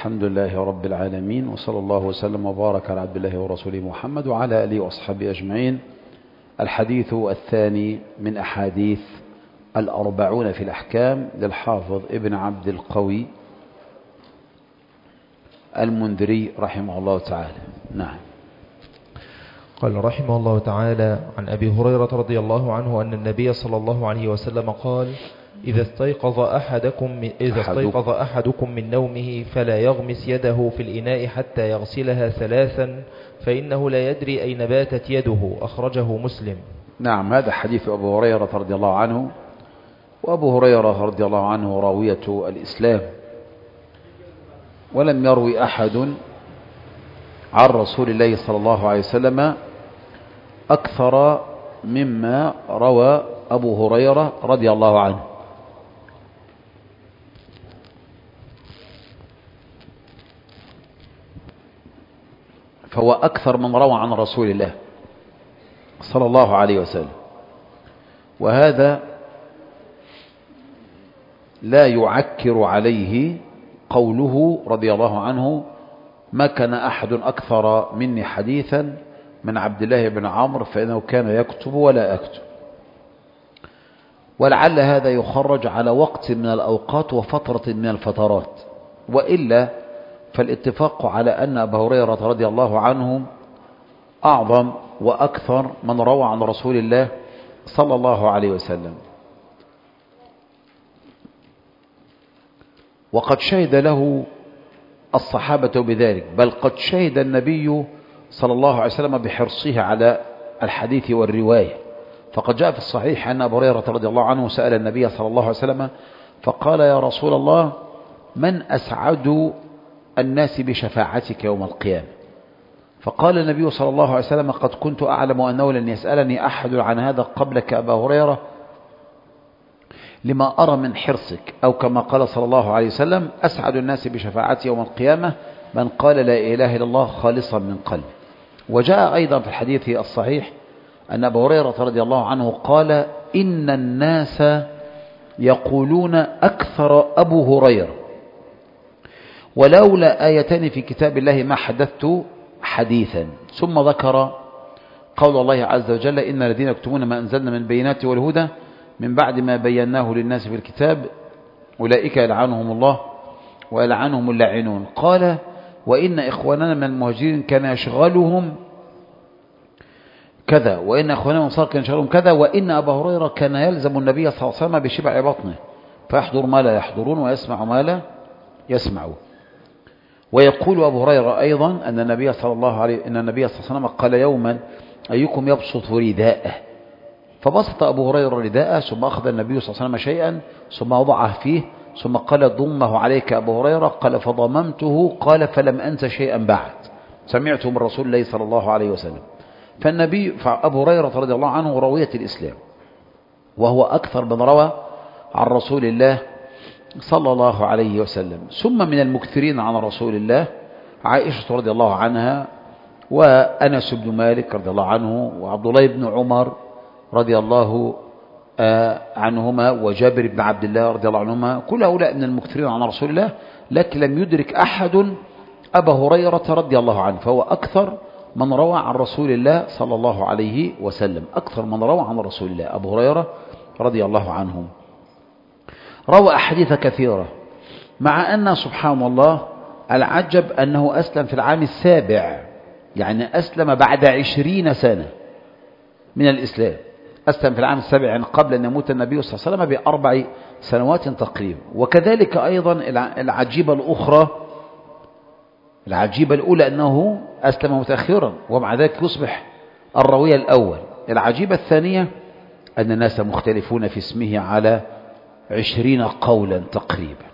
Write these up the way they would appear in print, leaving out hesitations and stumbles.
الحمد لله رب العالمين، وصلى الله وسلم وبارك على عبد الله ورسوله محمد وعلى آله وأصحابه أجمعين. الحديث الثاني من أحاديث الأربعون في الأحكام للحافظ ابن عبد القوي المنذري رحمه الله تعالى. نعم. قال رحمه الله تعالى: عن أبي هريرة رضي الله عنه أن النبي صلى الله عليه وسلم قال: إذا استيقظ أحدكم من نومه فلا يغمس يده في الإناء حتى يغسلها ثلاثا فإنه لا يدري أين باتت يده. أخرجه مسلم. نعم، هذا حديث أبو هريرة رضي الله عنه. وأبو هريرة رضي الله عنه راوية الإسلام، ولم يروي أحد عن رسول الله صلى الله عليه وسلم أكثر مما روى أبو هريرة رضي الله عنه. فهو أكثر من روى عن رسول الله صلى الله عليه وسلم، وهذا لا يعكر عليه قوله رضي الله عنه: ما كان أحد أكثر مني حديثا من عبد الله بن عمرو فإنه كان يكتب ولا أكتب. ولعل هذا يخرج على وقت من الأوقات وفترة من الفترات، وإلا فالاتفاق على أن أبا هريرة رضي الله عنه أعظم وأكثر من روى عن رسول الله صلى الله عليه وسلم. وقد شهد له الصحابة بذلك، بل قد شهد النبي صلى الله عليه وسلم بحرصه على الحديث والرواية. فقد جاء في الصحيح أن أبا هريرة رضي الله عنه سأل النبي صلى الله عليه وسلم فقال: يا رسول الله، من أسعد الناس بشفاعتك يوم القيامة؟ فقال النبي صلى الله عليه وسلم: قد كنت أعلم أنه لن يسألني أحد عن هذا قبلك أبا هريرة لما أرى من حرصك، أو كما قال صلى الله عليه وسلم: أسعد الناس بشفاعتي يوم القيامة من قال لا إله إلا الله خالصا من قلبه. وجاء أيضا في الحديث الصحيح أن أبا هريرة رضي الله عنه قال: إن الناس يقولون أكثر أبو هريرة، ولولا آيتان في كتاب الله ما حدثت حديثا. ثم ذكر قول الله عز وجل: إن الذين يكتمون ما أنزلنا من البينات والهدى من بعد ما بيناه للناس في الكتاب أولئك يلعنهم الله ويلعنهم اللاعنون. قال: وإن إخواننا من المهاجرين كان يشغلهم كذا، وإن إخواننا من الأنصار كان يشغلهم كذا، وإن أبا هريرة كان يلزم النبي صلى الله عليه وسلم بشبع بطنه فيحضر ما لا يحضرون ويسمع ما لا يسمعون. ويقول أبو هريرة أيضا أن النبي صلى الله عليه وسلم قال يوما: أيكم يبسط رداءه؟ فبسط أبو هريرة رداءه، ثم أخذ النبي صلى الله عليه وسلم شيئا ثم وضعه فيه، ثم قال: ضمه عليك أبو هريرة. قال: فضممته. قال: فلم أنس شيئا بعد، سمعته من رسول الله صلى الله عليه وسلم. فأبو هريرة رضي الله عنه روية الإسلام، وهو أكثر من روى عن رسول الله صلى الله عليه وسلم. ثم من المكثرين عن رسول الله عائشة رضي الله عنها، وأنس بن مالك رضي الله عنه، وعبد الله بن عمر رضي الله عنهما، وجابر بن عبد الله رضي الله عنهما. كل هؤلاء من المكثرين عن رسول الله، لكن لم يدرك أحد أبا هريرة رضي الله عنه، فهو أكثر من روى عن رسول الله صلى الله عليه وسلم، أكثر من روى عن رسول الله أبو هريرة رضي الله عنه. روى أحاديث كثيرة، مع أن سبحان الله العجب أنه أسلم في العام السابع، يعني أسلم بعد 20 سنة من الإسلام. أسلم في العام السابع، يعني قبل أن يموت النبي صلى الله عليه وسلم ب4 سنوات تقريبا. وكذلك أيضا العجيبة الأخرى، العجيبة الأولى أنه أسلم متأخرا ومع ذلك يصبح الراوي الأول. العجيبة الثانية أن الناس مختلفون في اسمه على 20 قولا تقريبا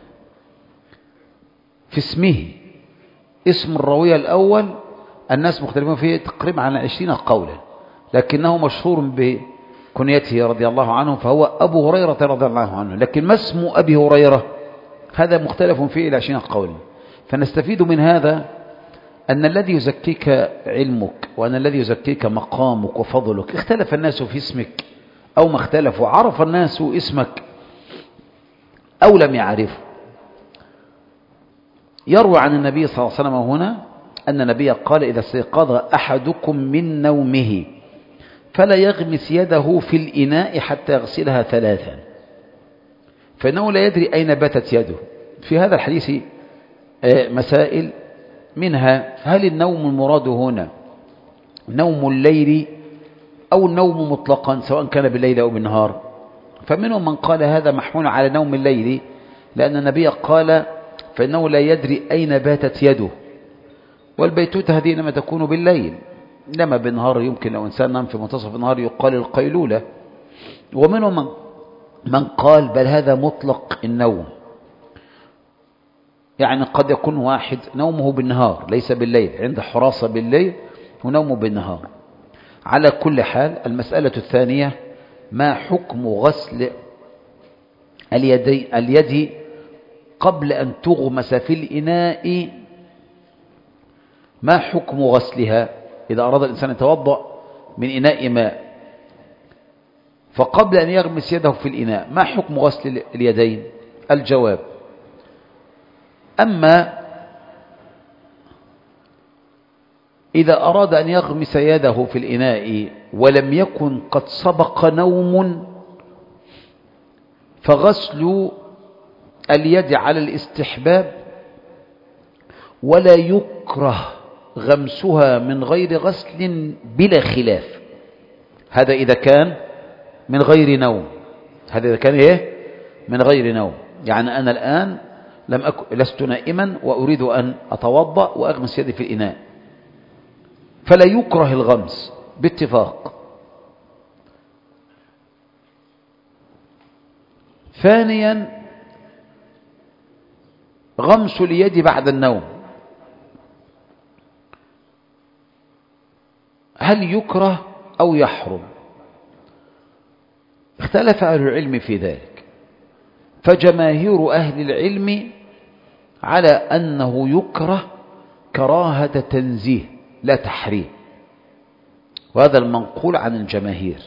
في اسمه. اسم الراوي الأول الناس مختلفون فيه تقريبا على 20 قولا، لكنه مشهور بكنيته رضي الله عنه، فهو أبو هريرة رضي الله عنه. لكن ما اسم أبي هريرة هذا مختلف فيه إلى 20 قولا. فنستفيد من هذا أن الذي يزكيك علمك، وأن الذي يزكيك مقامك وفضلك. اختلف الناس في اسمك أو ما اختلفوا، عرف الناس اسمك أو لم يعرفوا. يروي عن النبي صلى الله عليه وسلم هنا أن النبي قال إذا استيقظ أحدكم من نومه فلا يغمس يده في الإناء حتى يغسلها 3 فإنه لا يدري أين باتت يده. في هذا الحديث مسائل، منها هل النوم المراد هنا نوم الليل أو النوم مطلقا سواء كان بالليل أو بالنهار؟ فمنهم من قال هذا محمول على نوم الليل، لأن النبي قال فإنه لا يدري أين باتت يده، والبيتوتة هذه لما تكون بالليل، لما بالنهار يمكن لو إنسان نام في منتصف النهار يقال القيلولة. ومنهم من قال بل هذا مطلق النوم، يعني قد يكون واحد نومه بالنهار ليس بالليل، عنده حراسة بالليل ونومه بالنهار. على كل حال المسألة الثانية ما حكم غسل اليد قبل أن تغمس في الإناء؟ ما حكم غسلها إذا أراد الإنسان يتوضأ من إناء ماء فقبل أن يغمس يده في الإناء ما حكم غسل اليدين؟ الجواب: أما إذا أراد أن يغمس يده في الإناء ولم يكن قد سبق نوم فغسل اليد على الاستحباب، ولا يكره غمسها من غير غسل بلا خلاف. هذا إذا كان من غير نوم، هذا إذا كان إيه؟ من غير نوم. يعني أنا الآن لست نائما وأريد أن أتوضأ وأغمس يدي في الإناء، فلا يكره الغمس باتفاق. ثانيا غمس اليد بعد النوم، هل يكره أو يحرم؟ اختلف أهل العلم في ذلك، فجماهير أهل العلم على أنه يكره كراهة تنزيه لا تحريم، وهذا المنقول عن الجماهير،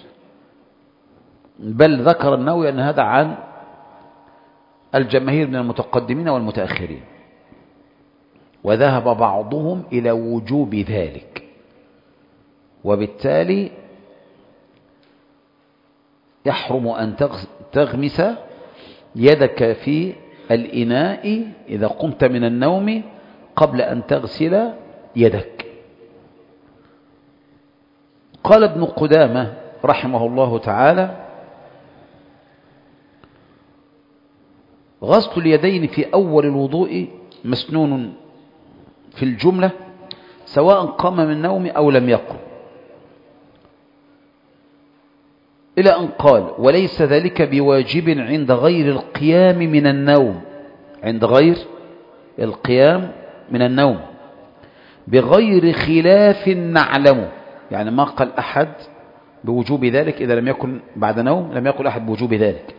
بل ذكر النووي أن هذا عن الجماهير من المتقدمين والمتأخرين، وذهب بعضهم إلى وجوب ذلك، وبالتالي يحرم أن تغمس يدك في الإناء إذا قمت من النوم قبل أن تغسل يدك. قال ابن قدامة رحمه الله تعالى: غسل اليدين في أول الوضوء مسنون في الجملة سواء قام من النوم أو لم يقم، إلى أن قال: وليس ذلك بواجب عند غير القيام من النوم، عند غير القيام من النوم بغير خلاف نعلمه. يعني ما قال أحد بوجوب ذلك إذا لم يكن بعد نوم، لم يقل أحد بوجوب ذلك.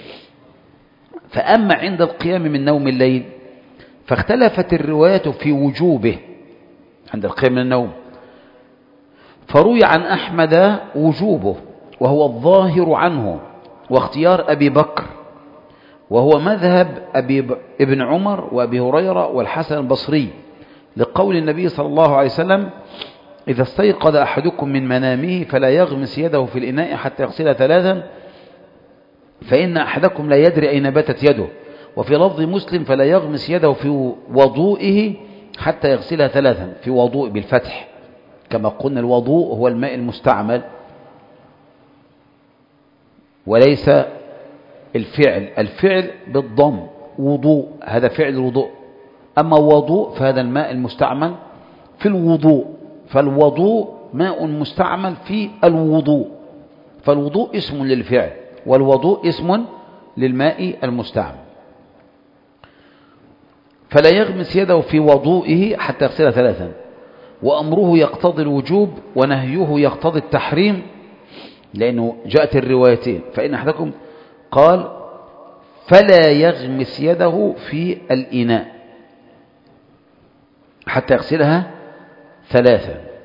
فأما عند القيام من نوم الليل فاختلفت الروايات في وجوبه عند القيام من النوم، فروي عن أحمد وجوبه وهو الظاهر عنه واختيار أبي بكر، وهو مذهب ابن عمر وأبي هريرة والحسن البصري، لقول النبي صلى الله عليه وسلم: إذا استيقظ أحدكم من منامه فلا يغمس يده في الإناء حتى يغسلها 3 فإن أحدكم لا يدري أين باتت يده. وفي لفظ مسلم: فلا يغمس يده في وضوئه حتى يغسلها 3، في وضوء بالفتح، كما قلنا الوضوء هو الماء المستعمل وليس الفعل بالضم، وضوء هذا فعل الوضوء، أما وضوء فهذا الماء المستعمل في الوضوء، فالوضوء ماء مستعمل في الوضوء، فالوضوء اسم للفعل والوضوء اسم للماء المستعمل. فلا يغمس يده في وضوئه حتى يغسلها 3، وأمره يقتضي الوجوب ونهيه يقتضي التحريم، لأنه جاءت الروايتين. فإن أحدكم قال: فلا يغمس يده في الإناء حتى يغسلها 3،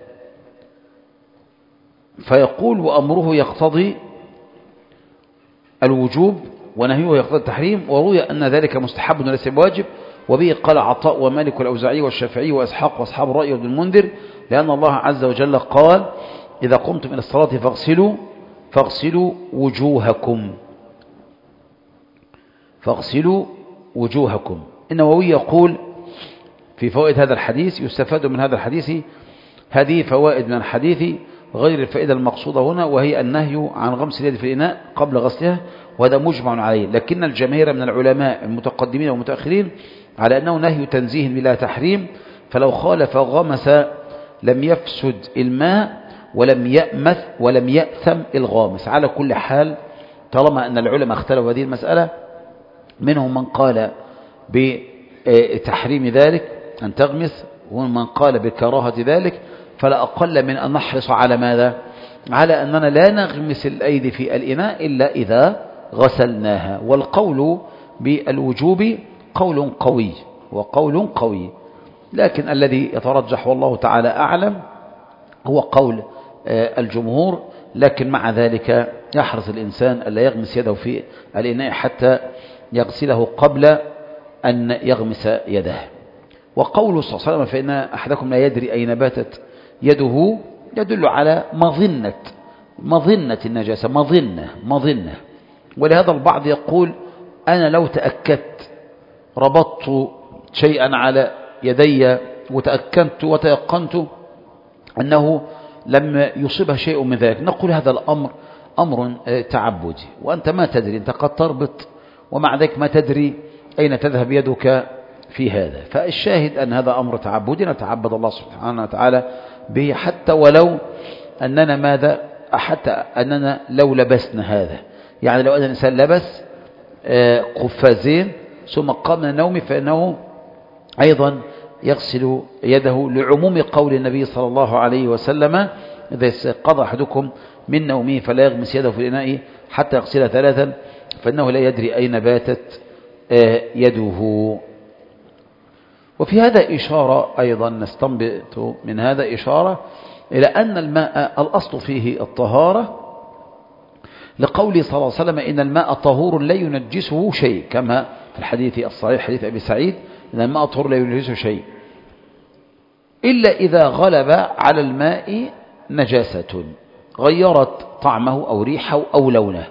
فيقول: وأمره يقتضي الوجوب ونهيه يقتضي التحريم، وروي أن ذلك مستحب وليس بواجب، وبه قال عطاء ومالك والأوزاعي والشافعي وإسحاق وأصحاب الرأي وابن المنذر، لأن الله عز وجل قال إذا قمتم إلى الصلاة فاغسلوا وجوهكم. النووي يقول في فوائد هذا الحديث: يستفاد من هذا الحديث هذه فوائد من الحديث غير الفائدة المقصودة هنا، وهي النهي عن غمس اليد في الإناء قبل غسلها، وهذا مجمع عليه، لكن الجماهير من العلماء المتقدمين والمتأخرين على أنه نهي تنزيه بلا تحريم، فلو خالف غمس لم يفسد الماء ولم يأثم الغامس. على كل حال طالما أن العلماء اختلفوا هذه المسألة، منهم من قال بتحريم ذلك أن تغمس، ومن قال بكراهة ذلك، فلا أقل من أن نحرص على ماذا؟ على أننا لا نغمس الأيدي في الإناء إلا إذا غسلناها. والقول بالوجوب قول قوي، لكن الذي يترجح والله تعالى أعلم هو قول الجمهور، لكن مع ذلك يحرص الإنسان ألا يغمس يده في الإناء حتى يغسله قبل أن يغمس يده. وقوله صلى الله عليه وسلم فإن أحدكم لا يدري أين باتت يده يدل على مظنة النجاسة، مظنة. ولهذا البعض يقول أنا لو تأكدت ربطت شيئا على يدي وتأكدت وتيقنت أنه لم يصيبها شيء من ذلك، نقول هذا الأمر أمر تعبدي، وأنت ما تدري، أنت قد تربط ومع ذلك ما تدري أين تذهب يدك في هذا. فالشاهد أن هذا أمر تعبدي نتعبد الله سبحانه وتعالى به، حتى ولو أننا أننا لو لبسنا هذا، يعني لو أن الإنسان لبس قفازين ثم قام من النوم فإنه أيضا يغسل يده، لعموم قول النبي صلى الله عليه وسلم إذا استيقظ أحدكم من نومه فلا يغمس يده في الإناء حتى يغسلها 3 فإنه لا يدري أين باتت يده. وفي هذا إشارة أيضا نستنبط من هذا إشارة إلى أن الماء الأصل فيه الطهارة، لقوله صلى الله عليه وسلم إن الماء طهور لا ينجسه شيء، كما في الحديث الصحيح حديث أبي سعيد إن الماء طهور لا ينجسه شيء إلا إذا غلب على الماء نجاسة غيرت طعمه أو ريحه أو لونه،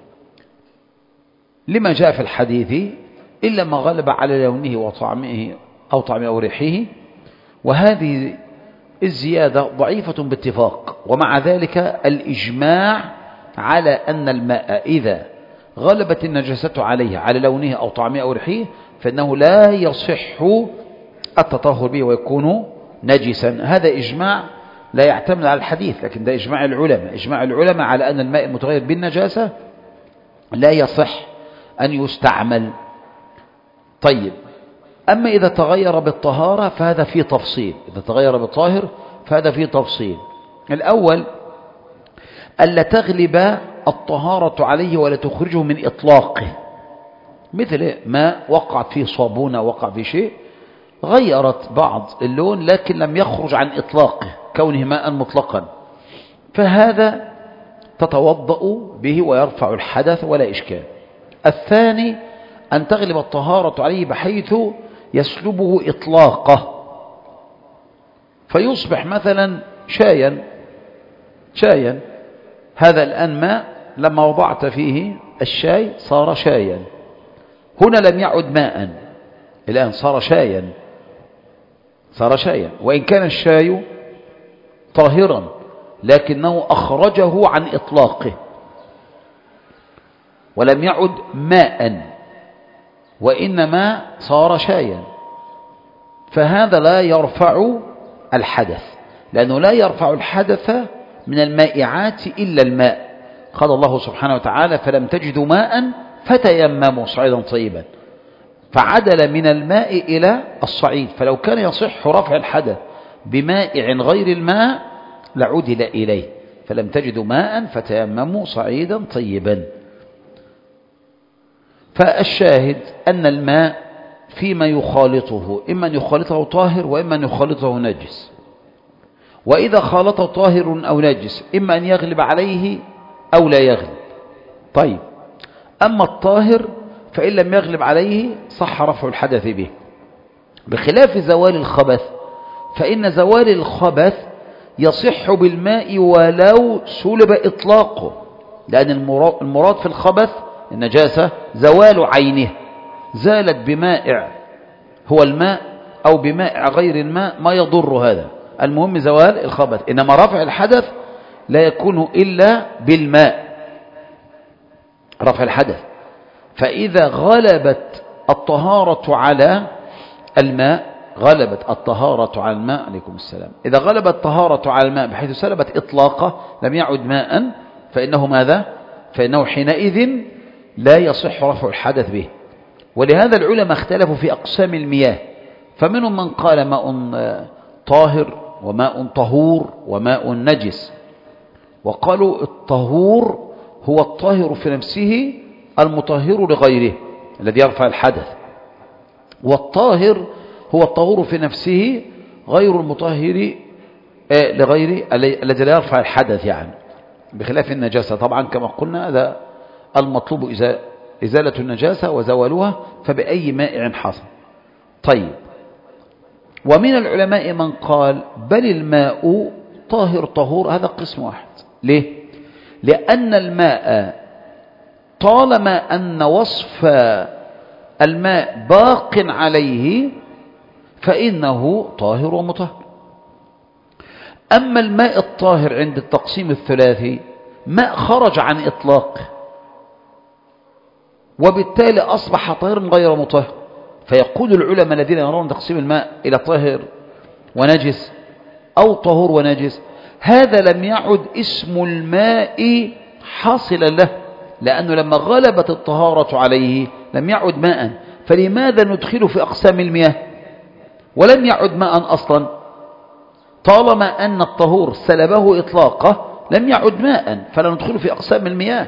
لما جاء في الحديث إلا ما غلب على لونه وطعمه أو طعمه أو ريحه. وهذه الزيادة ضعيفة باتفاق، ومع ذلك الإجماع على أن الماء إذا غلبت النجاسة عليه على لونه أو طعمه أو ريحه فإنه لا يصح التطهر به ويكون نجسا. هذا إجماع لا يعتمد على الحديث، لكن ده إجماع العلماء على أن الماء المتغير بالنجاسة لا يصح أن يستعمل. طيب، أما إذا تغير بالطهارة فهذا فيه تفصيل، إذا تغير بالطاهر فهذا فيه تفصيل. الأول ألا تغلب الطهارة عليه ولا تخرجه من إطلاقه، مثل ما وقعت فيه صابونة، وقع فيه شيء غيرت بعض اللون لكن لم يخرج عن إطلاقه كونه ماء مطلقا، فهذا تتوضأ به ويرفع الحدث ولا إشكال. الثاني أن تغلب الطهارة عليه بحيث يسلبه إطلاقه، فيصبح مثلا شايا، هذا الآن ماء لما وضعت فيه الشاي صار شايا، هنا لم يعد ماء، الآن صار شايا، وإن كان الشاي طاهرا لكنه أخرجه عن إطلاقه ولم يعد ماء وإنما صار شايا، فهذا لا يرفع الحدث، لأنه لا يرفع الحدث من المائعات إلا الماء. قال الله سبحانه وتعالى فلم تجدوا ماء فتيمموا صعيدا طيبا، فعدل من الماء إلى الصعيد، فلو كان يصح رفع الحدث بمائع غير الماء لعدل إليه، فلم تجدوا ماء فتيمموا صعيدا طيبا. فالشاهد أن الماء فيما يخالطه إما أن يخالطه طاهر وإما أن يخالطه نجس، وإذا خالطه طاهر أو نجس إما أن يغلب عليه أو لا يغلب. طيب، أما الطاهر فإن لم يغلب عليه صح رفع الحدث به، بخلاف زوال الخبث، فإن زوال الخبث يصح بالماء ولو سلب إطلاقه، لأن المراد في الخبث النجاسة زوال عينه، زالت بمائع هو الماء أو بمائع غير الماء ما يضر هذا، المهم زوال الخبث. إنما رفع الحدث لا يكون إلا بالماء، رفع الحدث. فإذا غلبت الطهارة على الماء، غلبت الطهارة على الماء، عليكم السلام، إذا غلبت الطهارة على الماء بحيث سلبت إطلاقه لم يعد ماء، فإنه ماذا؟ فإنه حينئذ لا يصح رفع الحدث به. ولهذا العلماء اختلفوا في أقسام المياه، فمنهم من قال ماء طاهر وماء طهور وماء نجس، وقالوا الطهور هو الطاهر في نفسه المطهر لغيره الذي يرفع الحدث، والطاهر هو الطهور في نفسه غير المطهر لغيره الذي لا يرفع الحدث، يعني بخلاف النجاسة. طبعا كما قلنا هذا المطلوب إزالة النجاسة وزوالها، فبأي مائع حصل. طيب، ومن العلماء من قال بل الماء طاهر طهور، هذا قسم واحد. ليه؟ لأن الماء طالما أن وصف الماء باق عليه فإنه طاهر ومطهر. أما الماء الطاهر عند التقسيم الثلاثي ماء خرج عن إطلاق، وبالتالي أصبح طاهر غير مطهر. فيقول العلماء الذين يرون تقسيم الماء إلى طاهر ونجس أو طهور ونجس، هذا لم يعد اسم الماء حاصلا له، لأنه لما غلبت الطهارة عليه لم يعد ماء. فلماذا ندخله في أقسام المياه ولم يعد ماء أصلا؟ طالما أن الطهور سلبه إطلاقه لم يعد ماء، فلا ندخله في أقسام المياه،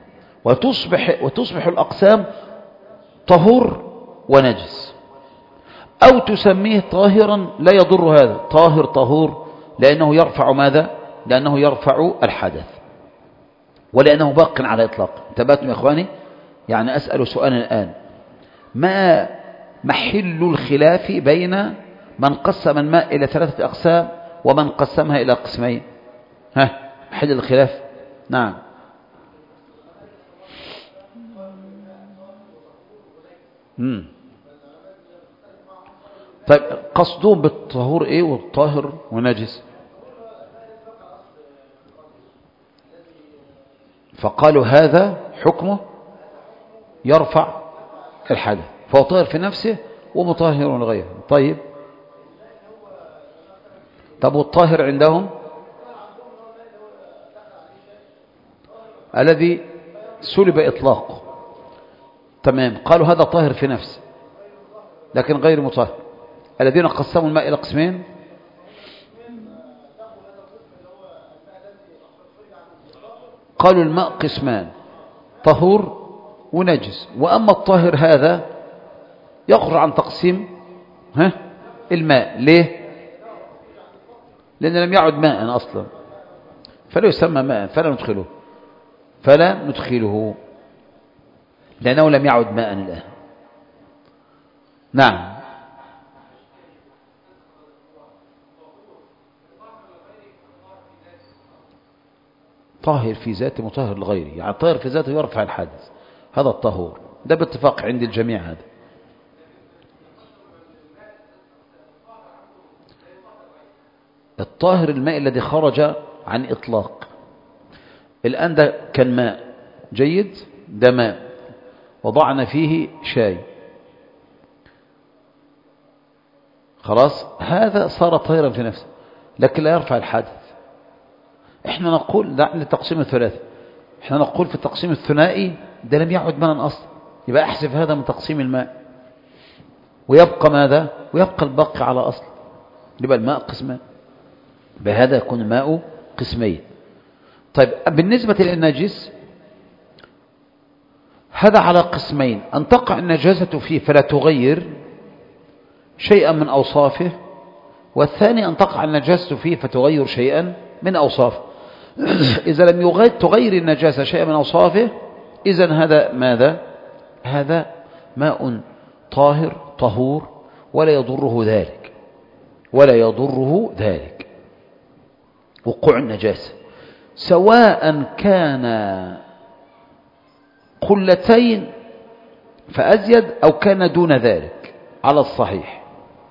وتصبح الأقسام طهور ونجس، أو تسميه طاهرا لا يضر هذا، طاهر طهور، لأنه يرفع ماذا؟ لأنه يرفع الحدث، ولأنه باق على إطلاق. انتبهتم يا إخواني؟ يعني أسأل سؤالا الآن، ما محل الخلاف بين من قسم الماء إلى 3 أقسام ومن قسمها إلى قسمين؟ محل الخلاف؟ نعم. طيب، قصدهم بالطهور إيه والطاهر ونجس؟ فقالوا هذا حكمه يرفع الحدث، فهو طاهر في نفسه ومطهر لغيره. طب والطاهر عندهم الذي سلب إطلاقه، تمام، قالوا هذا طاهر في نفسه لكن غير مطهر. الذين قسموا الماء إلى قسمين قالوا الماء قسمان، طهور ونجس، وأما الطاهر هذا يخرج عن تقسيم الماء. ليه؟ لأن لم يعد ماء أصلا، فلا يسمى ماء، فلا ندخله لأنه لم يعد ماء الآن. نعم. طاهر في ذاته مطهر لغيره، يعني طاهر في ذاته يرفع الحدث، هذا الطهور، ده باتفاق عند الجميع. هذا الطاهر الماء الذي خرج عن إطلاق. الآن ده كان ماء جيد، ده ماء وضعنا فيه شاي، خلاص هذا صار طاهرا في نفسه لكن لا يرفع الحدث. احنا نقول ده عند التقسيم الثلاثي، احنا نقول في التقسيم الثنائي ده لم يعد ماء أصلا، يبقى احذف هذا من تقسيم الماء ويبقى ماذا؟ ويبقى الباقي على أصل، يبقى الماء قسمان، بهذا يكون الماء قسمين. طيب، بالنسبة للنجس هذا على قسمين، أن تقع النجاسة فيه فلا تغير شيئا من أوصافه، والثاني أن تقع النجاسة فيه فتغير شيئا من أوصافه. إذا لم تغير النجاسة شيئا من أوصافه إذن هذا ماذا؟ هذا ماء طاهر طهور، ولا يضره ذلك، ولا يضره ذلك وقوع النجاسة، سواء كان قلتين فأزيد أو كان دون ذلك على الصحيح.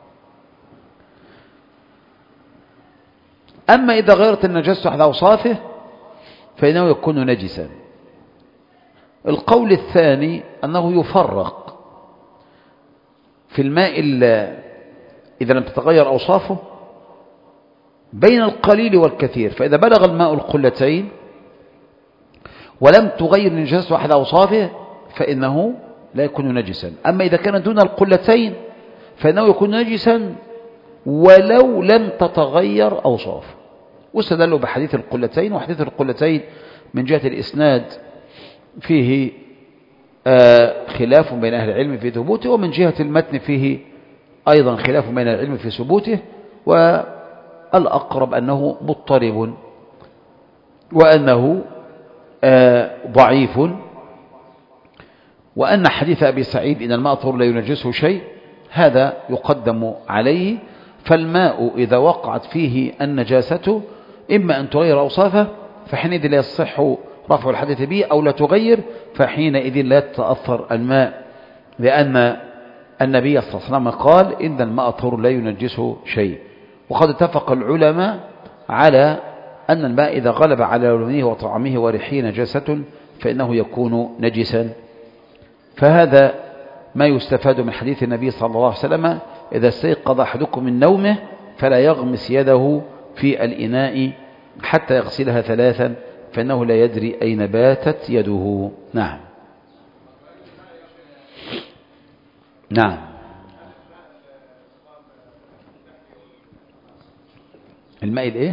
أما إذا غيرت النجاسة أحد أوصافه فإنه يكون نجسا. القول الثاني أنه يفرق في الماء إذا لم تتغير أوصافه بين القليل والكثير، فإذا بلغ الماء القلتين ولم تغير النجاسة أحد أوصافه فإنه لا يكون نجسا. أما إذا كان دون القلتين فإنه يكون نجسا ولو لم تتغير أوصافه. واستدلوا بحديث القلتين، وحديث القلتين من جهة الإسناد فيه خلاف بين أهل العلم في ثبوته، ومن جهة المتن فيه أيضا خلاف بين العلم في ثبوته، والأقرب أنه مضطرب وأنه ضعيف، وأن حديث أبي سعيد إن الماء طهور لا ينجسه شيء هذا يقدم عليه. فالماء إذا وقعت فيه النجاسة إما أن تغير أوصافه فحينئذ لا يصح رفع الحدث به، أو لا تغير فحينئذ لا يتأثر الماء، لأن النبي صلى الله عليه وسلم قال إن الماء طهور لا ينجسه شيء. وقد اتفق العلماء على أن الماء إذا غلب على لونه وطعمه وريحه نجاسة فإنه يكون نجسا. فهذا ما يستفاد من حديث النبي صلى الله عليه وسلم: إذا استيقظ أحدكم من نومه فلا يغمس يده في الإناء حتى يغسلها 3 فإنه لا يدري أين باتت يده. نعم نعم. الماء الايه؟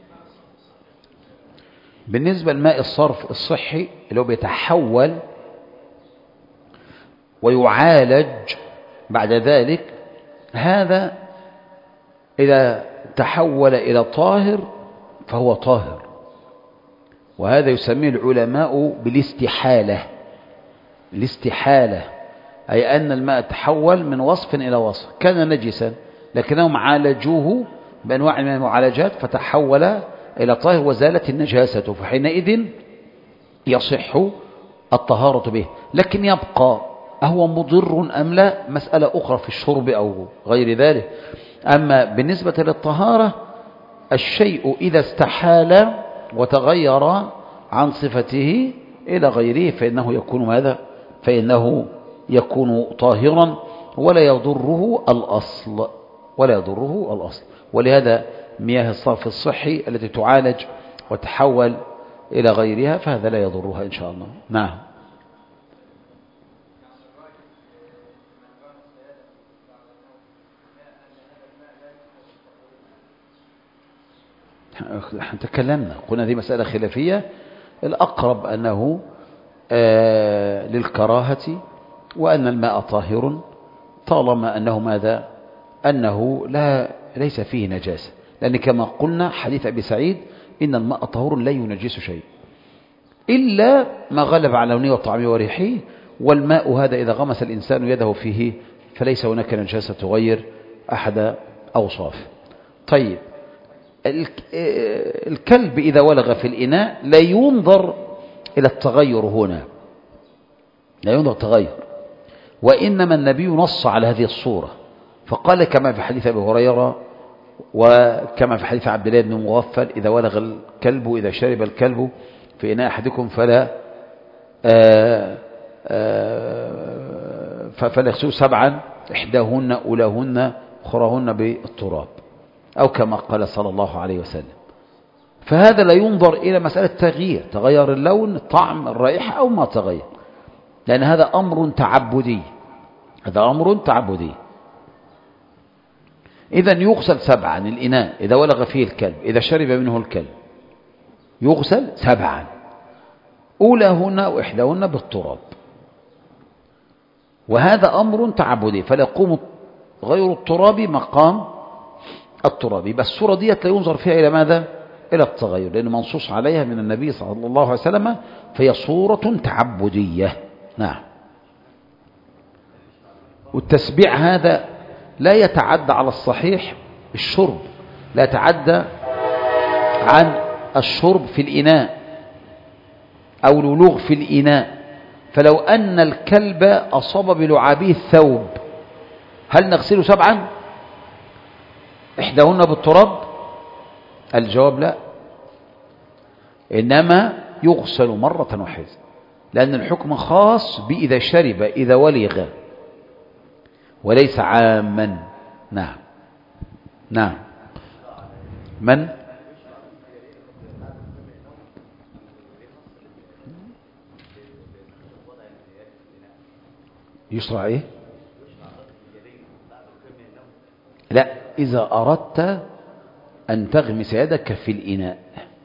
بالنسبة للماء الصرف الصحي اللي هو بيتحول ويعالج بعد ذلك، هذا إذا تحول إلى طاهر فهو طاهر، وهذا يسميه العلماء بالاستحالة. الاستحالة أي أن الماء تحول من وصف إلى وصف، كان نجسا لكنهم عالجوه بأنواع من المعالجات فتحول إلى طاهر وزالت النجاسة، فحينئذ يصح الطهارة به. لكن يبقى أهو مضر أم لا مسألة أخرى في الشرب أو غير ذلك. أما بالنسبة للطهارة الشيء إذا استحال وتغير عن صفته إلى غيره فإنه يكون ماذا؟ فإنه يكون طاهرا ولا يضره الأصل، ولا يضره الأصل. ولهذا مياه الصرف الصحي التي تعالج وتحول إلى غيرها فهذا لا يضرها إن شاء الله. نعم. احنا تكلمنا قلنا دي مسألة خلافية، الأقرب أنه للكراهة، وأن الماء طاهر طالما أنه ماذا؟ أنه ليس فيه نجاسة، لأن كما قلنا حديث أبي سعيد إن الماء طهور لا ينجس شيء إلا ما غلب على لونه وطعمه وريحه، والماء هذا إذا غمس الإنسان يده فيه فليس هناك نجاسة تغير أحد أوصافه. طيب الكلب إذا ولغ في الإناء لا ينظر إلى التغير هنا، لا ينظر تغير، وإنما النبي نص على هذه الصورة فقال كما في حديث أبي هريرة وكما في حديث عبد الله بن مغفل: إذا ولغ الكلب إذا شرب الكلب في إناء أحدكم فلا فليغسلوا 7 إحداهن أولاهن أخراهن بالتراب، أو كما قال صلى الله عليه وسلم. فهذا لا ينظر إلى مسألة تغير اللون، الطعم، الرائحة أو ما تغير، لأن هذا أمر تعبدي، هذا أمر تعبدي. إذن يغسل 7 الإناء إذا ولغ فيه الكلب، إذا شرب منه الكلب يغسل 7 أولاهن وإحداهن بالتراب، وهذا أمر تعبدي فلا يقوم غير التراب مقام الترابي. بس الصورة دي لا ينظر فيها إلى ماذا؟ إلى التغير، لأن منصوص عليها من النبي صلى الله عليه وسلم، فهي صورة تعبدية. نعم. والتسبيع هذا لا يتعدى على الصحيح الشرب، لا يتعدى عن الشرب في الإناء أو الولوغ في الإناء. فلو أن الكلب أصاب بلعابه الثوب هل نغسله 7؟ إحداهن بالتراب؟ الجواب لا، إنما يغسل مرة واحدة، لأن الحكم خاص بإذا شرب إذا ولغ وليس عاما. نعم نعم. من يشرع إيه؟ لا، إذا أردت أن تغمس يدك في الإناء،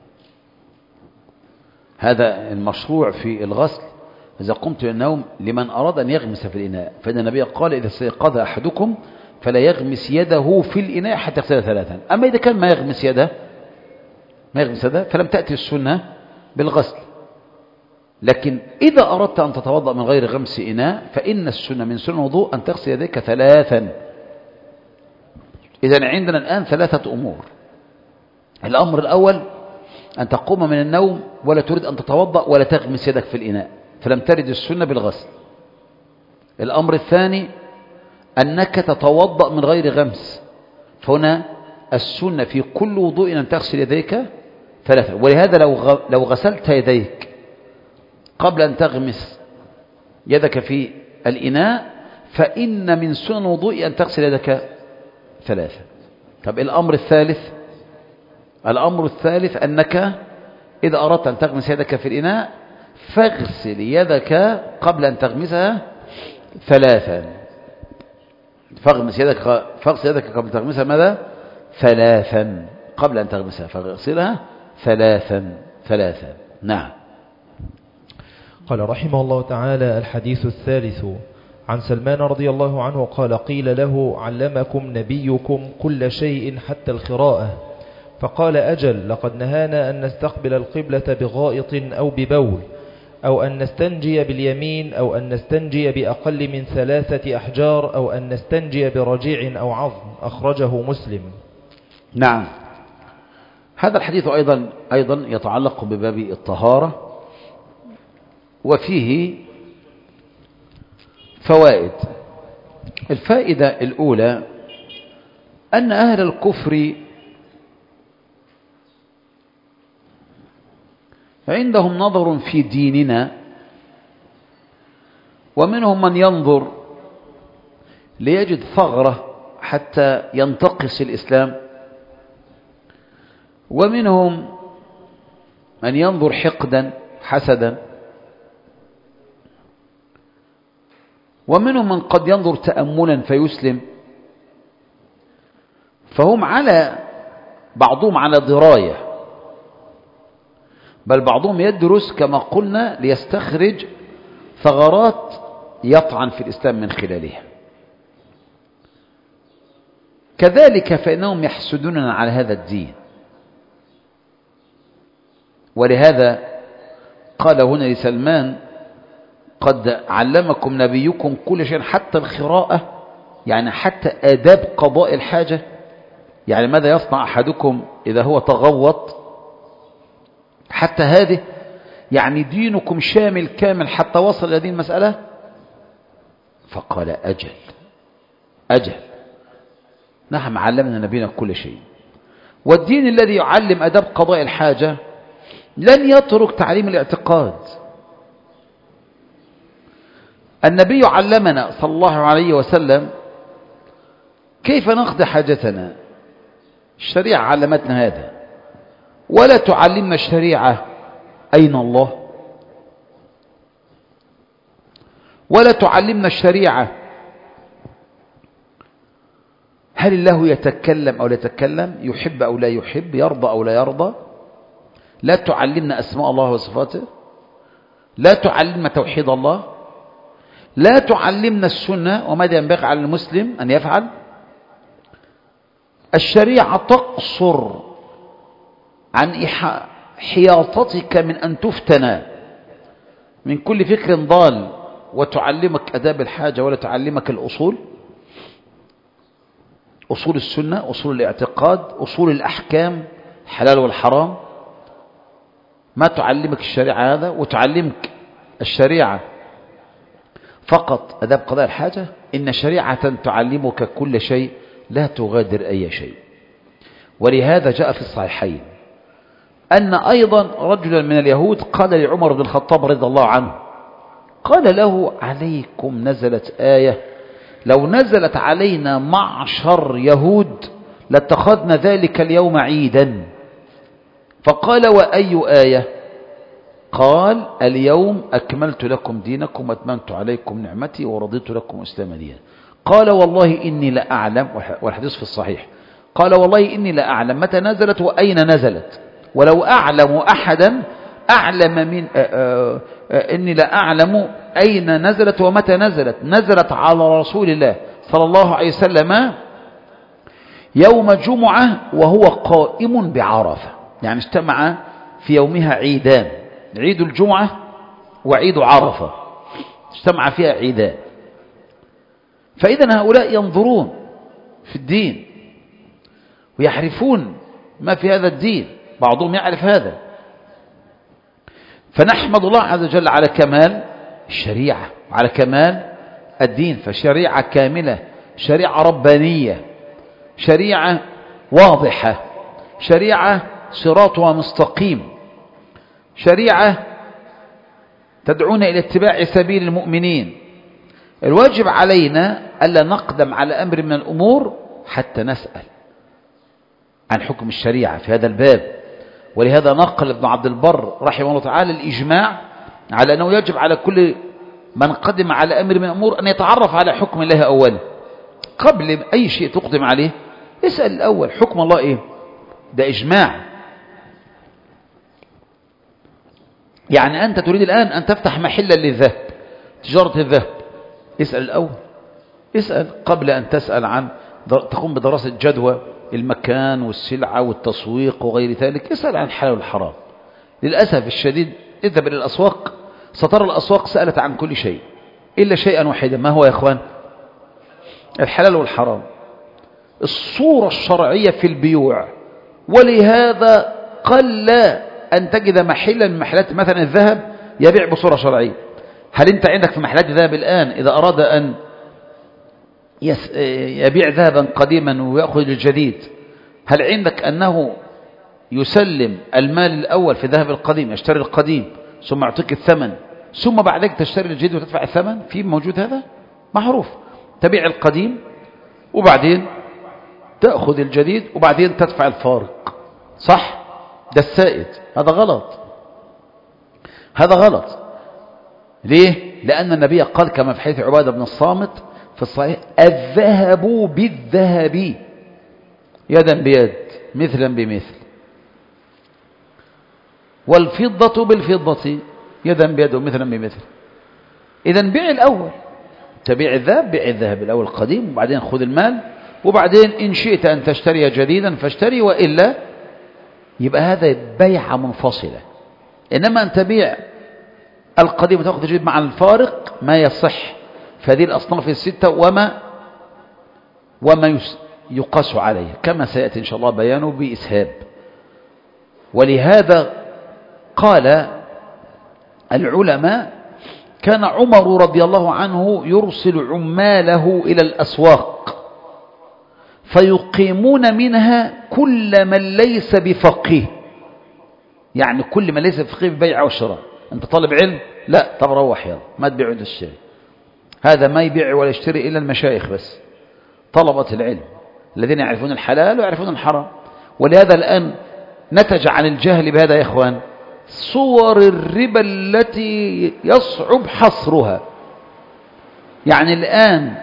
هذا المشروع في الغسل إذا قمت بالنوم لمن أراد أن يغمس في الإناء. فإن النبي قال إذا استيقظ أحدكم فلا يغمس يده في الإناء حتى يغسل 3. أما إذا كان ما يغمس يده فلم تأتي السنة بالغسل. لكن إذا أردت أن تتوضأ من غير غمس إناء فإن السنة من سنة الوضوء أن تغسل يديك 3. إذن عندنا الآن 3 أمور. الأمر الأول أن تقوم من النوم ولا تريد أن تتوضأ ولا تغمس يدك في الإناء، فلم ترد السنة بالغسل. الأمر الثاني أنك تتوضأ من غير غمس، فهنا السنة في كل وضوء أن تغسل يديك 3. ولهذا لو غسلت يديك قبل أن تغمس يدك في الإناء فإن من سنن الوضوء أن تغسل يدك 3. طب الأمر الثالث أنك إذا أردت أن تغمس يدك في الإناء فاغسل يدك قبل أن تغمسها 3. فاغسل يدك قبل أن تغمسها ماذا؟ 3 قبل أن تغمسها، فاغسلها 3. نعم. قال رحمه الله تعالى: الحديث الثالث عن سلمان رضي الله عنه قال: قيل له: علمكم نبيكم كل شيء حتى الخراءة؟ فقال: أجل، لقد نهانا أن نستقبل القبلة بغائط أو ببول، أو أن نستنجي باليمين، أو أن نستنجي بأقل من 3 أحجار، أو أن نستنجي برجيع أو عظم. أخرجه مسلم. نعم. هذا الحديث أيضا يتعلق بباب الطهارة، وفيه فوائد. الفائدة الأولى أن أهل الكفر عندهم نظر في ديننا، ومنهم من ينظر ليجد ثغرة حتى ينتقص الإسلام، ومنهم من ينظر حقدا حسدا، ومنهم من قد ينظر تأملا فيسلم. فهم بعضهم على دراية، بل بعضهم يدرس كما قلنا ليستخرج ثغرات يطعن في الإسلام من خلالها. كذلك فإنهم يحسدوننا على هذا الدين، ولهذا قال هنا لسلمان: قد علمكم نبيكم كل شيء حتى الخراءة، يعني حتى آداب قضاء الحاجة، يعني ماذا يصنع أحدكم إذا هو تغوط، حتى هذه، يعني دينكم شامل كامل حتى وصل إلى هذه المسألة. فقال: أجل، نعم، علمنا نبينا كل شيء. والدين الذي يعلم آداب قضاء الحاجة لن يترك تعليم الاعتقاد. النبي علمنا صلى الله عليه وسلم كيف نقضي حاجتنا، الشريعة علمتنا هذا. ولا تعلمنا الشريعة أين الله، ولا تعلمنا الشريعة هل الله يتكلم أو لا يتكلم، يحب أو لا يحب، يرضى أو لا يرضى. لا تعلمنا أسماء الله وصفاته، لا تعلمنا توحيد الله، لا تعلمنا السنة وماذا ينبغي على المسلم أن يفعل. الشريعة تقصر عن حياطتك من أن تفتن من كل فكر ضال، وتعلمك أداب الحاجة ولا تعلمك الأصول. أصول السنة، أصول الاعتقاد، أصول الأحكام، الحلال والحرام. ما تعلمك الشريعة هذا، وتعلمك الشريعة فقط أداب قضاء الحاجة. إن شريعة تعلمك كل شيء لا تغادر أي شيء. ولهذا جاء في الصحيحين أن أيضا رجلا من اليهود قال لعمر بن الخطاب رضي الله عنه، قال له: عليكم نزلت آية لو نزلت علينا معشر يهود لاتخذنا ذلك اليوم عيدا. فقال: وأي آية؟ قال: اليوم أكملت لكم دينكم وأتممت عليكم نعمتي ورضيت لكم إسلام دينا. قال: والله إني لأعلم، والحديث في الصحيح، قال: والله إني لأعلم متى نزلت وأين نزلت، ولو أعلم أحدا أعلم من إني لأعلم أين نزلت ومتى نزلت. نزلت على رسول الله صلى الله عليه وسلم يوم جمعة وهو قائم بعرفة، يعني اجتمع في يومها عيدان، عيد الجمعة وعيد عرفة، اجتمع فيها عيدان. فإذا هؤلاء ينظرون في الدين ويعرفون ما في هذا الدين، بعضهم يعرف هذا. فنحمد الله عز وجل على كمال الشريعة وعلى كمال الدين، فشريعة كاملة، شريعة ربانية، شريعة واضحة، شريعة صراطها مستقيم، شريعة تدعونا إلى اتباع سبيل المؤمنين. الواجب علينا ألا نقدم على أمر من الأمور حتى نسأل عن حكم الشريعة في هذا الباب. ولهذا نقل ابن عبد البر رحمه الله تعالى الإجماع على أنه يجب على كل من قدم على أمر من الأمور أن يتعرف على حكم الله أولا. قبل أي شيء تقدم عليه اسأل الأول حكم الله إيه. ده إجماع. يعني أنت تريد الآن أن تفتح محلا للذهب، تجارة الذهب، اسأل الأول، اسأل قبل أن تسأل عن تقوم بدراسة جدوى المكان والسلعة والتسويق وغير ذلك. اسأل عن الحلال والحرام. للأسف الشديد اذهب إلى الأسواق سترى الأسواق سألت عن كل شيء إلا شيئا واحدا. ما هو يا إخوان؟ الحلال والحرام، الصورة الشرعية في البيوع. ولهذا قل أن تجد محلا من محلات مثلا الذهب يبيع بصورة شرعية. هل أنت عندك في محلات الذهب الآن إذا أراد أن يبيع ذهبا قديما ويأخذ الجديد، هل عندك أنه يسلم المال الأول في الذهب القديم، يشتري القديم ثم يعطيك الثمن ثم بعد ذلك تشتري الجديد وتدفع الثمن؟ في موجود هذا؟ معروف. تبيع القديم وبعدين تأخذ الجديد وبعدين تدفع الفارق، صح؟ ده السائد. هذا غلط، هذا غلط. ليه؟ لأن النبي قال كما في حديث عبادة بن الصامت في الصحيح: الذهب بالذهب يدا بيد مثلا بمثل، والفضة بالفضة يدا بيد ومثلا بمثل. إذا بيع الأول، تبيع الذهب، بيع الذهب الأول القديم وبعدين خذ المال، وبعدين إن شئت أن تشتري جديدا فاشتري، وإلا يبقى هذا بيعة منفصلة. إنما أن تبيع القديم وتأخذ الجديد مع الفارق ما يصح. فهذه الأصناف الستة وما يقاس عليه كما سيأتي إن شاء الله بيانه بإسهاب. ولهذا قال العلماء: كان عمر رضي الله عنه يرسل عماله إلى الأسواق فيقيمون منها كل من ليس بفقيه. يعني كل من ليس بفقيه ببيع وشراء. أنت طالب علم؟ لا، طب روح يلا، ما تبيع ولا تشتري. هذا ما يبيع ولا يشتري إلا المشايخ بس، طلبة العلم الذين يعرفون الحلال ويعرفون الحرام. ولهذا الآن نتج عن الجهل بهذا يا إخوان صور الربا التي يصعب حصرها. يعني الآن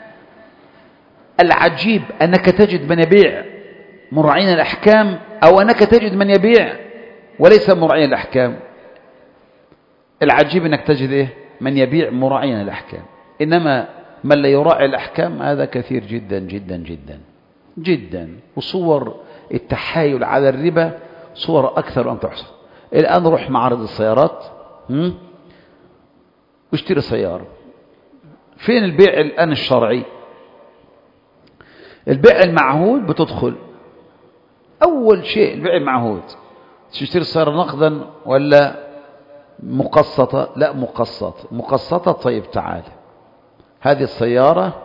العجيب أنك تجد من يبيع مراعين الأحكام، أو أنك تجد من يبيع وليس مراعين الأحكام. العجيب أنك تجد إيه؟ من يبيع مراعين الأحكام، إنما من لا يراعي الأحكام هذا كثير جدا جدا جدا جدا. وصور التحايل على الربا صور أكثر أن تحصى. الآن روح معرض السيارات واشتري سيارة. فين البيع الآن الشرعي؟ البيع المعهود بتدخل أول شيء. البيع المعهود تشتري السيارة نقدا ولا مقسطة؟ لا مقسطة. طيب تعال، هذه السيارة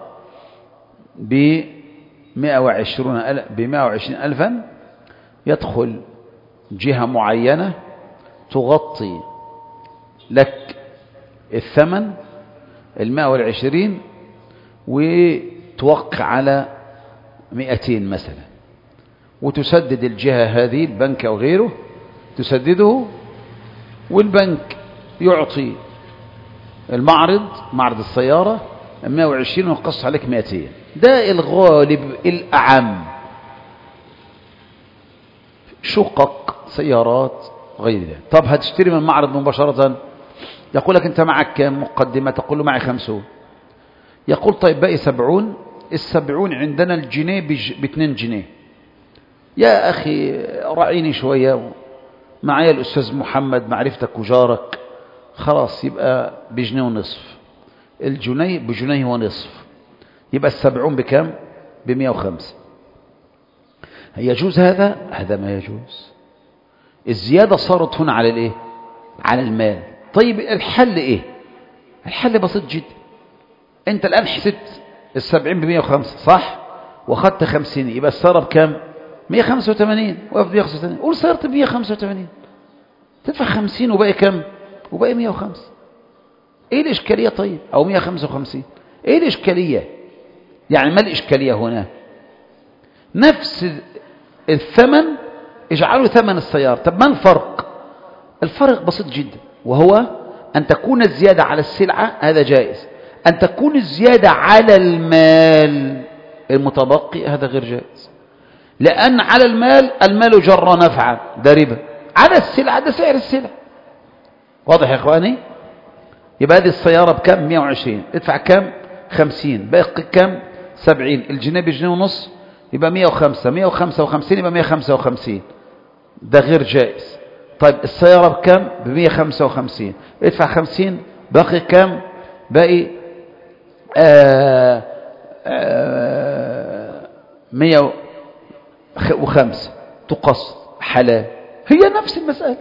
ب120 ألفا، يدخل جهة معينة تغطي لك الثمن 120 وتوقع على 200 مثلا، وتسدد الجهة هذه البنك أو غيره تسدده، والبنك يعطي معرض السيارة 120 ويقص عليك 200. ده الغالب الأعم، شقق سيارات غير ذلك. طب هتشتري من المعرض مباشرة، يقول لك أنت معك كم مقدمة؟ تقول له معي 50. يقول طيب باقي 70. ال70 عندنا الجنيه ب2 جنيه. يا أخي راعيني شوية، معايا الأستاذ محمد معرفتك وجارك، خلاص يبقى بجنيه ونصف، الجنيه بجنيه ونصف، يبقى ال70 بكم؟ ب105. يجوز هذا؟ هذا ما يجوز. الزيادة صارت هنا على الايه؟ على المال. طيب الحل ايه؟ الحل بسيط جدا. انت الآن حسبت ال70 ب105 صح، واخدت 50، يبقى السيارة بكم؟ 185. وقف 185، قول سيارتي ب185، تدفع 50 وباقي كم؟ وباقي 105. ايه الاشكالية؟ طيب او 155، ايه الاشكالية؟ يعني ما الاشكالية هنا؟ نفس الثمن اجعله ثمن السيارة. طب ما الفرق؟ الفرق بسيط جدا، وهو أن تكون الزيادة على السلعة، هذا جائز. أن تكون الزيادة على المال المتبقي، هذا غير جائز. لأن على المال جر نفعا، ده ربا. على السلعة ده سعر السلعة. واضح يا إخواني؟ يبقى هذه السيارة بكم؟ 120، ادفع كم؟ 50، باقي كم؟ 70. الجنيه بجنيه ونص يبقى 105، 155 يبقى 155، ده غير جائز. طيب السيارة بكم؟ ب155، ادفع 50، باقي كم؟ باقي 105، تقص حلال. هي نفس المسألة،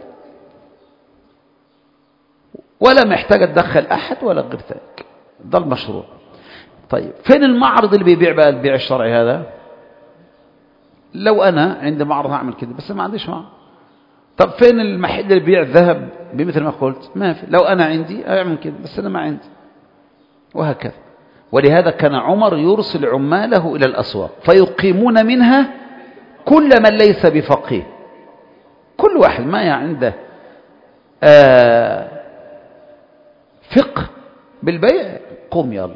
ولا محتاجة تدخل أحد ولا غير ذلك، ده المشروع. طيب فين المعرض اللي بيبيع بقى البيع الشرعي هذا؟ لو أنا عندي معرض هعمل كده، بس ما عنديش معرض. طب فين المحل اللي بيبيع الذهب بمثل ما قلت؟ ما في. لو أنا عندي أعمل كده، بس أنا ما عندي، وهكذا. ولهذا كان عمر يرسل عماله إلى الأسواق فيقيمون منها كل من ليس بفقيه. كل واحد ما عنده فقه بالبيع، قم يلا.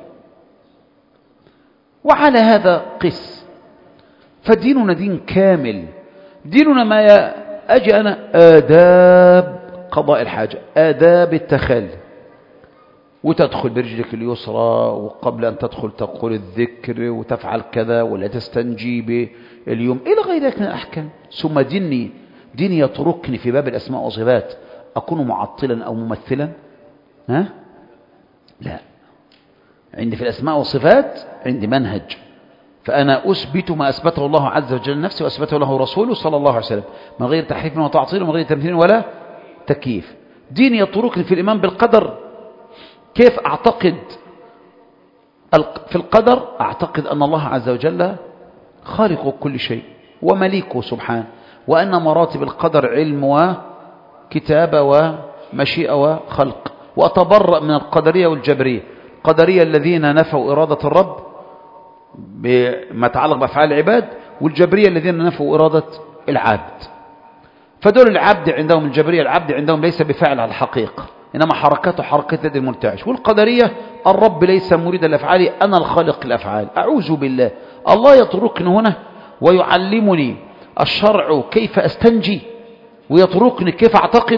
وعلى هذا قس. فديننا دين كامل. ديننا ما أجي أنا آداب قضاء الحاجة، آداب التخلي، وتدخل برجلك اليسرى، وقبل أن تدخل تقول الذكر، وتفعل كذا، ولا تستنجي باليوم، إلى غير ذلك من الأحكام. ثم ديني يتركني في باب الأسماء والصفات أكون معطلا أو ممثلا؟ ها؟ لا، عندي في الأسماء والصفات عندي منهج، فأنا أثبت ما أثبته الله عز وجل لنفسه وأثبته له رسوله صلى الله عليه وسلم، من غير تحريف وتعطيل ومن غير تمثيل ولا تكييف. ديني يتركني في الإيمان بالقدر. كيف أعتقد في القدر؟ أعتقد أن الله عز وجل خالق كل شيء ومليكه سبحانه، وأن مراتب القدر علم وكتابة ومشيئة وخلق. وأتبرأ من القدرية والجبرية. القدرية الذين نفوا إرادة الرب بما يتعلق بأفعال العباد، والجبرية الذين نفوا إرادة العبد. فدول العبد عندهم، الجبرية العبد عندهم ليس بفاعل على الحقيقة، إنما حركته حركة يد المرتعش. والقدرية الرب ليس مريد الأفعال، أنا الخالق الأفعال. أعوذ بالله. الله يتركني هنا ويعلمني الشرع كيف أستنجي، ويتركني كيف أعتقد.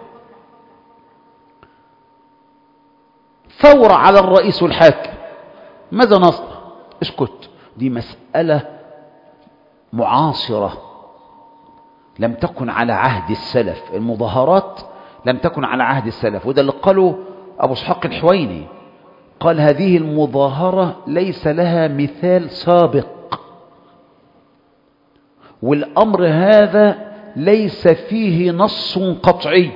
ثورة على الرئيس والحاكم، ماذا نصنع؟ اسكت. دي مسألة معاصرة لم تكن على عهد السلف. المظاهرات لم تكن على عهد السلف، وده اللي قاله أبو اسحاق الحويني، قال هذه المظاهرة ليس لها مثال سابق والأمر هذا ليس فيه نص قطعي.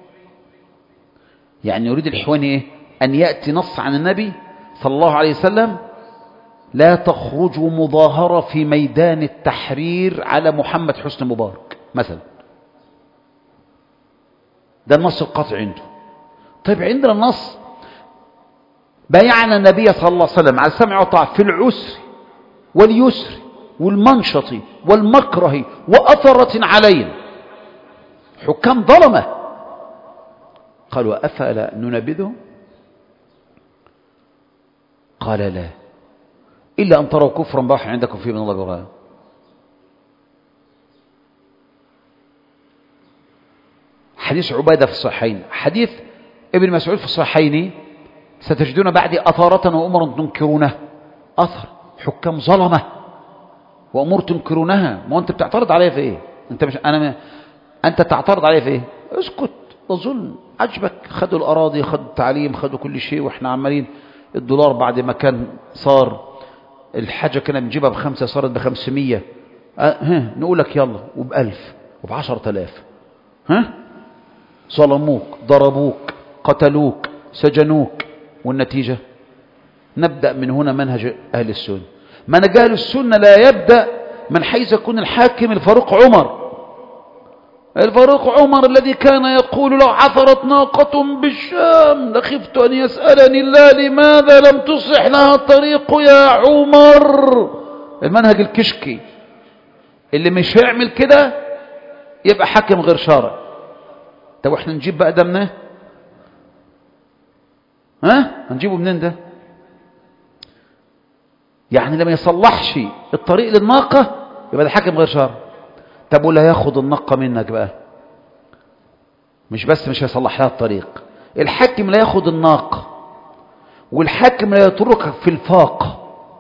يعني يريد الحواني إيه؟ أن يأتي نص عن النبي صلى الله عليه وسلم: لا تخرجوا مظاهرة في ميدان التحرير على محمد حسني مبارك مثلا. ده النص القطعي عنده. طيب عندنا النص: بايعنا النبي صلى الله عليه وسلم على السمع والطاعة في العسر واليسر والمنشط والمكره وأثرة علينا. حكام ظلمة. قالوا: أفلا ننبذهم؟ قال: لا، إلا أن تروا كفرا بواحا عندكم فيه من الله برهان. حديث عبادة في الصحيحين، حديث ابن مسعود في الصحيحين: ستجدون بعدي أثارة وأمر تنكرونه. أثر حكام ظلمة وأمور تنكرونها. ما أنت بتعترض عليه في إيه؟ أنت تعترض عليه في إيه؟ اسكت، ده ظلم. عجبك؟ خدوا الأراضي، خدوا التعليم، خدوا كل شيء، وإحنا عمالين الدولار بعد ما كان صار الحاجة كنا بنجيبها ب5 صارت ب500. نقول لك يلا وب1000 وب10,000. ظلموك، ضربوك، قتلوك، سجنوك، والنتيجة نبدأ من هنا منهج أهل السنة. منهج أهل السنة لا يبدأ من حيث يكون الحاكم الفاروق عمر. الفاروق عمر الذي كان يقول: لو عثرت ناقة بالشام لخفت أن يسألني الله لماذا لم تصلح لها الطريق يا عمر. المنهج الكشكي اللي مش هيعمل كده يبقى حاكم غير شارع. طب احنا نجيب بقى ده منين؟ هنجيبه منين ده؟ يعني لما يصلحش الطريق للناقة يبقى ده حاكم غير شارع. طب ولا ياخد الناقة منك بقى؟ مش بس مش هيصلح لها الطريق، الحاكم لا ياخد الناقة، والحاكم لا يتركك في الفاقة.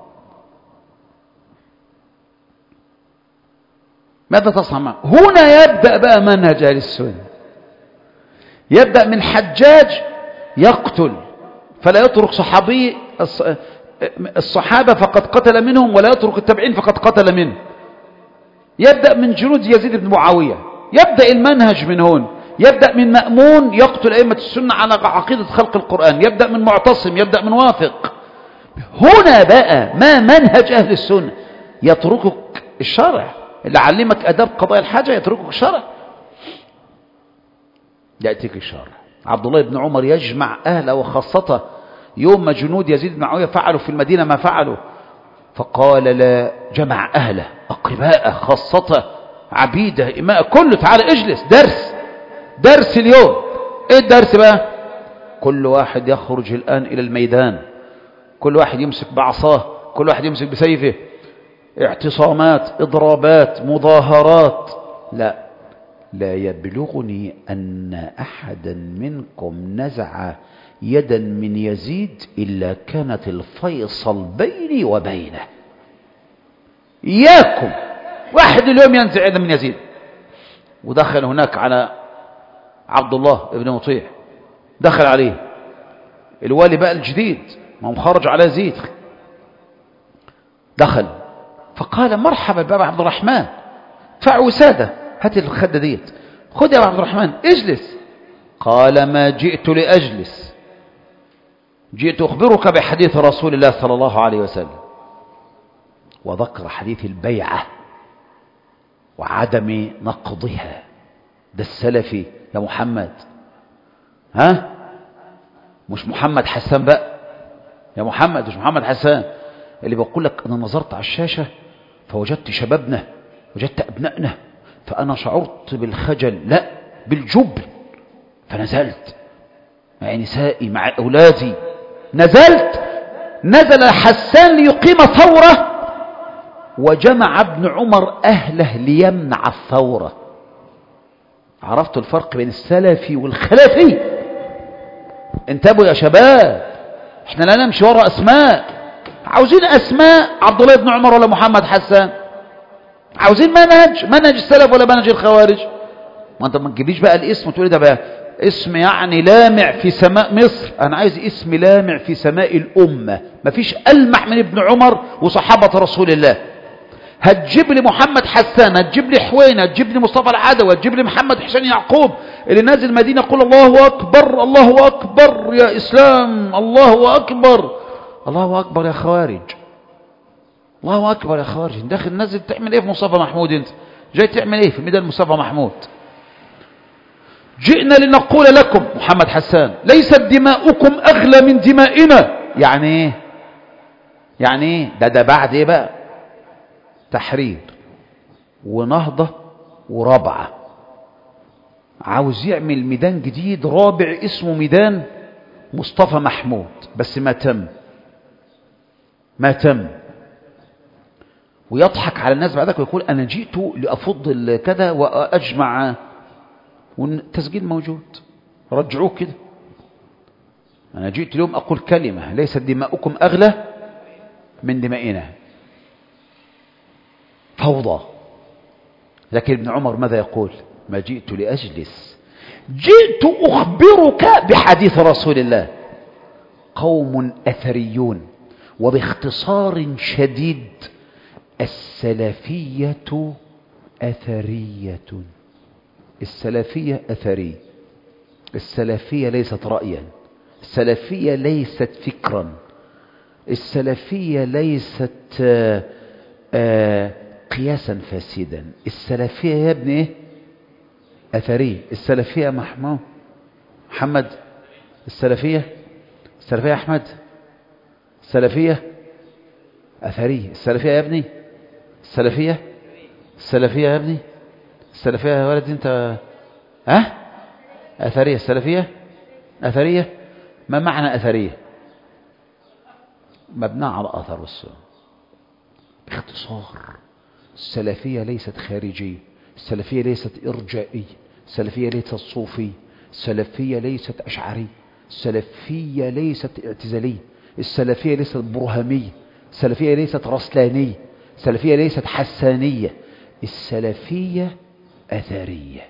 ماذا تصنع معه؟ هنا يبدأ بقى منهج أهل السنة. يبدأ من حجاج يقتل فلا يترك صحابي الصحابة فقد قتل منهم، ولا يترك التابعين فقد قتل منهم. يبدأ من جنود يزيد بن معاوية. يبدأ المنهج من هون. يبدأ من مأمون يقتل أئمة السنة على عقيدة خلق القرآن. يبدأ من معتصم، يبدأ من واثق. هنا بقى ما منهج أهل السنة. يتركك الشرع اللي علمك أداب قضاء الحاجة، يتركك الشرع، يأتيك الشرع. عبد الله بن عمر يجمع أهله وخاصته يوم ما جنود يزيد بن معاوية فعلوا في المدينة ما فعلوا، فقال: لا، جمع أهله أقباء خاصته عبيده إماء كله، تعال اجلس، درس اليوم. ايه الدرس بقى؟ كل واحد يخرج الآن إلى الميدان، كل واحد يمسك بعصاه، كل واحد يمسك بسيفه. اعتصامات، إضرابات، مظاهرات، لا يبلغني أن أحدا منكم نزع يدا من يزيد إلا كانت الفيصل بيني وبينه. إياكم واحد اليوم ينزع يدا من يزيد. ودخل هناك على عبد الله بن مطيع، دخل عليه الوالي بقى الجديد، ما هو مخرج على يزيد. دخل فقال: مرحبا بابا عبد الرحمن، ادفع وسادة، هات الخدة ديت، خذ يا عبد الرحمن اجلس. قال: ما جئت لأجلس، جئت أخبرك بحديث رسول الله صلى الله عليه وسلم. وذكر حديث البيعة وعدم نقضها. ده السلفي يا محمد، مش محمد حسان بقى، يا محمد مش محمد حسان اللي بقول لك أنا نظرت على الشاشة فوجدت شبابنا، وجدت أبنائنا، فأنا شعرت بالخجل، لا، بالجبن، فنزلت مع نسائي مع أولادي. نزل حسان ليقيم ثورة، وجمع ابن عمر أهله ليمنع الثورة. عرفت الفرق بين السلفي والخلفي؟ انتبهوا يا شباب، احنا لا نمشي وراء أسماء. عاوزين أسماء عبد الله بن عمر ولا محمد حسان؟ عاوزين منهج السلف ولا منهج الخوارج؟ ما انت ما تجيبليش بقى الاسم وتقول ده بقى اسم يعني لامع في سماء مصر. انا عايز اسم لامع في سماء الامه. ما فيش ألمع من ابن عمر وصحابه رسول الله. هتجيب لي محمد حسان، هتجيب لي حوينة، هتجيب لي مصطفى العدوي، هتجيب لي محمد حسين يعقوب اللي نازل المدينة يقول الله أكبر الله أكبر يا إسلام، الله أكبر الله أكبر يا خوارج، الله أكبر يا خوارج. داخل نازل تعمل إيه في مصطفى محمود؟ أنت جاي تعمل إيه في ميدان مصطفى محمود؟ جئنا لنقول لكم محمد حسان ليست دماؤكم أغلى من دمائنا. يعني إيه؟ يعني إيه؟ ده بعد إيه بقى؟ تحرير ونهضة ورابعة. عاوز يعمل ميدان جديد رابع اسمه ميدان مصطفى محمود، بس ما تم. ويضحك على الناس بعدك ويقول أنا جئت لأفض كذا وأجمع، والتسجيل موجود، رجعوه كده. أنا جئت اليوم أقول كلمة ليست دماؤكم أغلى من دمائنا. فوضى. لكن ابن عمر ماذا يقول؟ ما جئت لأجلس، جئت أخبرك بحديث رسول الله. قوم أثريون. وباختصار شديد السلفية أثرية. السلفية أثرية. السلفية ليست رأيا، السلفية ليست فكرا، السلفية ليست قياسا فاسدا. السلفية يا ابني ايه؟ أثرية. السلفية محمد، السلفية يا أحمد، السلفية أثرية. السلفية يا ابني، السلفية يا ابني، السلفية يا ولد انت أثرية. السلفية أثرية. ما معنى أثرية؟ مبنى على أثر والسنة. باختصار السلفية ليست خارجية، السلفية ليست إرجائية، السلفية ليست صوفية، السلفية ليست أشعرية، السلفية ليست اعتزالية، السلفية ليست برهمية، السلفية ليست رسلانية، السلفية ليست حسانية، السلفية أثرية.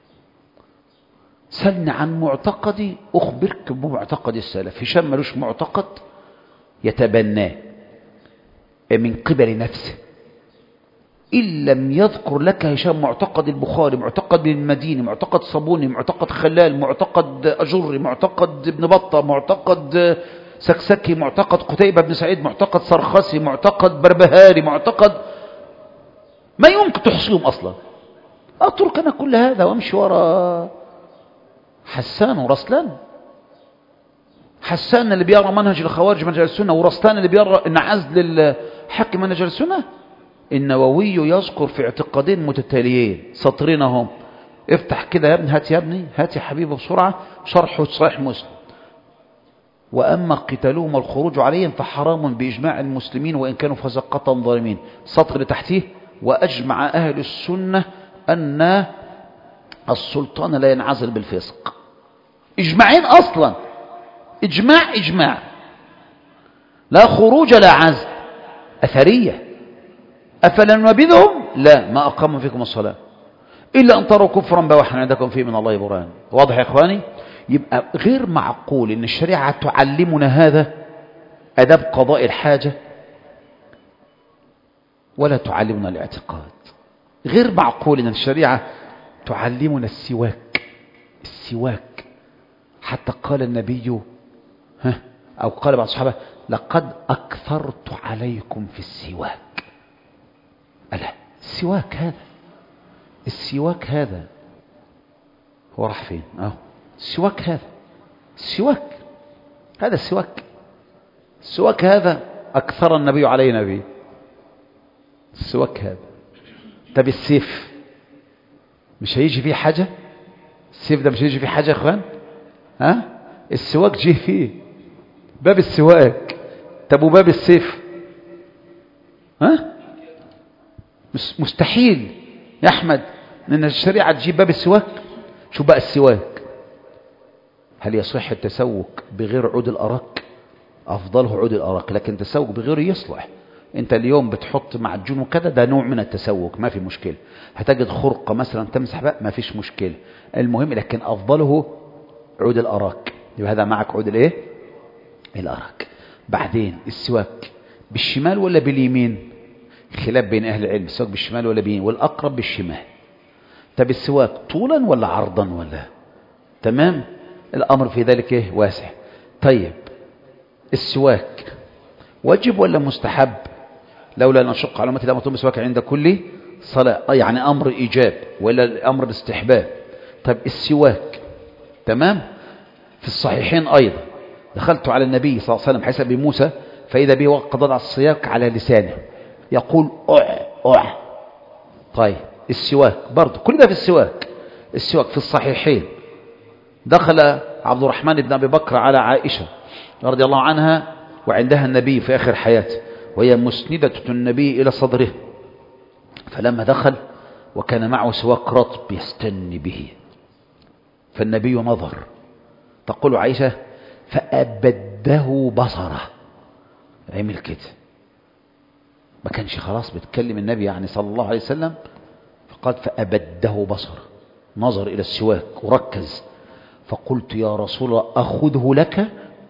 سلني عن معتقدي أخبرك بمعتقد السلف. هشام ملوش معتقد يتبناه من قبل نفسه، إن لم يذكر لك هشام معتقد البخاري، معتقد المديني، معتقد صابوني، معتقد خلال، معتقد أجري، معتقد ابن بطة، معتقد سكسكي، معتقد قتيبة بن سعيد، معتقد سرخسي، معتقد بربهاري، معتقد ما يمكن تحصيهم أصلا. أترك أنا كل هذا وأمشي وراء حسان ورسلان. حسان اللي بيرى منهج الخوارج منهج السنة، ورسلان اللي بيرى إن عزل الحق منهج السنة. النووي يذكر في اعتقادين متتاليين، سطرين هم. افتح كده يا ابني، هات يا ابني، هات يا حبيبي بسرعة شرح صحيح مسلم. وأما قتالهم والخروج عليهم فحرام بإجماع المسلمين وإن كانوا فسقة ظالمين. السطر اللي تحتيه وأجمع أهل السنة أن السلطان لا ينعزل بالفسق. إجماعين أصلا، إجماع لا خروج لا عزل. أثرية. أفلا ننبذهم؟ لا، ما أقاموا فيكم الصلاة إلا أن تروا كفرا بواحا عندكم فيه من الله برهان. واضح يا إخواني؟ يبقى غير معقول إن الشريعة تعلمنا هذا أداب قضاء الحاجة ولا تعلمنا الاعتقاد. غير معقول إن الشريعة تعلمنا السواك. حتى قال النبي أو قال بعض الصحابة لقد أكثرت عليكم في السواك. ألا السواك هذا هو راح فين؟ السواك هذا أكثر النبي علينا به. السواك هذا. طب السيف مش هيجي فيه حاجة؟ السيف ده مش هيجي فيه حاجة يا اخوان؟ السواك جه فيه باب السواك. طب وباب السيف؟ مستحيل يا أحمد ان الشريعة تجيب باب السواك. شو بقى السواك؟ هل يصح التسوك بغير عود الأرق؟ أفضله عود الأرق، لكن تسوك بغيره يصلح. انت اليوم بتحط معجون وكذا، ده نوع من التسوك ما في مشكلة. هتجد خرقة مثلا تمسح بقى ما فيش مشكلة. المهم لكن أفضله عود الأرق. يبقى هذا معك عود الايه؟ الأرق. بعدين السواك بالشمال ولا باليمين؟ خلاف بين أهل العلم السواك بالشمال ولا بين، والأقرب بالشمال. طب السواك طولا ولا عرضا ولا؟ تمام، الأمر في ذلك إيه؟ واسع. طيب السواك واجب ولا مستحب؟ لولا أن أشق على أمتي لأمرتهم بالسواك عند كل صلاة، يعني أمر إيجاب ولا أمر الاستحباب. طب السواك تمام، في الصحيحين أيضا دخلت على النبي صلى الله عليه وسلم حسب موسى فإذا به قد وضع السياق على لسانه يقول أع. طيب السواك برضه كل ده في السواك. السواك في الصحيحين دخل عبد الرحمن بن أبي بكر على عائشة رضي الله عنها وعندها النبي في آخر حياته وهي مسندة النبي إلى صدره، فلما دخل وكان معه سواك رطب يستني به، فالنبي نظر، تقول عائشة فأبده بصره، عمل كده، ما كانش خلاص بتكلم النبي يعني صلى الله عليه وسلم، فقال فأبده بصره، نظر إلى السواك وركز، فقلت يا رسول الله أخذه لك؟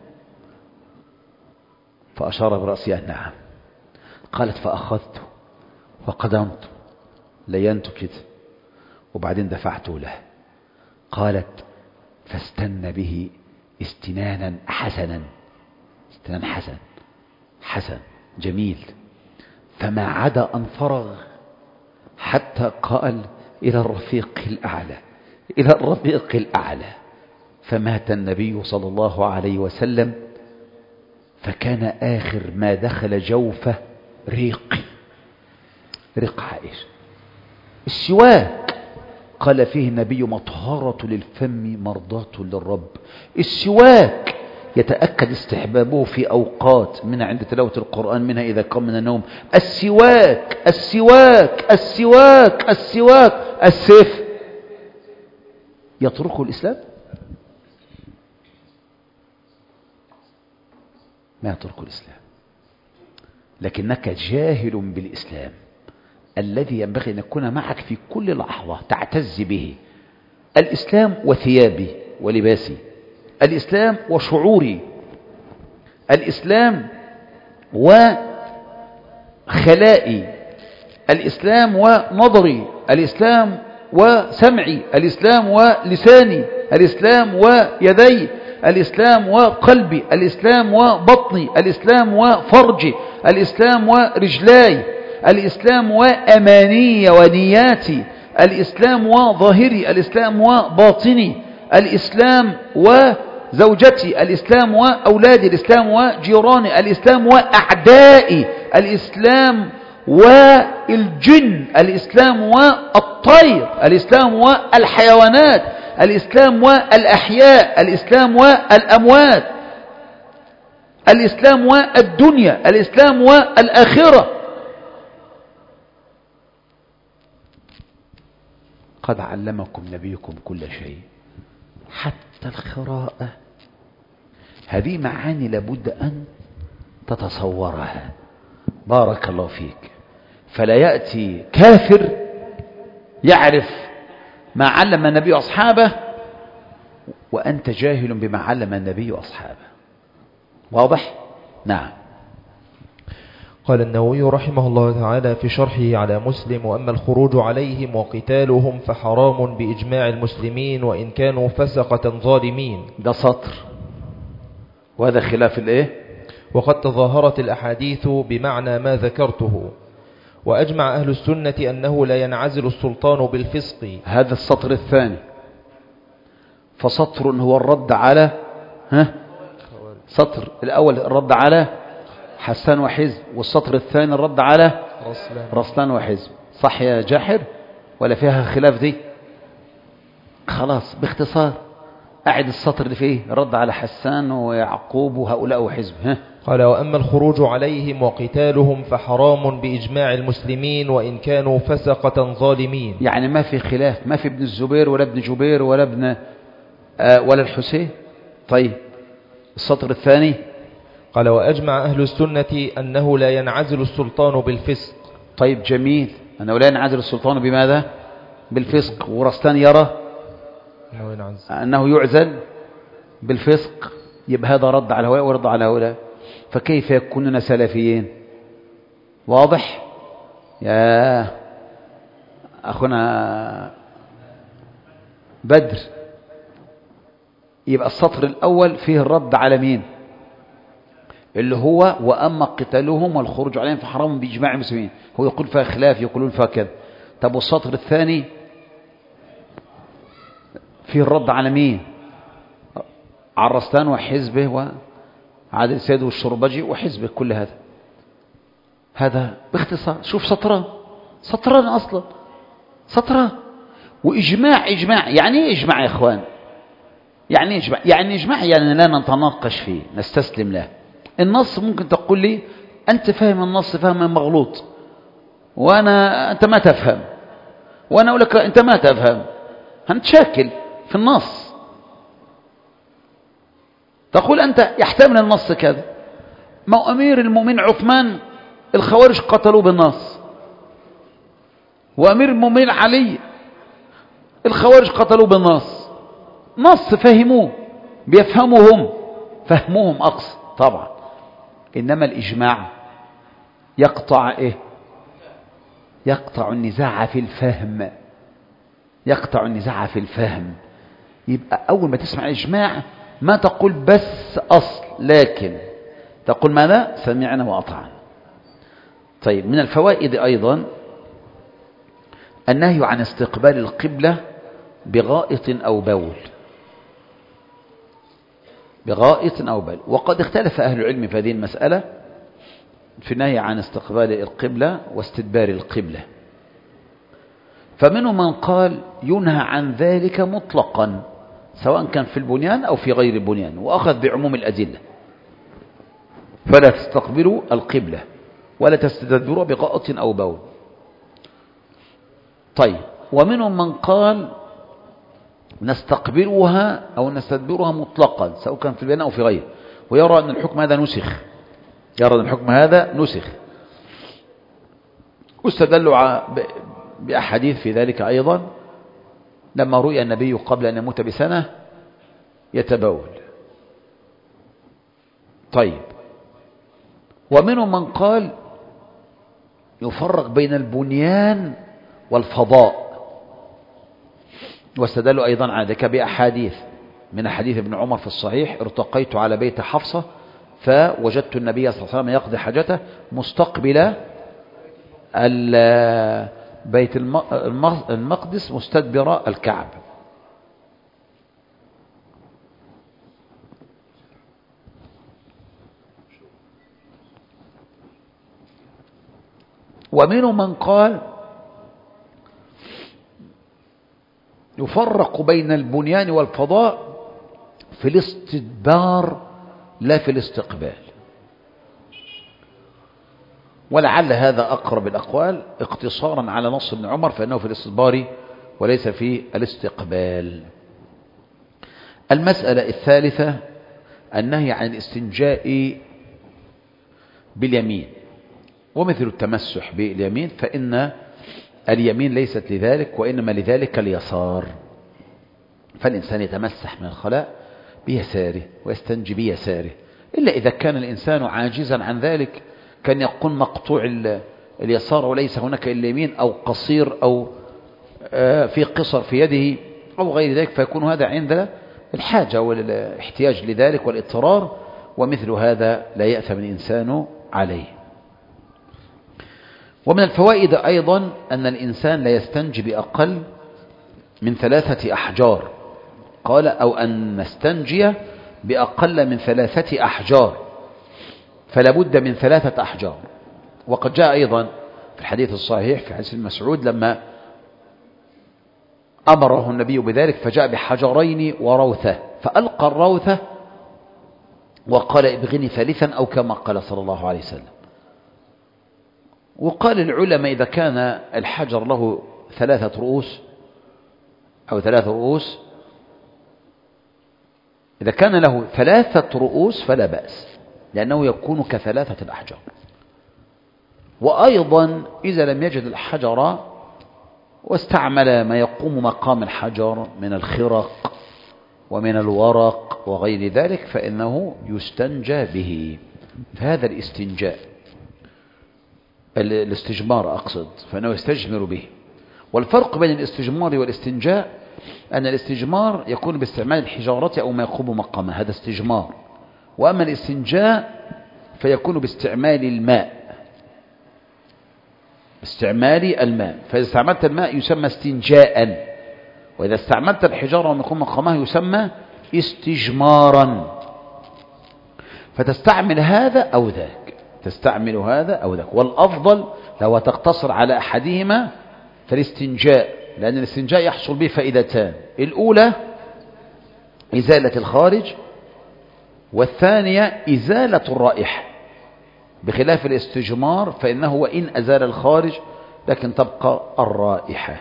فأشار برأسي نعم. قالت فأخذته فقدمت لينت كده وبعدين دفعته له. قالت فاستنى به استنانا حسنا، استنان حسن جميل، فما عدا أن فرغ حتى قال إلى الرفيق الأعلى، إلى الرفيق الأعلى. فمات النبي صلى الله عليه وسلم، فكان آخر ما دخل جوفه ريق عائشة. السواك قال فيه النبي مطهرة للفم مرضاة للرب. السواك يتأكد استحبابه في أوقات، منها عند تلاوة القرآن، منها إذا قام من النوم. السواك السيف يتركه الإسلام؟ ما يتركه الإسلام، لكنك جاهل بالإسلام الذي ينبغي أن يكون معك في كل لحظة تعتز به. الإسلام وثيابي ولباسي، الإسلام وشعوري، الإسلام وخلائي، الإسلام ونظري، الإسلام وسمعي، الإسلام ولساني، الإسلام ويدي، الإسلام وقلبي، الإسلام وبطني، الإسلام وفرجي، الإسلام ورجلاي، الإسلام وأماني ونياتي، الإسلام وظاهري، الإسلام وباطني، الإسلام وزوجتي، الإسلام وأولادي، الإسلام وجيراني، الإسلام وأعدائي، الإسلام والجن، الإسلام والطير، الإسلام والحيوانات، الإسلام والأحياء، الإسلام والأموات، الإسلام والدنيا، الإسلام والآخرة. قد علمكم نبيكم كل شيء حتى القراءة. هذه معاني لابد أن تتصورها. بارك الله فيك. فلا يأتي كافر يعرف ما علم النبي أصحابه وأنت جاهل بما علم النبي أصحابه. واضح؟ نعم. قال النووي رحمه الله تعالى في شرحه على مسلم: وأما الخروج عليهم وقتالهم فحرام بإجماع المسلمين وإن كانوا فسقة ظالمين. ده سطر، وهذا خلاف الإيه؟ وقد تظاهرت الأحاديث بمعنى ما ذكرته، وأجمع أهل السنة أنه لا ينعزل السلطان بالفسق. هذا السطر الثاني. فسطر هو الرد على سطر الأول الرد على حسان وحزب، والسطر الثاني الرد على رسلان وحزب. صح يا جاحر ولا فيها خلاف دي؟ خلاص باختصار أعد السطر اللي فيه الرد على حسان ويعقوب وهؤلاء وحزب. قال: وأما الخروج عليهم وقتالهم فحرام بإجماع المسلمين وإن كانوا فسقة ظالمين. يعني ما في خلاف، ما في ابن الزبير ولا ابن جبير ولا ابن ولا الحسين. طيب السطر الثاني قال: وأجمع أهل السنة أنه لا ينعزل السلطان بالفسق. طيب جميل، أنه لا ينعزل السلطان بماذا؟ بالفسق. ورستان يرى أنه يعزل بالفسق. يبقى هذا رد على هؤلاء ورد على هؤلاء، فكيف يكونون سلفيين؟ واضح؟ يا أخونا بدر، يبقى السطر الأول فيه الرد على مين؟ اللي هو وأما قتالهم والخروج عليهم فحرام بإجماع المسلمين. هو يقول فيها خلاف، يقولون فيها كذا. طب والسطر الثاني فيه الرد على مين؟ عرستان وحزبه وعادل السيد والشربجي وحزبه، كل هذا باختصار. شوف سطران أصلا، سطران. وإجماع يعني إيه إجماع يا إخوان؟ يعني إجماع يعني لا نتناقش فيه، نستسلم له. النص ممكن تقول لي أنت فاهم النص فهما مغلوط، أنت ما تفهم، وأنا أقول لك أنت ما تفهم، هنتشاكل في النص. تقول أنت يحتمل النص كذا، ما هو أمير المؤمنين عثمان الخوارج قتلوه بالنص، وأمير المؤمنين علي الخوارج قتلوه بالنص. نص فهموه، بيفهموهم، فهموهم أقصى طبعا. إنما الإجماع يقطع إيه؟ يقطع النزاع في الفهم، يقطع النزاع في الفهم. يبقى أول ما تسمع الإجماع ما تقول بس أصل، لكن تقول ماذا؟ سمعنا وأطعنا. طيب، من الفوائد أيضا النهي عن استقبال القبلة بغائط أو بول، بغائط أو بول. وقد اختلف أهل العلم في هذه المسألة في النهي عن استقبال القبلة واستدبار القبلة. فمنهم من قال ينهى عن ذلك مطلقا، سواء كان في البنيان أو في غير البنيان، وأخذ بعموم الأدلة، فلا تستقبلوا القبلة ولا تستدبروا بغائط أو بول. طيب، ومنهم من قال نستقبلها أو نستدبرها مطلقا، سواء كان في البنيان أو في غيره، ويرى أن الحكم هذا نسخ، يرى أن الحكم هذا نسخ. واستدلوا بأحاديث في ذلك أيضا، لما رؤي النبي قبل أن يموت بسنة يتبول. طيب، ومنهم من قال يفرق بين البنيان والفضاء، واستدلوا أيضا على ذلك بأحاديث، من حديث ابن عمر في الصحيح: ارتقيت على بيت حفصة فوجدت النبي صلى الله عليه وسلم يقضي حاجته مستقبل بيت المقدس مستدبر الكعب. ومنهم من قال يفرق بين البنيان والفضاء في الاستدبار لا في الاستقبال، ولعل هذا أقرب الأقوال اقتصارا على نص ابن عمر، فإنه في الاستدبار وليس في الاستقبال. المسألة الثالثة النهي عن الاستنجاء باليمين، ومثل التمسح باليمين، فإن اليمين ليست لذلك، وإنما لذلك اليسار. فالإنسان يتمسح من الخلاء بيساره ويستنجي بيساره، إلا إذا كان الإنسان عاجزا عن ذلك، كان يكون مقطوع اليسار وليس هناك إلا اليمين، أو قصير، أو في قصر في يده أو غير ذلك، فيكون هذا عند الحاجة والاحتياج لذلك والاضطرار، ومثل هذا لا يأثم الإنسان عليه. ومن الفوائد أيضا أن الإنسان لا يستنجي بأقل من 3 أحجار، قال أو أن نستنجي بأقل من 3 أحجار، فلا بد من 3 أحجار. وقد جاء أيضا في الحديث الصحيح في حديث مسعود لما أمره النبي بذلك، فجاء بحجرين وروثة، فألقى الروثة وقال ابغني ثالثا، أو كما قال صلى الله عليه وسلم. وقال العلماء إذا كان الحجر له 3 رؤوس أو 3 رؤوس، إذا كان له 3 رؤوس فلا بأس، لأنه يكون ك3 الأحجار. وأيضا إذا لم يجد الحجر واستعمل ما يقوم مقام الحجر من الخرق ومن الورق وغير ذلك، فإنه يستنجى به. فهذا الاستنجاء الاستجمار أقصد، فإنه يستجمر به. والفرق بين الاستجمار والاستنجاء أن الاستجمار يكون باستعمال الحجارة أو ما يقوم مقامه، هذا استجمار. وأما الاستنجاء فيكون باستعمال الماء، باستعمال الماء. فإذا استعملت الماء يسمى استنجاء، وإذا استعملت الحجارة وما يقوم مقامه يسمى استجمارا. فتستعمل هذا أو ذاك، تستعمل هذا أو ذاك. والأفضل لو تقتصر على أحدهما فالاستنجاء، لأن الاستنجاء يحصل به فائدتان: الأولى إزالة الخارج، والثانية إزالة الرائحة، بخلاف الاستجمار فإنه وإن أزال الخارج لكن تبقى الرائحة.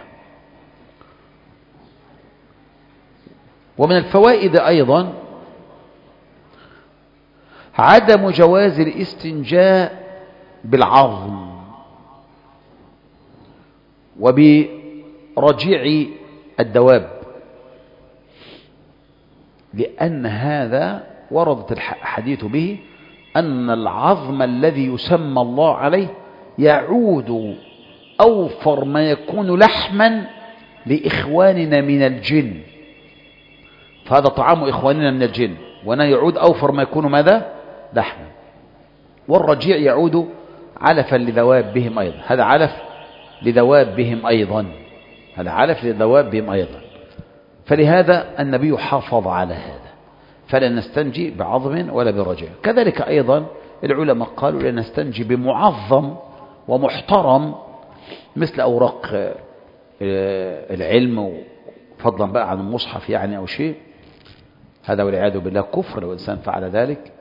ومن الفوائد أيضا عدم جواز الاستنجاء بالعظم وبرجيع الدواب، لأن هذا وردت الحديث به أن العظم الذي يسمى الله عليه يعود أوفر ما يكون لحما لإخواننا من الجن، فهذا طعام إخواننا من الجن، وأنا يعود أوفر ما يكون ماذا؟ لحما. والرجيع يعود علفا لذوابهم أيضا، هذا علف لذوابهم أيضا، هذا علف لذوابهم أيضا. فلهذا النبي حافظ على هذا، فلا نستنجي بعظم ولا برجيع. كذلك أيضا العلماء قالوا لا نستنجي بمعظم ومحترم مثل أوراق العلم، فضلا بقى عن المصحف يعني أو شيء، هذا والعياذ بالله كفر لو الإنسان فعل ذلك.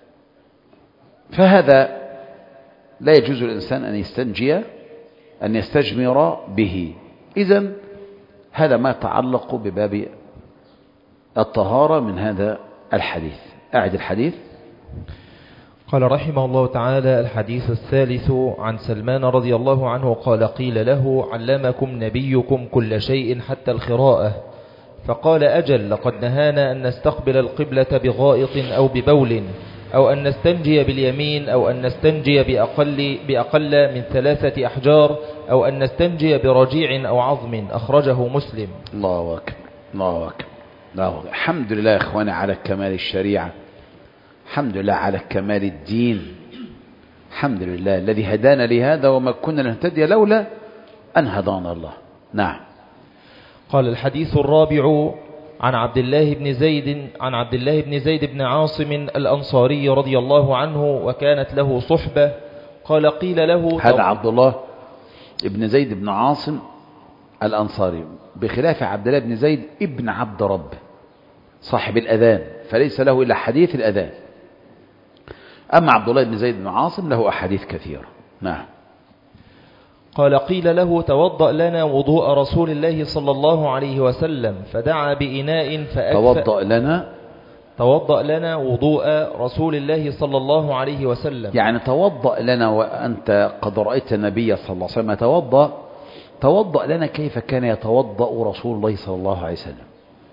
فهذا لا يجوز للإنسان أن يستجمر به. إذن هذا ما يتعلق بباب الطهارة من هذا الحديث. أعد الحديث. قال رحمه الله تعالى: الحديث الثالث عن سلمان رضي الله عنه قال: قيل له: علمكم نبيكم كل شيء حتى الخراءة؟ فقال: أجل، لقد نهانا أن نستقبل القبلة بغائط أو ببول، أو أن نستنجي باليمين، أو أن نستنجي بأقل من 3 أحجار، أو أن نستنجي برجيع أو عظم. أخرجه مسلم. الله أكبر، الله أكبر، الله أكبر. الحمد لله يا إخواني على كمال الشريعة، الحمد لله على كمال الدين، الحمد لله الذي هدانا لهذا وما كنا نهتدي لولا أن هدانا الله. نعم. قال: الحديث الرابع عن عبد الله بن زيد بن عاصم الأنصاري رضي الله عنه، وكانت له صحبة. قال: قيل له: هذا عبد الله بن زيد بن عاصم الأنصاري، بخلاف عبد الله بن زيد ابن عبد رب صاحب الأذان، فليس له إلا حديث الأذان. أما عبد الله بن زيد بن عاصم له أحاديث كثيرة. نعم. قال: قيل له: توضأ لنا وضوء رسول الله صلى الله عليه وسلم، فدعا بإناء توضأ لنا وضوء رسول الله صلى الله عليه وسلم. يعني توضأ لنا وأنت قد رأيت النبي صلى الله عليه وسلم توضأ لنا كيف كان يتوضأ رسول الله صلى الله عليه وسلم.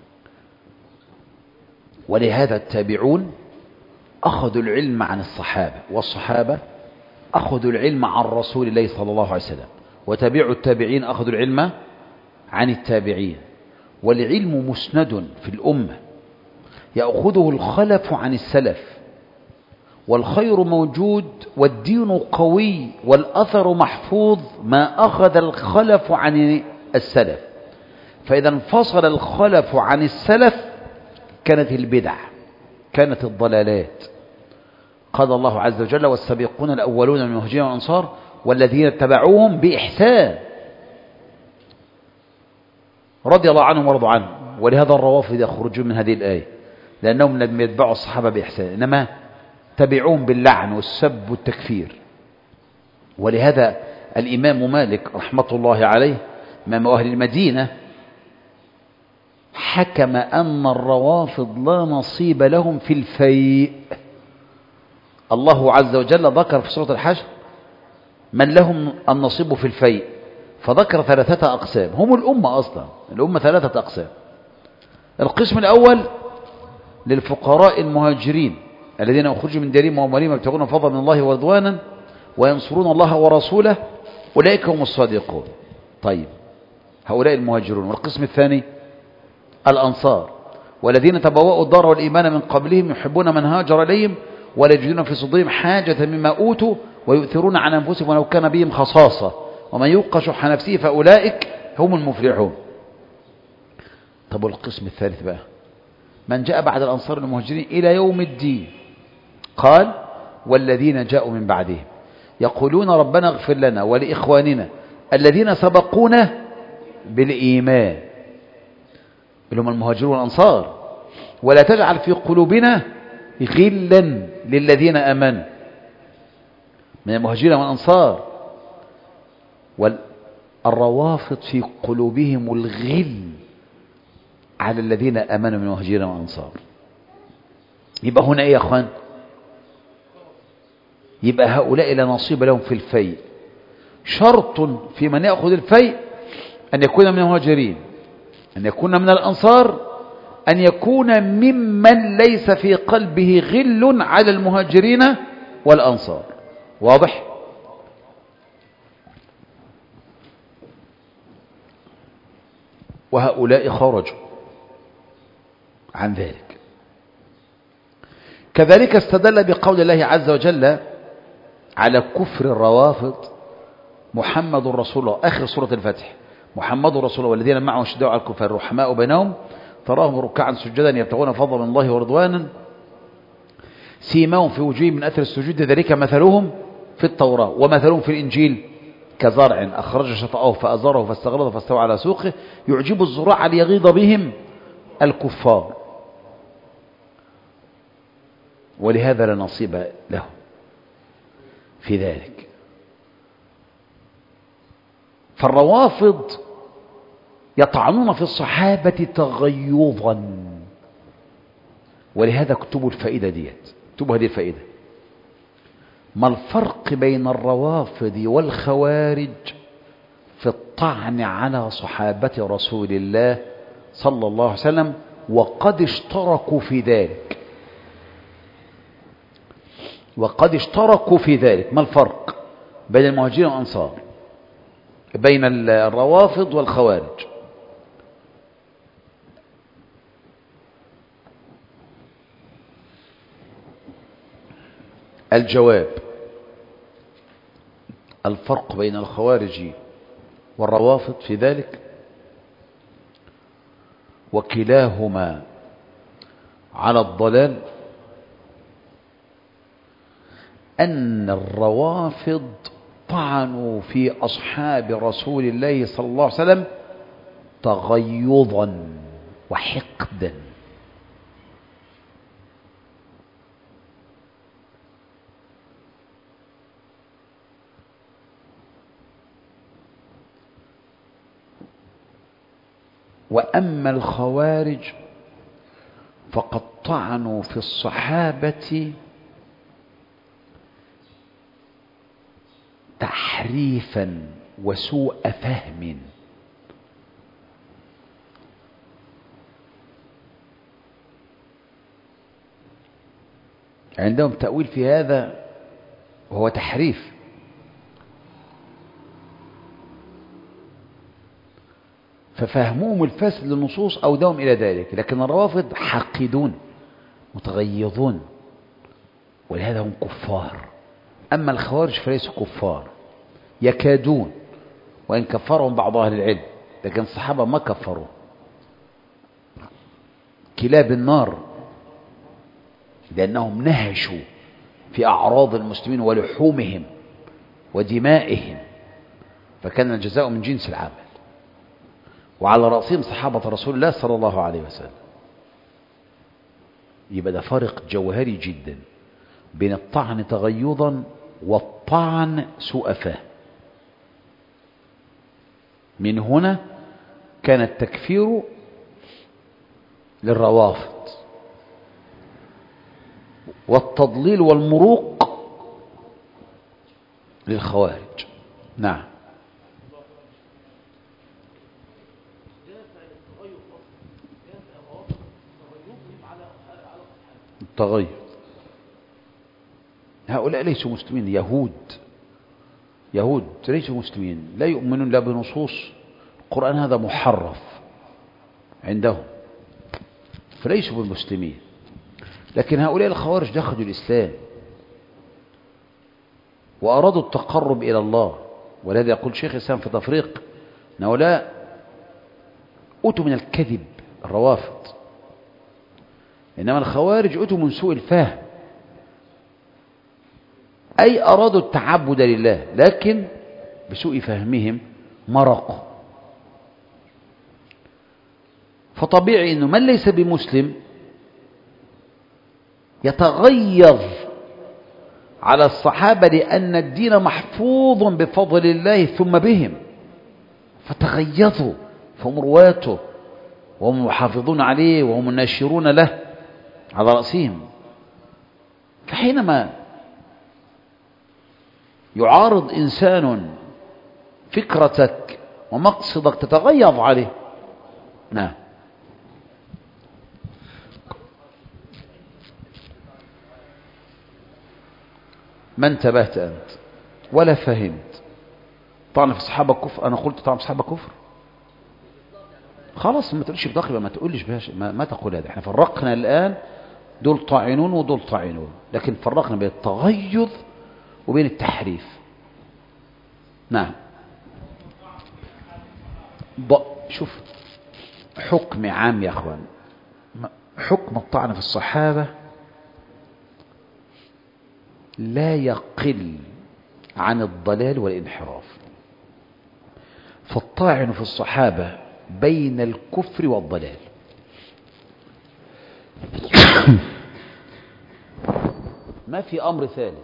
ولهذا التابعون أخذوا العلم عن الصحابة، والصحابة أخذوا العلم عن رسول الله صلى الله عليه وسلم، وتابعوا التابعين أخذوا العلم عن التابعين. والعلم مسند في الأمة يأخذه الخلف عن السلف، والخير موجود والدين قوي والأثر محفوظ ما أخذ الخلف عن السلف. فإذا انفصل الخلف عن السلف كانت البدع، كانت الضلالات. قال الله عز وجل: والسابقون الأولون من المهاجرين والأنصار والذين اتبعوهم بإحسان رضي الله عنهم ورضوا عنه. ولهذا الروافض يخرجون من هذه الآية، لأنهم لم يتبعوا الصحابة بإحسان، إنما تبعوهم باللعن والسب والتكفير. ولهذا الإمام مالك رحمة الله عليه إمام أهل المدينة حكم أن الروافض لا نصيب لهم في الفيء. الله عز وجل ذكر في سورة الحشر من لهم النصيب في الفيء، فذكر 3 أقسام. هم الأمة أصلا، الأمة 3 أقسام. القسم الأول للفقراء المهاجرين الذين أخرجوا من ديارهم وأموالهم يبتغون فضلا من الله ورضوانا وينصرون الله ورسوله أولئك هم الصادقون. طيب هؤلاء المهاجرون. والقسم الثاني الأنصار والذين تبوأوا الدار والإيمان من قبلهم يحبون من هاجر إليهم ولا يجدون في صدورهم حاجة مما أوتوا ويؤثرون على أنفسهم ولو كان بهم خصاصة ومن يوق شح نفسه فأولئك هم المفلحون. طب والقسم الثالث بقى من جاء بعد الأنصار المهاجرين إلى يوم الدين قال والذين جاءوا من بعدهم يقولون ربنا اغفر لنا ولإخواننا الذين سبقونا بالإيمان اللي هم المهاجرون والأنصار ولا تجعل في قلوبنا غلا للذين آمنوا من المهاجرين والأنصار. والروافض في قلوبهم الغل على الذين آمنوا من المهاجرين والأنصار. يبقى هنا إيه يا أخوان؟ يبقى هؤلاء لا نصيب لهم في الفيء. شرط في من يأخذ الفيء أن يكون من المهاجرين، أن يكون من الأنصار، أن يكون ممن ليس في قلبه غل على المهاجرين والأنصار. واضح؟ وهؤلاء خرجوا عن ذلك. كذلك استدل بقول الله عز وجل على كفر الروافض محمد رسول الله، آخر سورة الفتح، محمد رسول الله والذين معه شداء على الكفار رحماء بينهم تراهم ركعا سجدا يبتغون فضلا من الله ورضوانا سيماهم في وجوههم من أثر السجود ذلك مثلهم في التوراة ومثلهم في الإنجيل كزرع أخرج شطأه فأزره فاستغلظ فاستوى على سوقه يعجب الزراع ليغيظ بهم الكفار. ولهذا لا نصيب له في ذلك. فالروافض يطعنون في الصحابة تغيظا. ولهذا اكتبوا الفائدة ديت، اكتبوا هذه الفائدة. ما الفرق بين الروافض والخوارج في الطعن على صحابة رسول الله صلى الله عليه وسلم وقد اشتركوا في ذلك؟ وقد اشتركوا في ذلك. ما الفرق بين المهاجرين والأنصار، بين الروافض والخوارج؟ الجواب: الفرق بين الخوارج والروافض في ذلك وكلاهما على الضلال أن الروافض طعنوا في أصحاب رسول الله صلى الله عليه وسلم تغيظا وحقدا، وأما الخوارج فقد طعنوا في الصحابة تحريفا وسوء فهم. عندهم تأويل في هذا وهو تحريف. ففهمهم الفاسد للنصوص أودهم إلى ذلك. لكن الروافض حاقدون متغيظون، ولهذا هم كفار. أما الخوارج فليسوا كفار، يكادون، وإن كفرهم بعض أهل العلم، لكن الصحابة ما كفروا. كلاب النار لأنهم نهشوا في أعراض المسلمين ولحومهم ودمائهم، فكان الجزاء من جنس العمل. وعلى رأسهم صحابة رسول الله صلى الله عليه وسلم. يبقى ده فرق جوهري جدا بين الطعن تغيظا والطعن سوء فهم. من هنا كان التكفير للروافض والتضليل والمروق للخوارج. نعم. التغير، هؤلاء ليسوا مسلمين، يهود يهود ليسوا مسلمين، لا يؤمنون لا بنصوص القرآن، هذا محرف عندهم، فليسوا بالمسلمين. لكن هؤلاء الخوارج دخلوا الإسلام وأرادوا التقرب إلى الله، ولهذا يقول شيخ الإسلام في تفريق أن هؤلاء أتوا من الكذب الروافض، إنما الخوارج أتوا من سوء الفهم، أي أرادوا التعبد لله لكن بسوء فهمهم مرقوا. فطبيعي أنه من ليس بمسلم يتغيظ على الصحابة لأن الدين محفوظ بفضل الله ثم بهم، فتغيظوا، فهم رواته وهم محافظون عليه وهم الناشرون له على رأسهم. فحينما يعارض إنسان فكرتك ومقصدك تتغيظ عليه. نعم. ما انتبهت أنت ولا فهمت. طعن في الصحابة كفر، أنا قلت طعن في الصحابة كفر؟ خلاص ما تقولش بدقيقة، ما تقولش بهاش، ما تقول هذا. احنا فرقنا الآن دول طاعنون ودول طاعنون، لكن فرقنا بين التغيظ وبين التحريف. نعم. شوف حكم عام يا أخوان، حكم الطعن في الصحابة لا يقل عن الضلال والانحراف. فالطاعن في الصحابة بين الكفر والضلال. ما في أمر ثالث.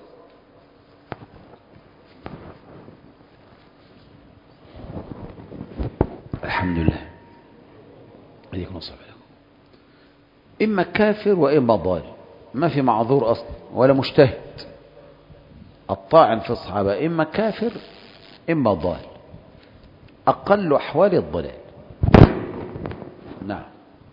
الحمد لله. عليكم الصلاة. إما كافر وإما ضال، ما في معذور أصلا ولا مجتهد. الطاعن في الصحابة إما كافر إما ضال، أقل أحوال الضلال. نعم.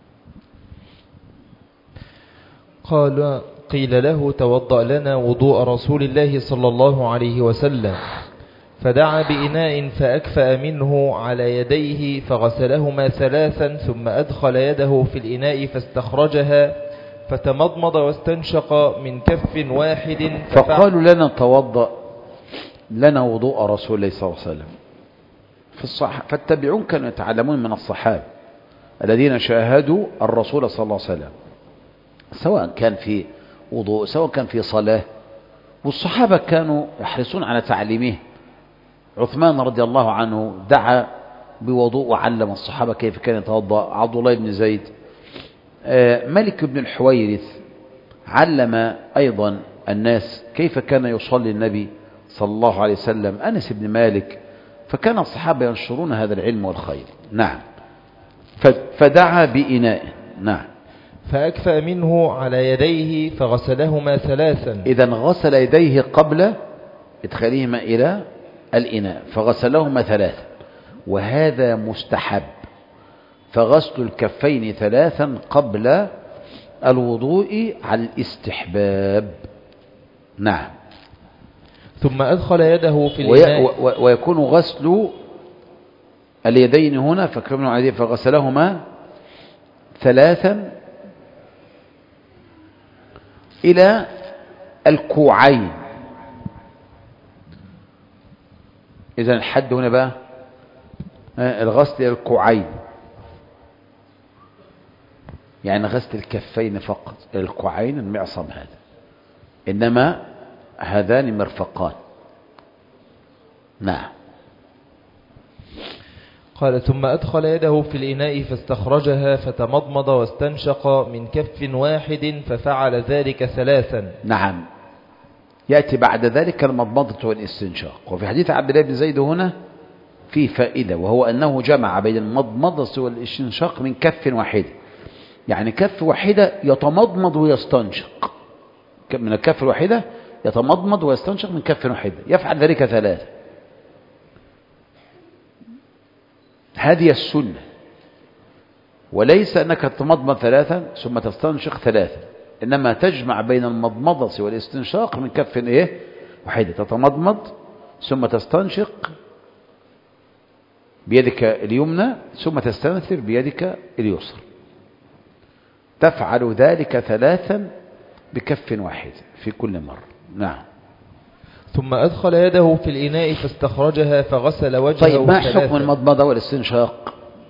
قال قيل له توضأ لنا وضوء رسول الله صلى الله عليه وسلم، فدعا بإناء فأكفأ منه على يديه فغسلهما ثلاثا، ثم أدخل يده في الإناء فاستخرجها فتمضمض واستنشق من كف واحد. فقالوا لنا توضأ لنا وضوء رسول الله صلى الله عليه وسلم. فالتابعون كانوا يتعلمون من الصحابة الذين شاهدوا الرسول صلى الله عليه وسلم، سواء كان في وضوء سواء كان في صلاة، والصحابة كانوا يحرصون على تعليمه. عثمان رضي الله عنه دعا بوضوء وعلم الصحابة كيف كان يتوضأ. عبد الله بن زيد، ملك بن الحويرث علم أيضا الناس كيف كان يصلي النبي صلى الله عليه وسلم. أنس بن مالك. فكان الصحابة ينشرون هذا العلم والخير. نعم. فدعا بإناء. نعم. فأكفأ منه على يديه فغسلهما ثلاثا. إذن غسل يديه قبل إدخالهما إلى الإناء فغسلهما ثلاثا، وهذا مستحب. فغسل الكفين ثلاثا قبل الوضوء على الاستحباب. نعم. ثم أدخل يده في الإناء ويكون غسل اليدين هنا فكرمنا عليه فغسلهما ثلاثا إلى الكوعين. إذن الحد هنا بقى الغسل إلى الكوعين، يعني غسل الكفين فقط إلى الكوعين، المعصم هذا، إنما هذان مرفقان. نعم. قال ثم أدخل يده في الإناء فاستخرجها فتمضمض واستنشق من كف واحد ففعل ذلك ثلاثا. نعم. يأتي بعد ذلك المضمضة والاستنشاق. وفي حديث عبد الله بن زيد هنا فيه فائدة، وهو أنه جمع بين المضمضة والاستنشاق من كف واحد، يعني كف واحدة يتمضمض ويستنشق، من الكف الواحدة يتمضمض ويستنشق من كف واحدة، يفعل ذلك ثلاثة. هذه السنة، وليس أنك تمضمض ثلاثا ثم تستنشق ثلاثا، إنما تجمع بين المضمضة والاستنشاق من كف واحدة، تتمضمض ثم تستنشق بيدك اليمنى ثم تستنثر بيدك اليسرى. تفعل ذلك 3 بكف واحد في كل مرة. نعم. ثم أدخل يده في الإناء فاستخرجها فغسل وجهه طيب ما 3. حكم المضمضة والاستنشاق؟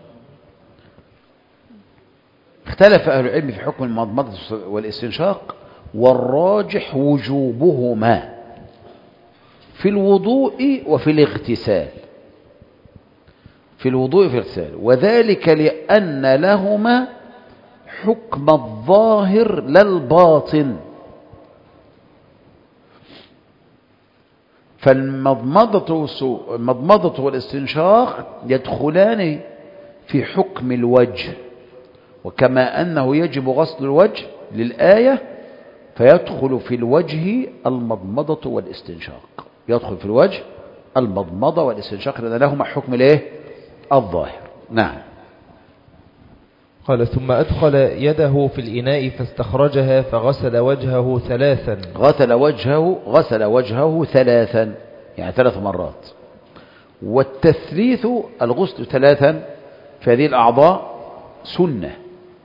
اختلف أهل العلم في حكم المضمضة والاستنشاق، والراجح وجوبهما في الوضوء وفي الاغتسال. في الوضوء وفي الاغتسال، وذلك لأن لهما حكم الظاهر لا الباطن. فالمضمضة والاستنشاق يدخلان في حكم الوجه، وكما أنه يجب غسل الوجه للآية فيدخل في الوجه المضمضة والاستنشاق. يدخل في الوجه المضمضة والاستنشاق لأن لهما حكم الايه؟ الظاهر. نعم. قال ثم أدخل يده في الإناء فاستخرجها فغسل وجهه 3. غسل وجهه 3 يعني 3 مرات. والتثليث الغسل 3 في هذه الأعضاء سنة،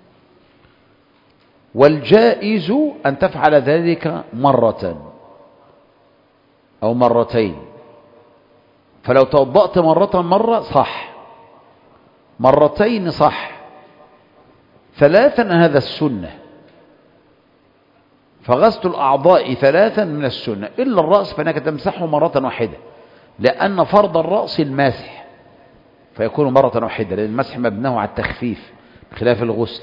والجائز أن تفعل ذلك مرة أو مرتين. فلو توضأت مرة صح، مرتين صح، 3 هذا السنة. فغسل الأعضاء 3 من السنة، إلا الرأس فإنك تمسحه مرة واحدة، لأن فرض الرأس المسح فيكون مرة واحدة، لأن المسح مبناه على التخفيف بخلاف الغسل.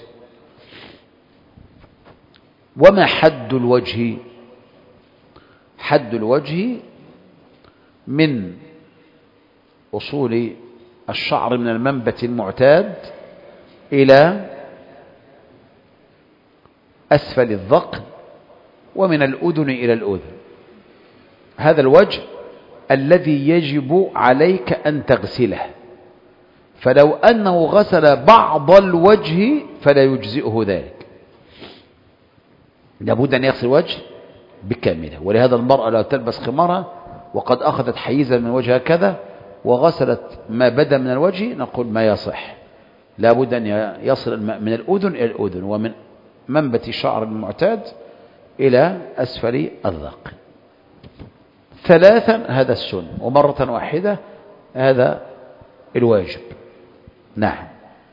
وما حد الوجه؟ حد الوجه من أصول الشعر من المنبت المعتاد إلى أسفل الذقن، ومن الأذن إلى الأذن. هذا الوجه الذي يجب عليك أن تغسله، فلو أنه غسل بعض الوجه فلا يجزئه ذلك، لابد أن يغسل الوجه بكامله. ولهذا المرأة لو تلبس خمارها وقد أخذت حيزا من وجهها كذا وغسلت ما بدا من الوجه نقول ما يصح، لابد أن يصل الماء من الأذن إلى الأذن، ومن منبت الشعر المعتاد إلى أسفل الذقن. 3 هذا السنة، ومرة واحدة هذا الواجب. نعم.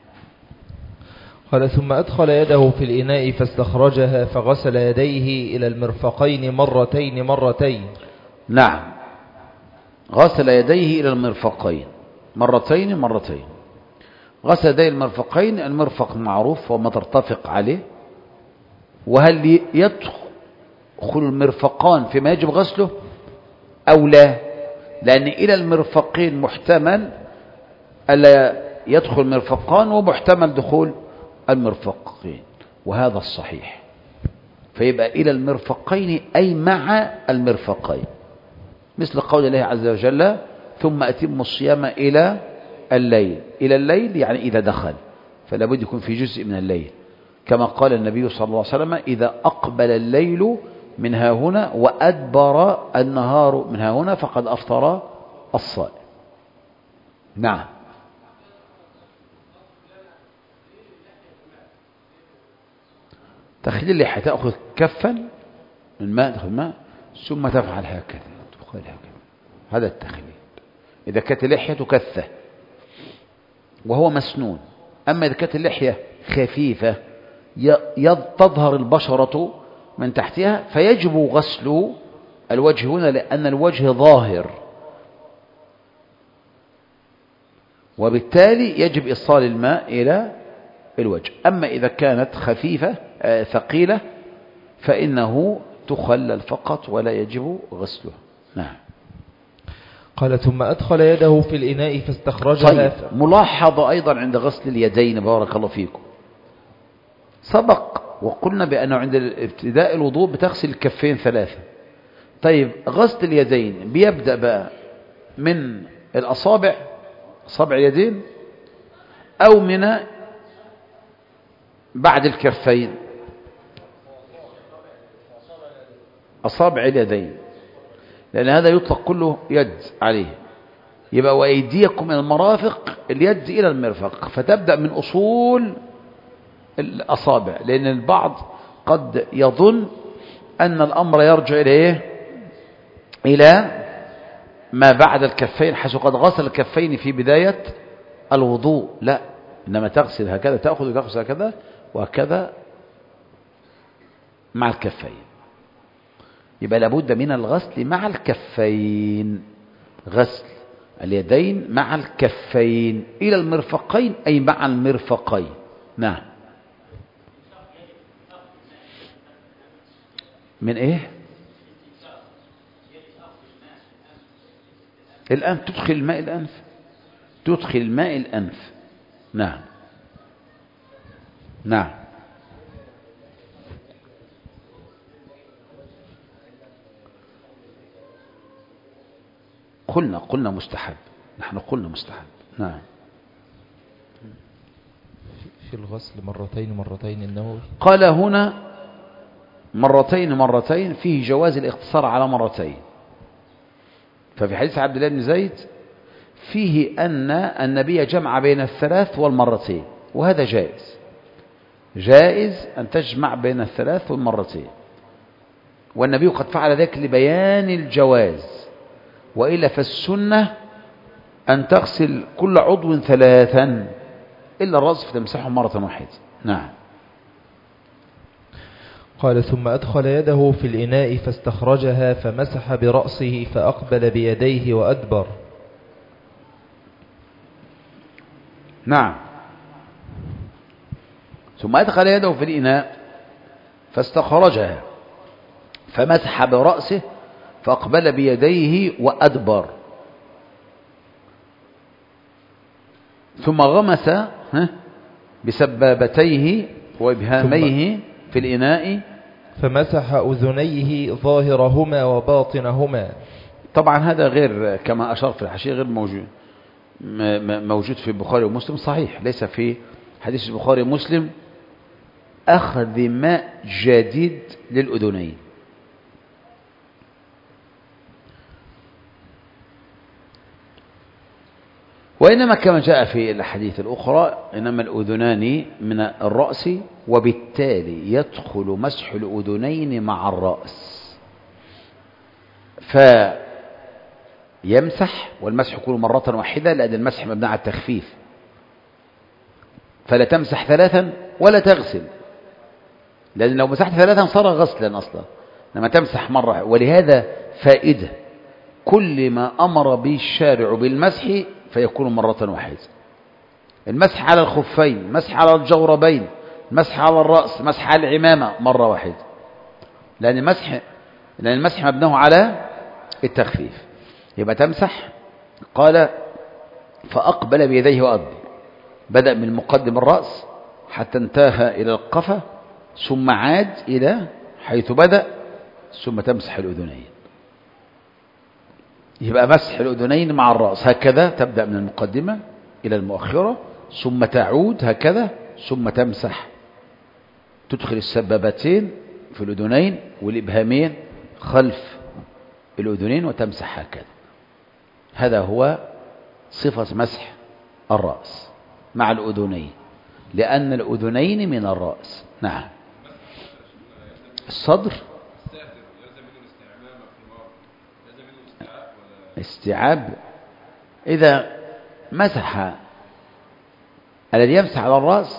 قال ثم أدخل يده في الإناء فاستخرجها فغسل يديه إلى المرفقين مرتين. نعم، غسل يديه إلى المرفقين مرتين. غسل يديه المرفقين، المرفق معروف وما ترتفق عليه. وهل يدخل المرفقان فيما يجب غسله أو لا؟ لأن إلى المرفقين محتمل ألا يدخل المرفقان، ومحتمل دخول المرفقين، وهذا الصحيح. فيبقى إلى المرفقين أي مع المرفقين، مثل قول الله عز وجل ثم أتم الصيام إلى الليل. إلى الليل يعني إذا دخل، فلا بد يكون في جزء من الليل، كما قال النبي صلى الله عليه وسلم إذا أقبل الليل من ها هنا وأدبر النهار من ها هنا فقد أفطر الصائم. نعم. تخليل اللحية، تأخذ كفا من ماء تأخذ ماء ثم تفعل هكذا، هذا التخليل إذا كانت اللحية كثة وهو مسنون. أما إذا كانت اللحية خفيفة تظهر البشرة من تحتها فيجب غسل الوجه هنا، لأن الوجه ظاهر، وبالتالي يجب إيصال الماء إلى الوجه. أما إذا كانت خفيفة ثقيلة فإنه تخلل فقط ولا يجب غسله. نعم. قال ثم أدخل يده في الإناء فاستخرجها. طيب، ملاحظة أيضا عند غسل اليدين، بارك الله فيكم. سبق وقلنا بأنه عند ابتداء الوضوء بتغسل الكفين 3. طيب، غسل اليدين بيبدأ بقى من الأصابع، أصابع اليدين، أو من بعد الكفين؟ أصابع اليدين. لأن هذا يطلق كله يد عليه. يبقى وأيديكم من المرافق، اليد إلى المرفق، فتبدأ من أصول الأصابع، لأن البعض قد يظن أن الأمر يرجع إلى ما بعد الكفين، حيث قد غسل الكفين في بداية الوضوء. لا، إنما تغسل هكذا، تأخذ وتغسل هكذا وهكذا مع الكفين. يبقى لابد من الغسل مع الكفين، غسل اليدين مع الكفين إلى المرفقين، أي مع المرفقين. نعم. من إيه؟ الأنف، تدخل الماء الأنف، تدخل الماء الأنف. نعم نعم. قلنا مستحب، نحن قلنا مستحب. نعم. في الغسل مرتين النووي قال هنا مرتين فيه جواز الاقتصار على مرتين. ففي حديث عبد الله بن زيد فيه أن النبي جمع بين الثلاث والمرتين، وهذا جائز أن تجمع بين الثلاث والمرتين، والنبي قد فعل ذلك لبيان الجواز، وإلا فالسنة أن تغسل كل عضو ثلاثا إلا الرأس فتمسحه مرة واحدة. نعم. قال ثم أدخل يده في الإناء فاستخرجها فمسح برأسه فأقبل بيديه وأدبر. نعم. ثم أدخل يده في الإناء فاستخرجها فمسح برأسه فأقبل بيديه وأدبر، ثم غمس بسبابتيه وإبهاميه في الإناء فمسح أذنيه ظاهرهما وباطنهما. طبعا هذا غير كما أشار في الحاشية، غير موجود في البخاري ومسلم، صحيح ليس في حديث البخاري ومسلم أخذ ماء جديد للأذنين. وإنما كما جاء في الحديث الأخرى إنما الأذنان من الرأس، وبالتالي يدخل مسح الأذنين مع الرأس، فيمسح، والمسح يكون مرة واحدة لأن المسح مبني على التخفيف، فلا تمسح ثلاثا ولا تغسل، لأن لو مسحت ثلاثا صار غسلا أصلا، لما تمسح مرة. ولهذا فائدة كل ما أمر به الشارع بالمسح فيكون مرة واحدة. المسح على الخفين، المسح على الجوربين، المسح على الرأس، المسح على العمامة مرة واحدة، لأن المسح مبناه على التخفيف. يبقى تمسح. قال فأقبل بيديه وأدبر، بدأ من مقدم الرأس حتى انتهى إلى القفا، ثم عاد إلى حيث بدأ، ثم تمسح الأذنين. يبقى مسح الأذنين مع الرأس هكذا، تبدأ من المقدمة إلى المؤخرة، ثم تعود هكذا، ثم تمسح، تدخل السبابتين في الأذنين والإبهامين خلف الأذنين وتمسح هكذا. هذا هو صفة مسح الرأس مع الأذنين، لأن الأذنين من الرأس. نعم. الصدر استيعاب، إذا مسح الذي يمسح على الرأس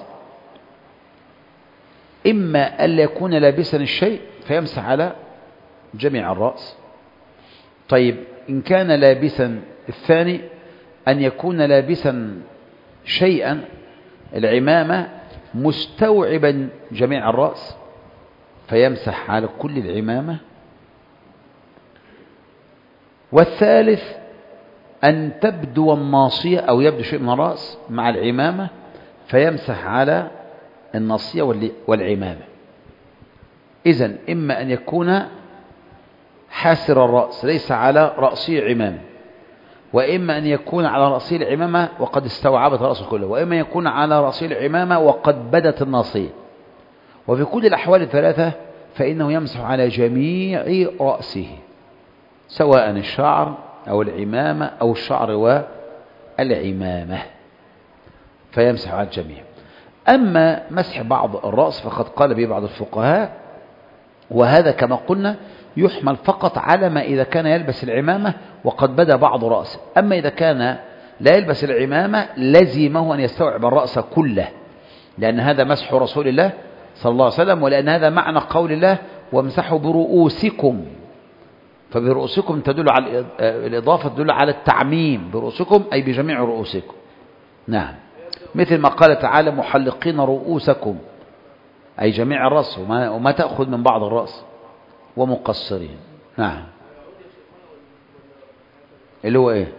إما ألا يكون لابسا الشيء فيمسح على جميع الرأس. طيب إن كان لابسا، الثاني أن يكون لابسا شيئا، العمامة، مستوعبا جميع الرأس فيمسح على كل العمامة. والثالث أن تبدو الناصية أو يبدو شيء من الرأس مع العمامة فيمسح على الناصية والعمامة. إذن إما أن يكون حاسر الرأس ليس على رأسه عمامة، وإما أن يكون على رأسه العمامة وقد استوعبت رأسه كله، وإما يكون على رأسه العمامة وقد بدت الناصية. وفي كل الأحوال الثلاثة فإنه يمسح على جميع رأسه، سواء الشعر أو العمامة أو الشعر والعمامة، فيمسح على الجميع. أما مسح بعض الرأس فقد قال به بعض الفقهاء، وهذا كما قلنا يحمل فقط على ما إذا كان يلبس العمامة وقد بدا بعض رأسه. أما إذا كان لا يلبس العمامة لزمه أن يستوعب الرأس كله، لأن هذا مسح رسول الله صلى الله عليه وسلم، ولأن هذا معنى قول الله وامسحوا برؤوسكم، فبرؤوسكم تدل على الإضافة، تدل على التعميم، برؤوسكم أي بجميع رؤوسكم. نعم، مثل ما قال تعالى محلقين رؤوسكم أي جميع الرأس، وما تأخذ من بعض الرأس، ومقصرين. نعم، اللي هو إيه؟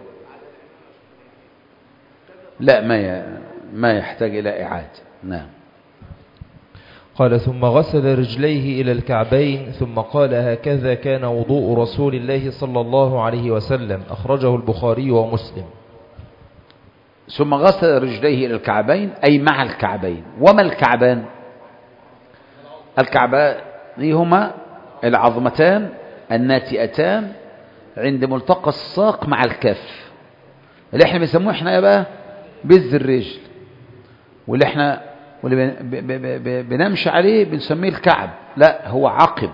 لا، ما يحتاج إلى إعادة. نعم. قال ثم غسل رجليه إلى الكعبين ثم قال هكذا كان وضوء رسول الله صلى الله عليه وسلم، أخرجه البخاري ومسلم. ثم غسل رجليه إلى الكعبين أي مع الكعبين. وما الكعبان؟ الكعبان هما العظمتان الناتئتان عند ملتقى الساق مع الكف، اللي احنا بنسموه احنا بقى بز الرجل، واللي بنمشي عليه بنسميه الكعب. لا، هو عقب،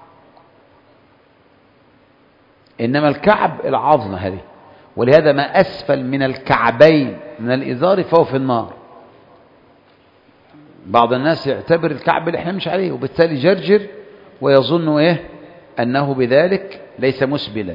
إنما الكعب العظمة هذه، ولهذا ما أسفل من الكعبين من الإزار فهو في النار. بعض الناس يعتبر الكعب اللي احنا نمشي عليه، وبالتالي جرجر ويظن أنه بذلك ليس مسبلا،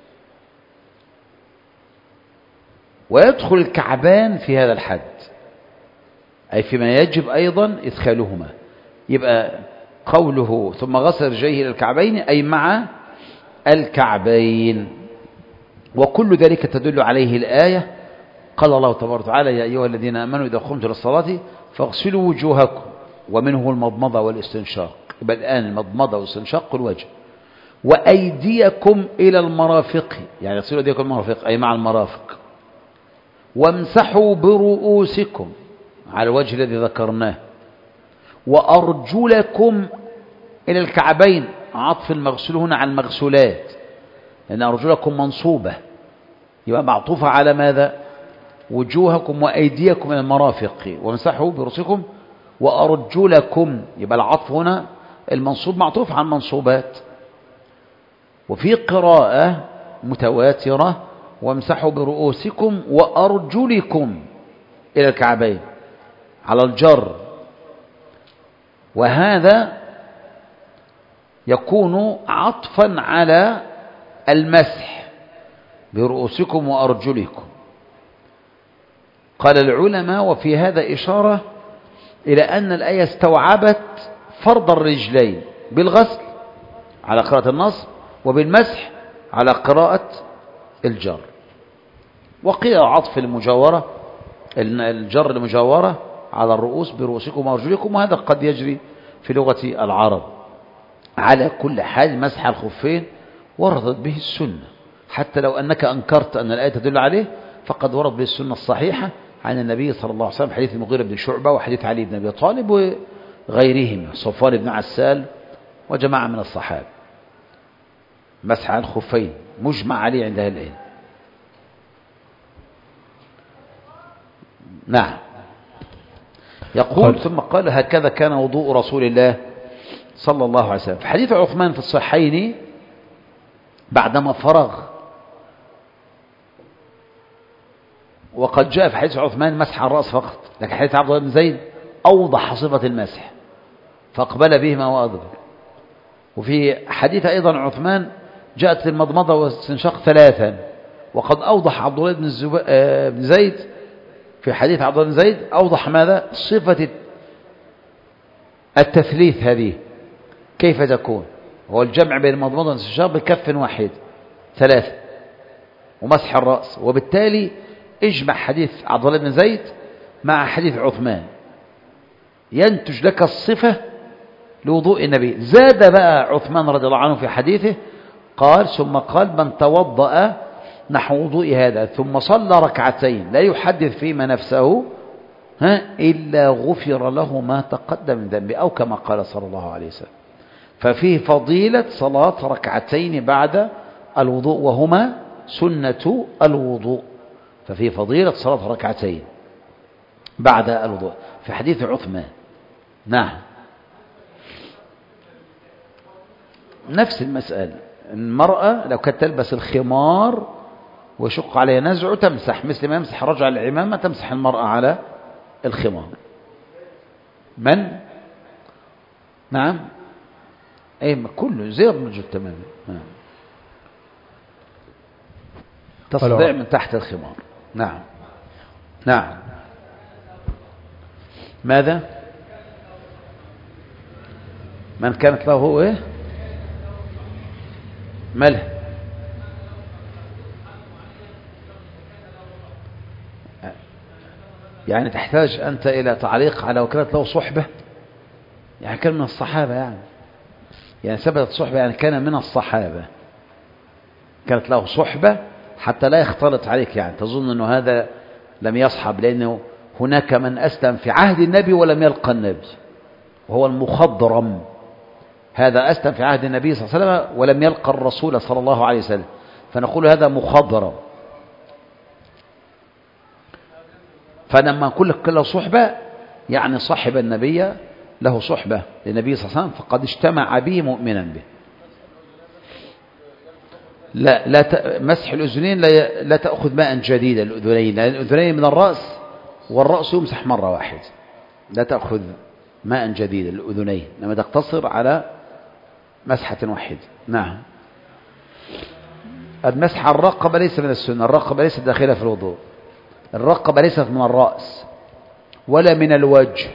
ويدخل الكعبان في هذا الحد، أي فيما يجب أيضا إدخالهما. يبقى قوله ثم غسل رجليه إلى الكعبين أي مع الكعبين، وكل ذلك تدل عليه الآية. قال الله تبارك وتعالى يا أيها الذين آمنوا إذا قمتم للصلاة فاغسلوا وجوهكم، ومنه المضمضة والاستنشاق. يبقى الآن المضمضة والاستنشاق الوجه، وأيديكم إلى المرافق، يعني اغسلوا أيديكم المرافق أي مع المرافق. وامسحوا برؤوسكم على الوجه الذي ذكرناه. وأرجلكم إلى الكعبين، عطف المغسول هنا على المغسولات، لأن أرجلكم منصوبة، يبقى معطوفة على ماذا؟ وجوهكم وأيديكم إلى المرافق. وامسحوا برؤوسكم وأرجلكم، يبقى العطف هنا المنصوب معطوف على المنصوبات. وفي قراءة متواترة وامسحوا برؤوسكم وأرجلكم إلى الكعبين على الجر، وهذا يكون عطفا على المسح برؤوسكم وأرجلكم. قال العلماء وفي هذا إشارة إلى أن الآية استوعبت فرض الرجلين بالغسل على قراءة النصب، وبالمسح على قراءة الجر. وقيل عطف المجاورة، الجر المجاورة على الرؤوس برؤوسكم وأرجلكم، وهذا قد يجري في لغة العرب. على كل حال مسح الخفين وردت به السنة، حتى لو أنك أنكرت أن الآية تدل عليه فقد ورد به السنة الصحيحة عن النبي صلى الله عليه وسلم، حديث المغيرة بن شعبة وحديث علي بن أبي طالب وغيرهم، صفوان بن عسال وجماعة من الصحابة. مسح الخفين مجمع عليه عند أهل العلم. نعم. يقول ثم قال هكذا كان وضوء رسول الله صلى الله عليه وسلم. في حديث عثمان في الصحيحين بعدما فرغ، وقد جاء في حديث عثمان مسح الرأس فقط، لكن حديث عبد الله بن زيد أوضح صفة المسح فأقبل بهما وأدبر. وفي حديث أيضا عثمان جاءت المضمضة والاستنشاق ثلاثا، وقد أوضح عبد الله بن زيد في حديث عبد الله بن زيد أوضح ماذا؟ صفة التثليث هذه كيف تكون، هو الجمع بين المضمضة والاستنشاق بكف واحد ثلاثة، ومسح الرأس. وبالتالي اجمع حديث عبد الله بن زيد مع حديث عثمان ينتج لك الصفة لوضوء النبي. زاد بقى عثمان رضي الله عنه في حديثه قال ثم قال من توضأ نحو وضوء هذا ثم صلى ركعتين لا يحدث فيما نفسه إلا غفر له ما تقدم من ذنبه، أو كما قال صلى الله عليه وسلم. ففيه فضيلة صلاة ركعتين بعد الوضوء وهما سنة الوضوء، ففي فضيلة صلاة ركعتين بعد الوضوء في حديث عثمان. نعم نفس المسألة، المرأة لو كانت تلبس الخمار ويشق عليها نزعه تمسح، مثل ما يمسح الرجل على العمامة تمسح المرأة على الخمار. من؟ نعم أي كله زي الرجل تماما. نعم تصدع من تحت الخمار. نعم نعم. ماذا؟ من كانت له هو إيه؟ ماله؟ يعني تحتاج أنت إلى تعليق على وكانت له صحبة، يعني كان من الصحابة، يعني ثبتت صحبة، يعني كان من الصحابة، كانت له صحبة حتى لا يختلط عليك، يعني تظن أنه هذا لم يصحب، لأنه هناك من أسلم في عهد النبي ولم يلقى النبي، وهو المخضرم، هذا أسلم في عهد النبي صلى الله عليه وسلم ولم يلقى الرسول صلى الله عليه وسلم، فنقول هذا مخضرم. فلما نقول لك له صحبة يعني صاحب النبي له صحبة للنبي صلى الله عليه وسلم فقد اجتمع به مؤمنا به. لا مسح الأذنين لا تأخذ ماء جديدا الأذنين، لأن الأذنين من الرأس والرأس يمسح مرة واحدة، لا تأخذ ماء جديدا الأذنين، لما تقتصر على مسحة واحدة. نعم. المسح على الرقبة ليس من السنة، الرقبة ليست داخلة في الوضوء، الرقبة ليست من الرأس ولا من الوجه.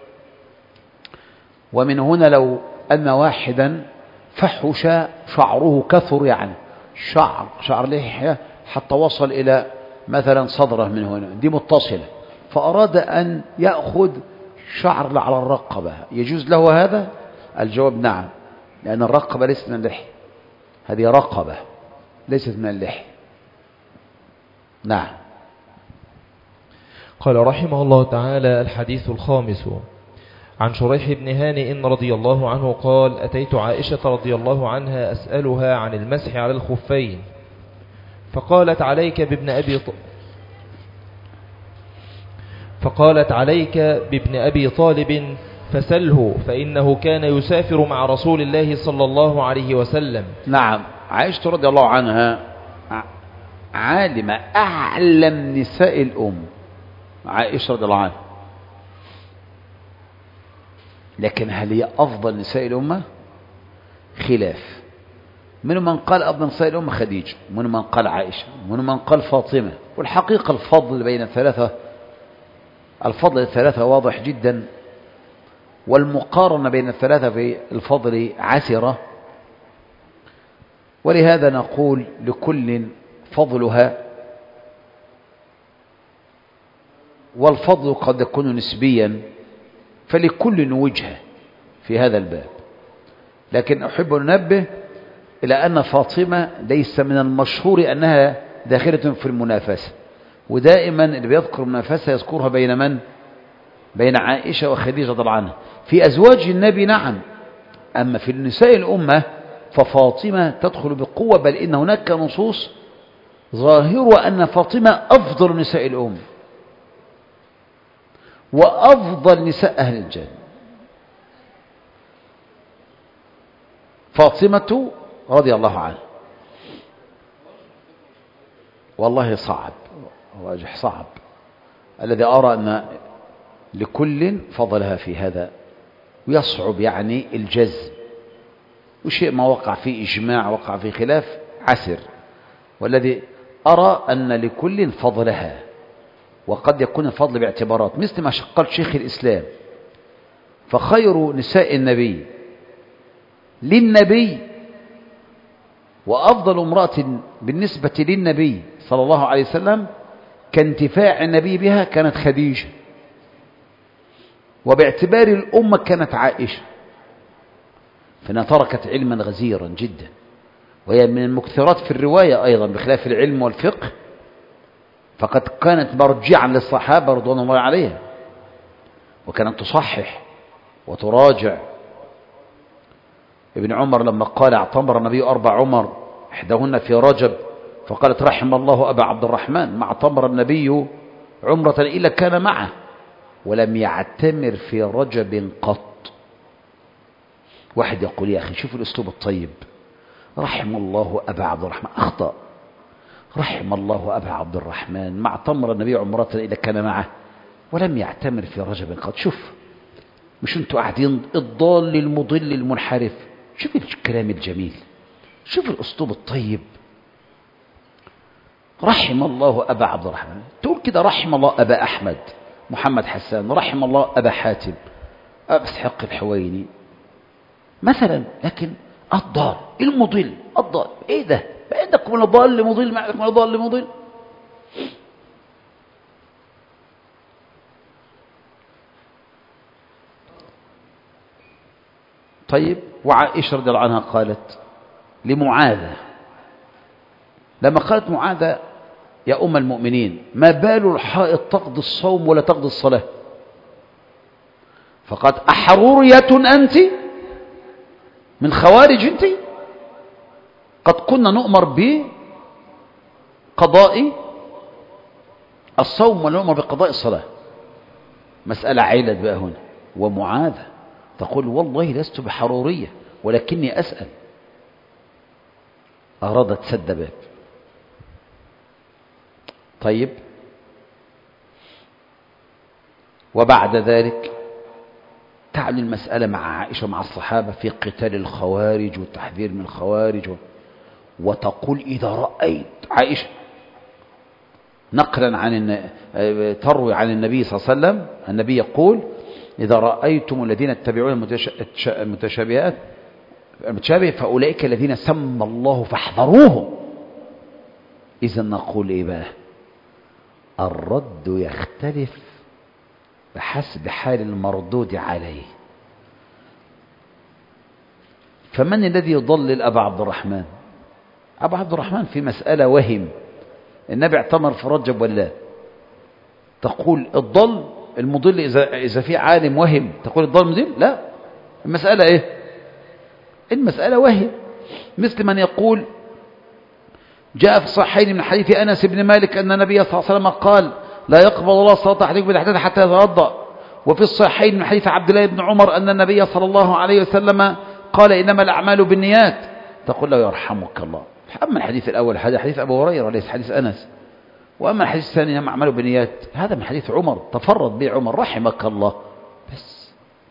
ومن هنا لو أن واحدا فحش شعره كثر، يعني شعر لحية حتى وصل إلى مثلا صدره من هنا، دي متصلة، فأراد أن يأخذ شعر على الرقبة، يجوز له هذا؟ الجواب نعم، لأن الرقبة ليست من اللحية، هذه رقبة ليست من اللحية. نعم. قال رحمه الله تعالى: الحديث الخامس عن شريح بن هانئ رضي الله عنه قال: أتيت عائشة رضي الله عنها أسألها عن المسح على الخفين، فقالت عليك بابن أبي طالب فسله، فإنه كان يسافر مع رسول الله صلى الله عليه وسلم. نعم. عائشة رضي الله عنها عالمة، أعلم نساء الأم، عائشة رضي الله عنها، لكن هل هي أفضل نساء الأمة؟ خلاف، من من قال أفضل نساء الأمة خديجة، من من قال عائشة، من من قال فاطمة، والحقيقة الفضل بين الثلاثة، الفضل الثلاثة واضح جدا، والمقارنة بين الثلاثة في الفضل عسرة، ولهذا نقول لكل فضلها، والفضل قد يكون نسبيا، فلكل وجهة في هذا الباب. لكن أحب أن أنبه إلى أن فاطمة ليس من المشهور أنها داخلة في المنافسة، ودائما اللي بيذكر المنافسة يذكرها بين من؟ بين عائشة وخديجة رضي الله عنها في أزواج النبي، نعم، أما في النساء الأمة ففاطمة تدخل بقوة، بل إن هناك نصوص ظاهرة أن فاطمة أفضل نساء الأمة وأفضل نساء أهل الجنة. فاطمة رضي الله عنها والله صعب، واجح صعب، الذي أرى أن لكل فضلها في هذا، ويصعب يعني الجزم، وشيء ما وقع فيه إجماع وقع فيه خلاف عسر، والذي أرى أن لكل فضلها، وقد يكون الفضل باعتبارات، مثل ما قال شيخ الإسلام: فخير نساء النبي للنبي، وأفضل امرأة بالنسبة للنبي صلى الله عليه وسلم كانتفاع النبي بها كانت خديجة، وباعتبار الأمة كانت عائشة، فإنها تركت علما غزيرا جدا، وهي من المكثرات في الرواية أيضا بخلاف العلم والفقه، فقد كانت مرجعا للصحابة رضوان الله عليهم، وكانت تصحح وتراجع. ابن عمر لما قال: اعتمر النبي 4 عمر إحداهن في رجب فقالت رحم الله أبا عبد الرحمن ما اعتمر النبي عمرة إلا كان معه ولم يعتمر في رجب قط. واحد يقول يا أخي شوف الأسلوب الطيب، رحم الله أبا عبد الرحمن، أخطأ. رحم الله أبا عبد الرحمن ما اعتمر النبي عمرة إلا كان معه ولم يعتمر في رجب قط. شوف، مش انتوا قاعدين الضال المضل المنحرف. شوف الكلام الجميل، شوف الأسلوب الطيب. رحم الله أبا عبد الرحمن، تقول كده رحم الله أبا أحمد محمد حسان، رحم الله أبا حاتم، أبا اسحاق الحويني مثلا. لكن الضال المضل، الضال ايه ده؟ ما عندك من ضال مضل، ما عندك من ضال مضل. طيب، وعائشة رضي الله عنها قالت لمعاذة لما قالت معاذة يا أم المؤمنين ما بال الحائض تقضي الصوم ولا تقضي الصلاة؟ فقالت أحرورية أنت من خوارج أنت؟ قد كنا نؤمر بقضاء الصوم ولا نؤمر بقضاء الصلاة؟ مسألة عيلت بقى هنا. ومعاذة تقول والله لست بحرورية ولكني أسأل. أرادت سد باب. طيب، وبعد ذلك تعلي المسألة مع عائشة مع الصحابة في قتال الخوارج والتحذير من الخوارج وتقول إذا رأيت عائشة نقلا تروي عن النبي صلى الله عليه وسلم، النبي يقول إذا رأيتم الذين يتبعون المتشابهات فأولئك الذين سمى الله فاحذروهم. إذا نقول إيه بقى؟ الرد يختلف بحسب حال المردود عليه. فمن الذي يضلل أبا عبد الرحمن؟ أبا عبد الرحمن في مسألة وهم، النبي اعتمر في رجب ولا؟ تقول الضل المضل إذا في عالم وهم تقول الضل المضل؟ لا، المسألة إيه؟ المسألة وهم. مثل من يقول جاء في الصحيحين من حديث أنس بن مالك أن النبي صلى الله عليه وسلم قال لا يقبل الله صلاة أحدكم إذا حتى يتوضأ. وفي الصحيحين من حديث عبد الله بن عمر أن النبي صلى الله عليه وسلم قال إنما الأعمال بالنيات. تقول له يرحمك الله. أما الحديث الأول هذا حديث أبو هريرة ليس حديث أنس، وأما الحديث الثاني إنما الأعمال بالنيات هذا من حديث عمر تفرد به عمر رحمك الله. بس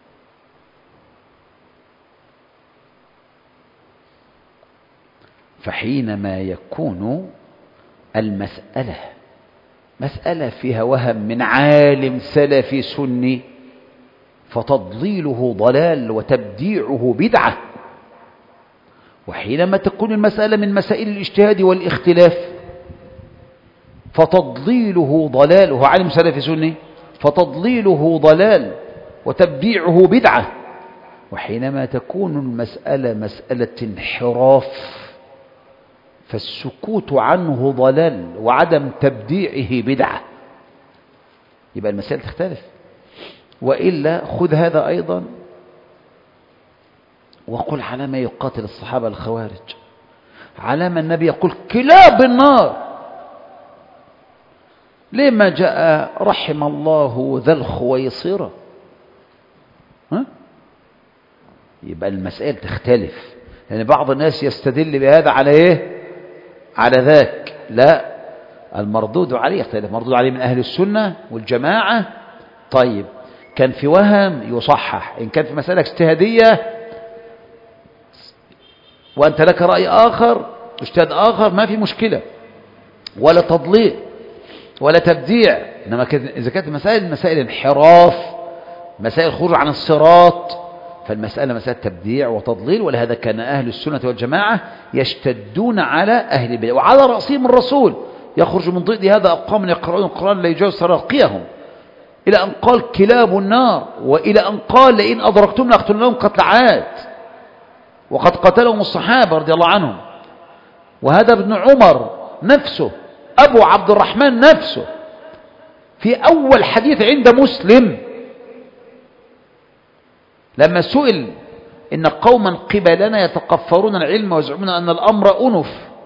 فحينما يكون المسألة مسألة فيها وهم من عالم سلفي سني فتضليله ضلال وتبديعه بدعة، وحينما تكون المسألة من مسائل الاجتهاد والاختلاف فتضليله ضلال، وهو عالم سلفي سني فتضليله ضلال وتبديعه بدعة، وحينما تكون المسألة مسألة انحراف فالسكوت عنه ضلال وعدم تبديعه بدعة. يبقى المسألة تختلف. وإلا خذ هذا أيضا وقل على ما يقاتل الصحابة الخوارج، على ما النبي يقول كلاب النار، لما جاء رحم الله ذا الخويصرة؟ يبقى المسألة تختلف، لأن يعني بعض الناس يستدل بهذا على إيه؟ على ذاك. لا، المردود عليه يختلف، مردود عليه من أهل السنة والجماعة. طيب، كان في وهم يصحح، إن كان في مسألة اجتهادية وأنت لك رأي آخر اجتهاد آخر ما في مشكلة، ولا تضليل ولا تبديع. إنما إذا كانت مسائل انحراف، مسائل خروج عن الصراط، فالمسألة مسألة تبديع وتضليل. ولهذا كان أهل السنة والجماعة يشتدون على أهل البدع، وعلى رأسهم الرسول يخرج من ضد هذا أقوام يقرؤون القرآن لا يجاوز تراقيهم، إلى أن قال كلاب النار، وإلى أن قال لئن أدركتم لأقتلنهم قتل عاد، وقد قتلهم الصحابة رضي الله عنهم. وهذا ابن عمر نفسه أبو عبد الرحمن نفسه في أول حديث عند مسلم لما سئل إن قوما قبلنا يتقفرون العلم ويزعمون أن الأمر أنف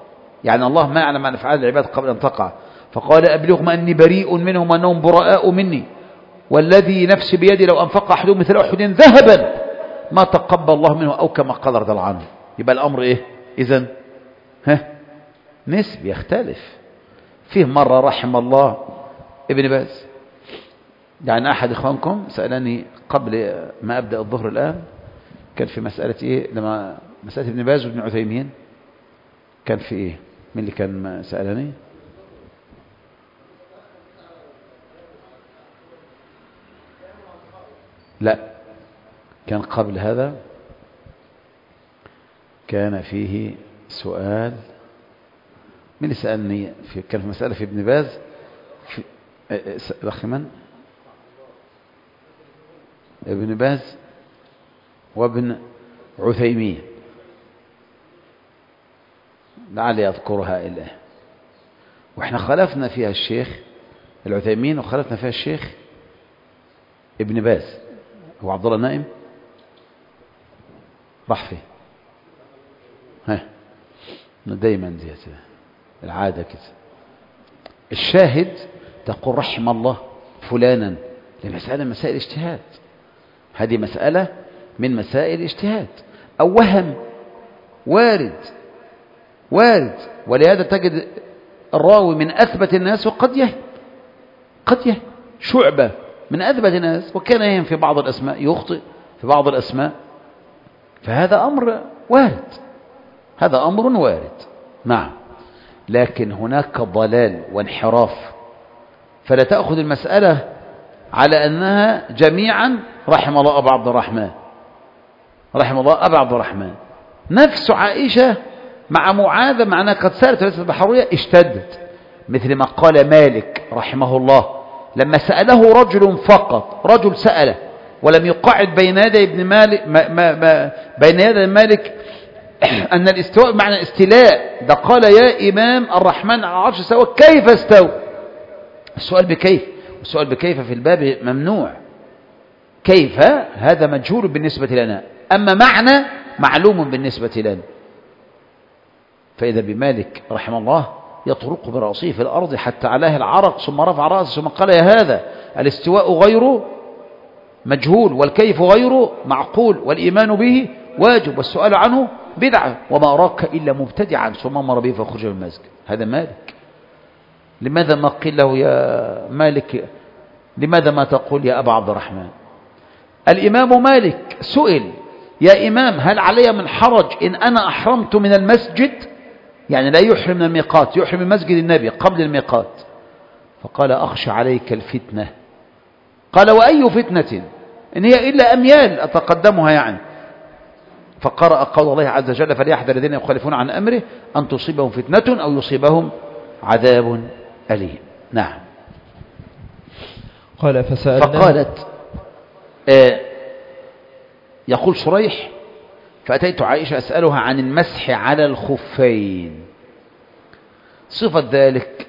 يعني الله ما يعلم عن أفعال العباد قبل أن تقع. فقال أبلغهم أني بريء منهم وأنهم براء مني والذي نفسي بيدي لو أنفق أحدهم مثل أحد ذهبا ما تقبل الله منه أو كما قال رضي الله عنه. يبقى الأمر إيه إذن؟ نسبي يختلف. فيه مرة رحم الله ابن باز، يعني أحد إخوانكم سألني قبل ما أبدأ الظهر الآن، كان في مسألة إيه، لما مسألة ابن باز وابن عثيمين كان في إيه، من اللي كان سألني؟ لا، كان قبل هذا كان فيه سؤال من اللي سألني كان في مسألة في ابن باز في الأخ من؟ ابن باز وابن عثيمين، لعلي أذكرها إلا، وإحنا خلفنا فيها الشيخ العثيمين وخلفنا فيها الشيخ ابن باز. هو عبد الله نائم راح فيه؟ دايما دي العادة كده. الشاهد تقول رحم الله فلانا لمسألة مسائل اجتهاد، هذه مسألة من مسائل اجتهاد أو وهم وارد، ولهذا تجد الراوي من أثبت الناس وقد يهم شعبة من أثبت الناس وكان يهم في بعض الأسماء، يخطئ في بعض الأسماء، فهذا أمر وارد، هذا أمر وارد. نعم، لكن هناك ضلال وانحراف، فلا تأخذ المسألة على أنها جميعا رحم الله أبا عبد الرحمن، رحم الله أبا عبد الرحمن. نفس عائشة مع معاذ معناها قد سألت ليست بحروية اشتدت، مثل ما قال مالك رحمه الله لما سأله رجل فقط، رجل سأله ولم يقعد بين يدي ابن مالك بين يدي مالك أن الاستواء معنى استيلاء، ده قال يا إمام الرحمن على العرش استوى كيف استوى؟ السؤال بكيف، والسؤال بكيف في الباب ممنوع، كيف هذا مجهول بالنسبة لنا، أما معنى معلوم بالنسبة لنا. فإذا بمالك رحمه الله يطرق برأسه في الأرض حتى علاه العرق ثم رفع رأسه ثم قال يا هذا الاستواء غير مجهول والكيف غير معقول والإيمان به واجب والسؤال عنه بدعة وما أراك إلا مبتدعا ثم أمر به فخرج من المسجد. هذا مالك. لماذا ما قيل له يا مالك، لماذا ما تقول يا أبا عبد الرحمن؟ الإمام مالك سئل يا إمام هل علي من حرج إن أنا أحرمت من المسجد، يعني لا يحرم من الميقات، يحرم من مسجد النبي قبل الميقات، فقال أخشى عليك الفتنة. قال وأي فتنة إن هي إلا أميال أتقدمها يعني. فقرأ قول الله عز وجل فليحذر الذين يخالفون عن أمره أن تصيبهم فتنة أو يصيبهم عذاب أليم. نعم. قال فقالت يقول شريح فأتيت عائشة أسألها عن المسح على الخفين صفة ذلك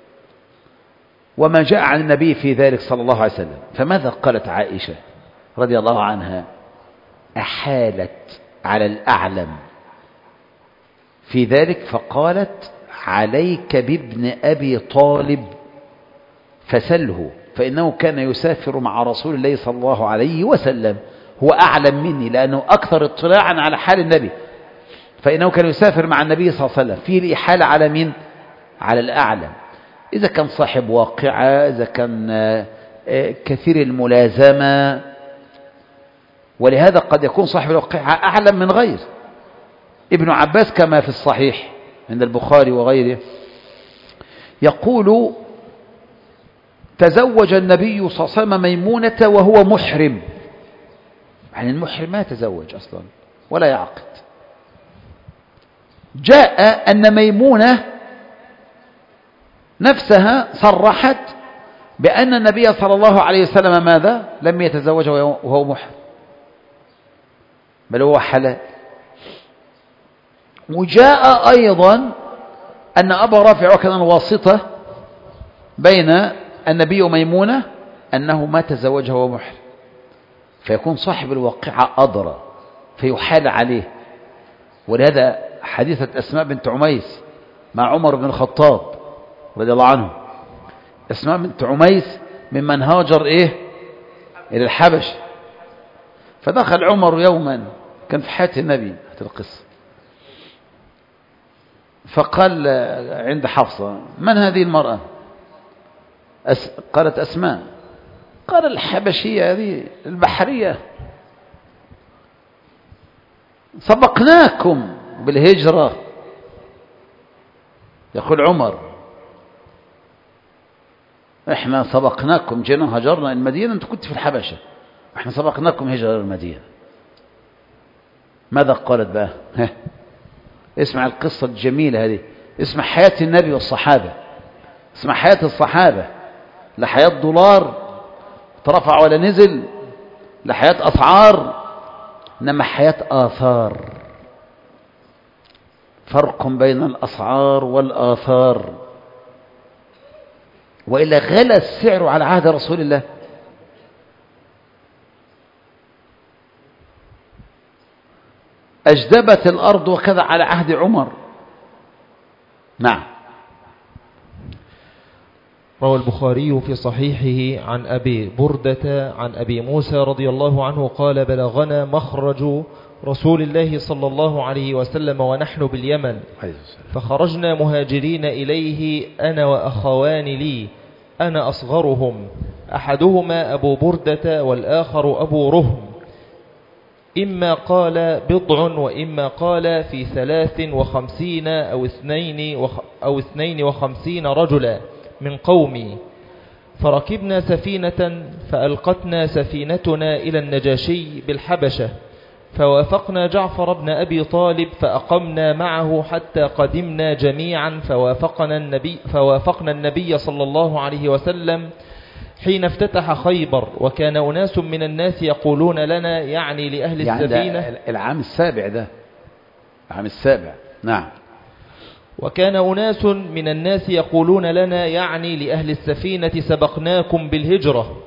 وما جاء عن النبي في ذلك صلى الله عليه وسلم. فماذا قالت عائشة رضي الله عنها؟ أحالت على الأعلم في ذلك فقالت عليك بابن أبي طالب فسله فإنه كان يسافر مع رسول الله صلى الله عليه وسلم، هو أعلم مني لأنه أكثر اطلاعا على حال النبي، فإنه كان يسافر مع النبي صلى الله عليه وسلم. فيه الإحالة على مين؟ على الأعلم، إذا كان صاحب واقعة، إذا كان كثير الملازمة، ولهذا قد يكون صاحب الواقعة أعلم من غير. ابن عباس كما في الصحيح عند البخاري وغيره يقول تزوج النبي صلى الله عليه وسلم ميمونة وهو محرم، يعني المحرم ما يتزوج أصلا ولا يعقد. جاء أن ميمونة نفسها صرحت بأن النبي صلى الله عليه وسلم ماذا؟ لم يتزوج وهو محرم، بل هو حلال. وجاء أيضا أن أبا رافع وكان الواسطة بين النبي وميمونة أنه ما تزوجها وهو محرم، فيكون صاحب الواقعة أدرى فيحال عليه. ولهذا حديثة أسماء بنت عميس مع عمر بن الخطاب رضي الله عنه. أسماء بنت عميس ممن هاجر إيه إلى الحبش. فدخل عمر يوما كان في حياة النبي هذه القصة، فقال عند حفصة: من هذه المرأة؟ قالت: أسماء. قال: الحبشية هذه البحرية، سبقناكم بالهجرة. يقول عمر: احنا سبقناكم، جينا هجرنا المدينة، انت كنت في الحبشة، احنا سبقناكم هجرة المدينة. ماذا قالت بقى؟ اسمع القصة الجميلة هذه، اسمع حياة النبي والصحابة، اسمع حياة الصحابة، لا حياة دولار ترفع ولا نزل، لا حياة أسعار، إنما حياة آثار. فرق بين الأسعار والآثار، وإلا غلى السعر على عهد رسول الله. أجدبت الأرض وكذا على عهد عمر. نعم. روى البخاري في صحيحه عن أبي بردة عن أبي موسى رضي الله عنه قال: بلغنا مخرج رسول الله صلى الله عليه وسلم ونحن باليمن، فخرجنا مهاجرين إليه أنا وأخوان لي، أنا أصغرهم، أحدهما أبو بردة والآخر أبو رهم، إما قال بضع وإما قال في 53 أو 52 رجلا من قومي. فركبنا سفينة فألقتنا سفينتنا إلى النجاشي بالحبشة، فوافقنا جعفر بن أبي طالب فأقمنا معه حتى قدمنا جميعا، فوافقنا النبي صلى الله عليه وسلم حين افتتح خيبر، وكان أناس من الناس يقولون لنا، يعني لأهل السفينة، العام السابع ده، العام السابع. نعم. وكان أناس من الناس يقولون لنا، يعني لأهل السفينة، سبقناكم بالهجرة.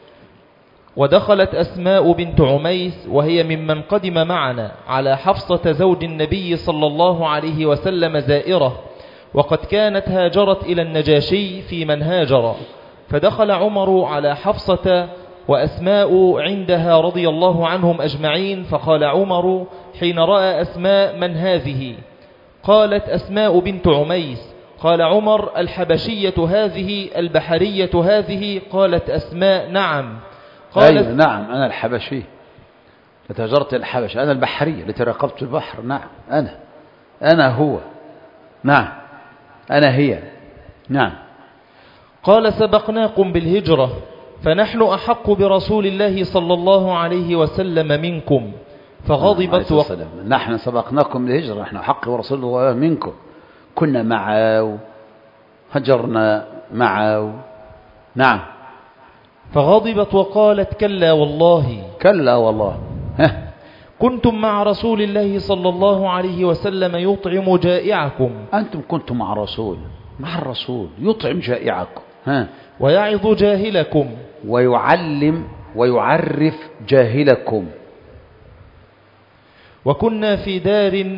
ودخلت أسماء بنت عميس وهي ممن قدم معنا على حفصة زوج النبي صلى الله عليه وسلم زائرة، وقد كانت هاجرت إلى النجاشي في من هاجر. فدخل عمر على حفصة وأسماء عندها رضي الله عنهم أجمعين، فقال عمر حين رأى أسماء: من هذه؟ قالت: أسماء بنت عميس. قال عمر: الحبشية هذه البحرية هذه؟ قالت أسماء: نعم. قالت: أيوة نعم، أنا الحبشي التي هاجرت الحبش، أنا البحرية التي راقبت البحر. نعم، أنا هو. نعم، أنا هي. نعم. قال: سبقناكم بالهجرة، فنحن أحق برسول الله صلى الله عليه وسلم منكم. فغضبت نحن سبقناكم بالهجرة، نحن أحق برسول الله منكم، كنا معه، هجرنا معه. نعم. فغضبت وقالت: كلا والله، كلا والله، كنتم مع رسول الله صلى الله عليه وسلم يطعم جائعكم. أنتم كنتم مع الرسول يطعم جائعكم، ويعظ جاهلكم، ويعلم ويعرف جاهلكم. وكنا في دار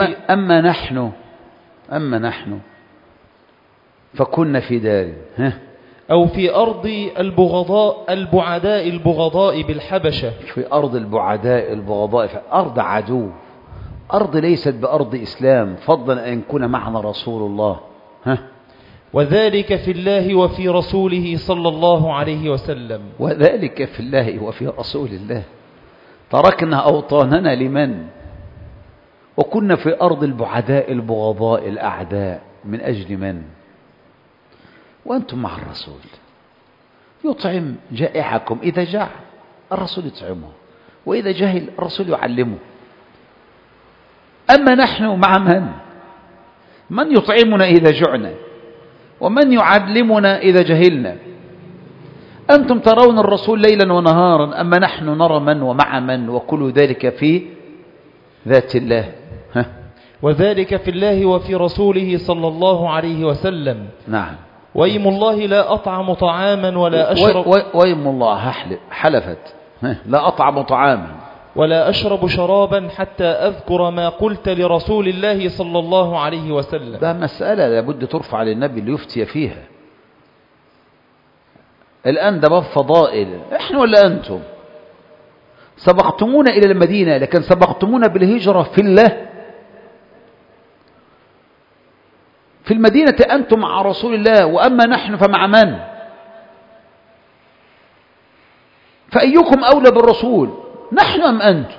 أما نحن فكنا في دار أو في أرض البعداء البغضاء بالحبشة. في أرض البعداء البغضاء، في أرض عدو، أرض ليست بأرض إسلام، فضلا أن يكون معنا رسول الله. وذلك في الله وفي رسوله صلى الله عليه وسلم. وذلك في الله وفي رسول الله. تركنا أوطاننا لمن؟ وكنا في أرض البعداء البغضاء الأعداء، من أجل من؟ وأنتم مع الرسول يطعم جائعكم، إذا جاع الرسول يطعمه، وإذا جهل الرسول يعلمه. أما نحن مع من يطعمنا إذا جعنا، ومن يعلمنا إذا جهلنا. أنتم ترون الرسول ليلا ونهارا، أما نحن نرى من ومع من، وكل ذلك في ذات الله. وذلك في الله وفي رسوله صلى الله عليه وسلم. نعم. ويم الله لا أطعم طعاما ولا أشرب. ويم الله حلفت لا أطعم طعاما ولا أشرب شرابا حتى أذكر ما قلت لرسول الله صلى الله عليه وسلم. ده مسألة لابد ترفع للنبي اللي يفتي فيها. الآن ده باب فضائل، احنا ولا أنتم؟ سبقتمونا إلى المدينة، لكن سبقتمونا بالهجرة في الله. في المدينة أنتم مع رسول الله، وأما نحن فمع من؟ فأيكم أولى بالرسول، نحن أم أنتم؟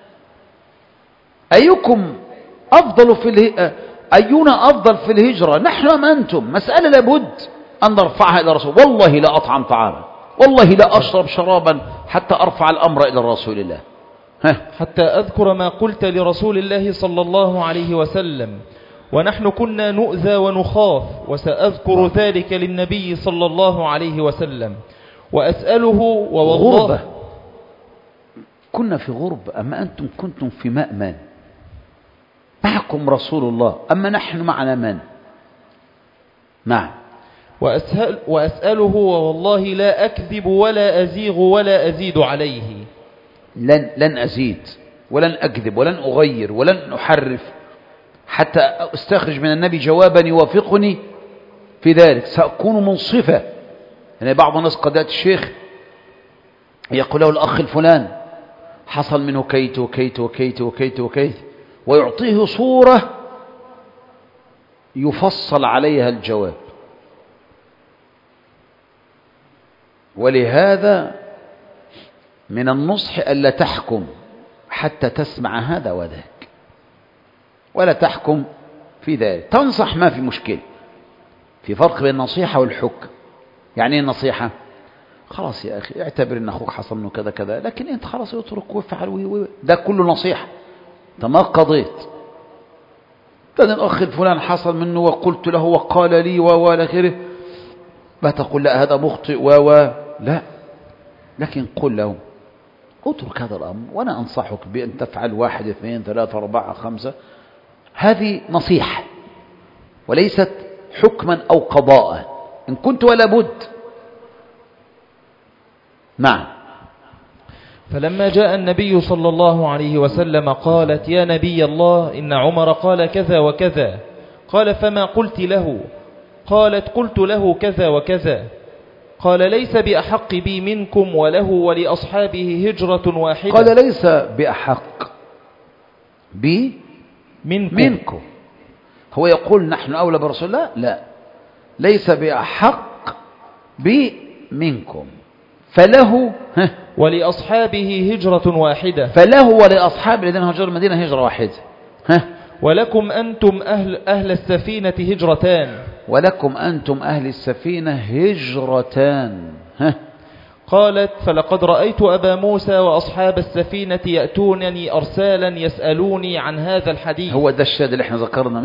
أيكم أفضل أينا أفضل في الهجرة، نحن أم أنتم؟ مسألة لابد أن نرفعها إلى الرسول. والله لا أطعم طعاما، والله لا أشرب شرابا حتى أرفع الأمر إلى رسول الله. حتى أذكر ما قلت لرسول الله صلى الله عليه وسلم، ونحن كنا نؤذى ونخاف، وسأذكر ذلك للنبي صلى الله عليه وسلم وأسأله. ووالله غربة، كنا في غربة، أما أنتم كنتم في مأمن، معكم رسول الله، أما نحن معنا من؟ نعم. وأسأله ووالله لا أكذب ولا أزيغ ولا أزيد عليه. لن أزيد ولن أكذب ولن أغير ولن أحرف حتى أستخرج من النبي جوابا يوافقني في ذلك. سأكون منصفة. يعني بعض الناس قد يأتي الشيخ يقول له الأخ الفلان حصل منه كيت وكيت وكيت وكيت وكيت، ويعطيه صورة يفصل عليها الجواب. ولهذا من النصح ألا تحكم حتى تسمع هذا وذاك، ولا تحكم في ذلك. تنصح ما في مشكلة، في فرق بين النصيحة والحكم. يعني ايه النصيحة؟ خلاص يا أخي اعتبر أن أخوك حصل منه كذا كذا، لكن أنت خلاص اترك وافعل، ده كله نصيحة. أنت ما قضيت. كان الأخ الفلان حصل منه وقلت له وقال لي ولا خيره، ما تقول لا هذا مخطئ لا، لكن قل له اترك هذا الأمر، وأنا أنصحك بأن تفعل 1 2 3 4 5. هذه نصيحة وليست حكما أو قضاء إن كنت ولا بد. نعم. فلما جاء النبي صلى الله عليه وسلم قالت يا نبي الله إن عمر قال كذا وكذا. قال فما قلت له؟ قالت قلت له كذا وكذا. قال ليس بأحق بي منكم وله ولأصحابه هجرة واحدة. قال ليس بأحق بي منكم. هو يقول نحن أولى برسول الله؟ لا، ليس بأحق بي منكم، فله ولأصحابه هجرة واحدة. فله ولأصحاب الذين هاجروا المدينة هجرة واحدة. ولكم أنتم أهل السفينة هجرتان. ولكم أنتم أهل السفينة هجرتان. قالت فلقد رأيت أبا موسى وأصحاب السفينة يأتونني أرسالا يسألوني عن هذا الحديث. هو ده الشاهد اللي احنا ذكرنا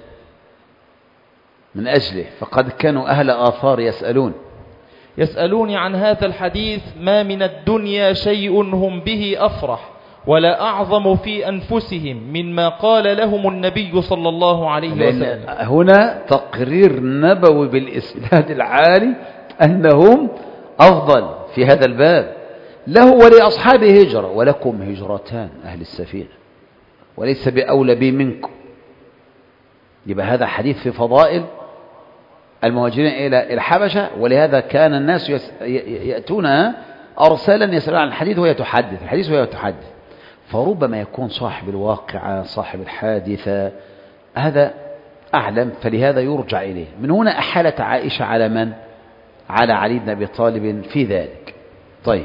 من أجله. فقد كانوا أهل آثار يسألوني عن هذا الحديث، ما من الدنيا شيء هم به أفرح ولا أعظم في أنفسهم مما قال لهم النبي صلى الله عليه وسلم. هنا تقرير نبوي بالإسناد العالي أنهم أفضل في هذا الباب. له ولأصحابه هجرة، ولكم هجرتان أهل السفينة، وليس بأولى بي منكم. يبقى هذا حديث في فضائل المهاجرين إلى الحبشة. ولهذا كان الناس يأتون أرسالا يسألون عن الحديث وهي تحدث. فربما يكون صاحب الواقعة صاحب الحادثة هذا أعلم، فلهذا يرجع إليه. من هنا أحالت عائشة على من؟ على علي بن أبي طالب في ذلك. طيب.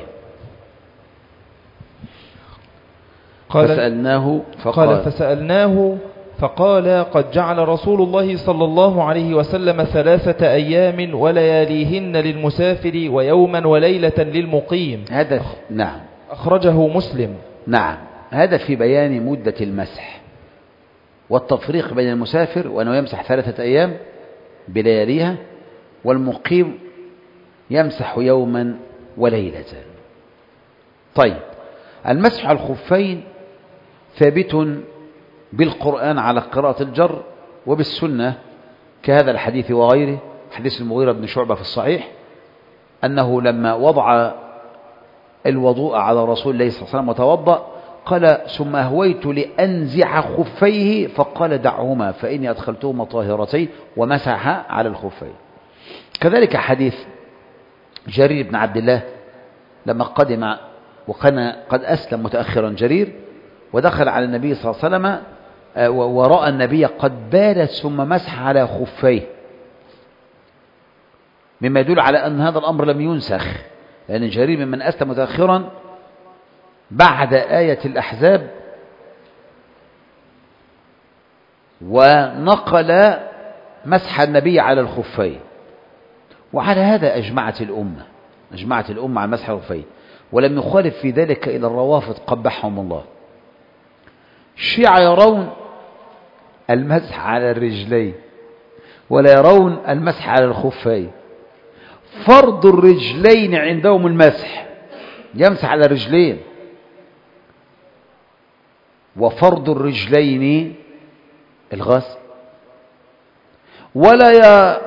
فسألناه فقال قد جعل رسول الله صلى الله عليه وسلم 3 أيام ولياليهن للمسافر ويوما وليلة للمقيم. هذا نعم أخرجه مسلم. نعم، هذا في بيان مدة المسح والتفريق بين المسافر وأنه يمسح 3 أيام بلياليها، والمقيم يمسح يوما وليلة. طيب، المسح على الخفين ثابت بالقرآن على قراءة الجر وبالسنة كهذا الحديث وغيره. حديث المغيرة بن شعبة في الصحيح أنه لما وضع الوضوء على رسول الله صلى الله عليه وسلم وتوضأ فقال ثم أهويت لأنزع خفيه فقال دعهما فإني أدخلتهما طاهرتين ومسح على الخفين. كذلك حديث جرير بن عبد الله لما قدم وكان قد أسلم متأخرا جرير ودخل على النبي صلى الله عليه وسلم ورأى النبي قد بال ثم مسح على خفيه، مما يدل على أن هذا الأمر لم ينسخ، لأن جرير ممن أسلم متأخرا بعد آية الأحزاب ونقل مسح النبي على الخفين. وعلى هذا أجمعت الأمة على مسح الخفين، ولم يخالف في ذلك إلى الروافض قبحهم الله. الشيعة يرون المسح على الرجلين ولا يرون المسح على الخفين. فرض الرجلين عندهم المسح، يمسح على الرجلين، وفرض الرجلين الغسل. ولا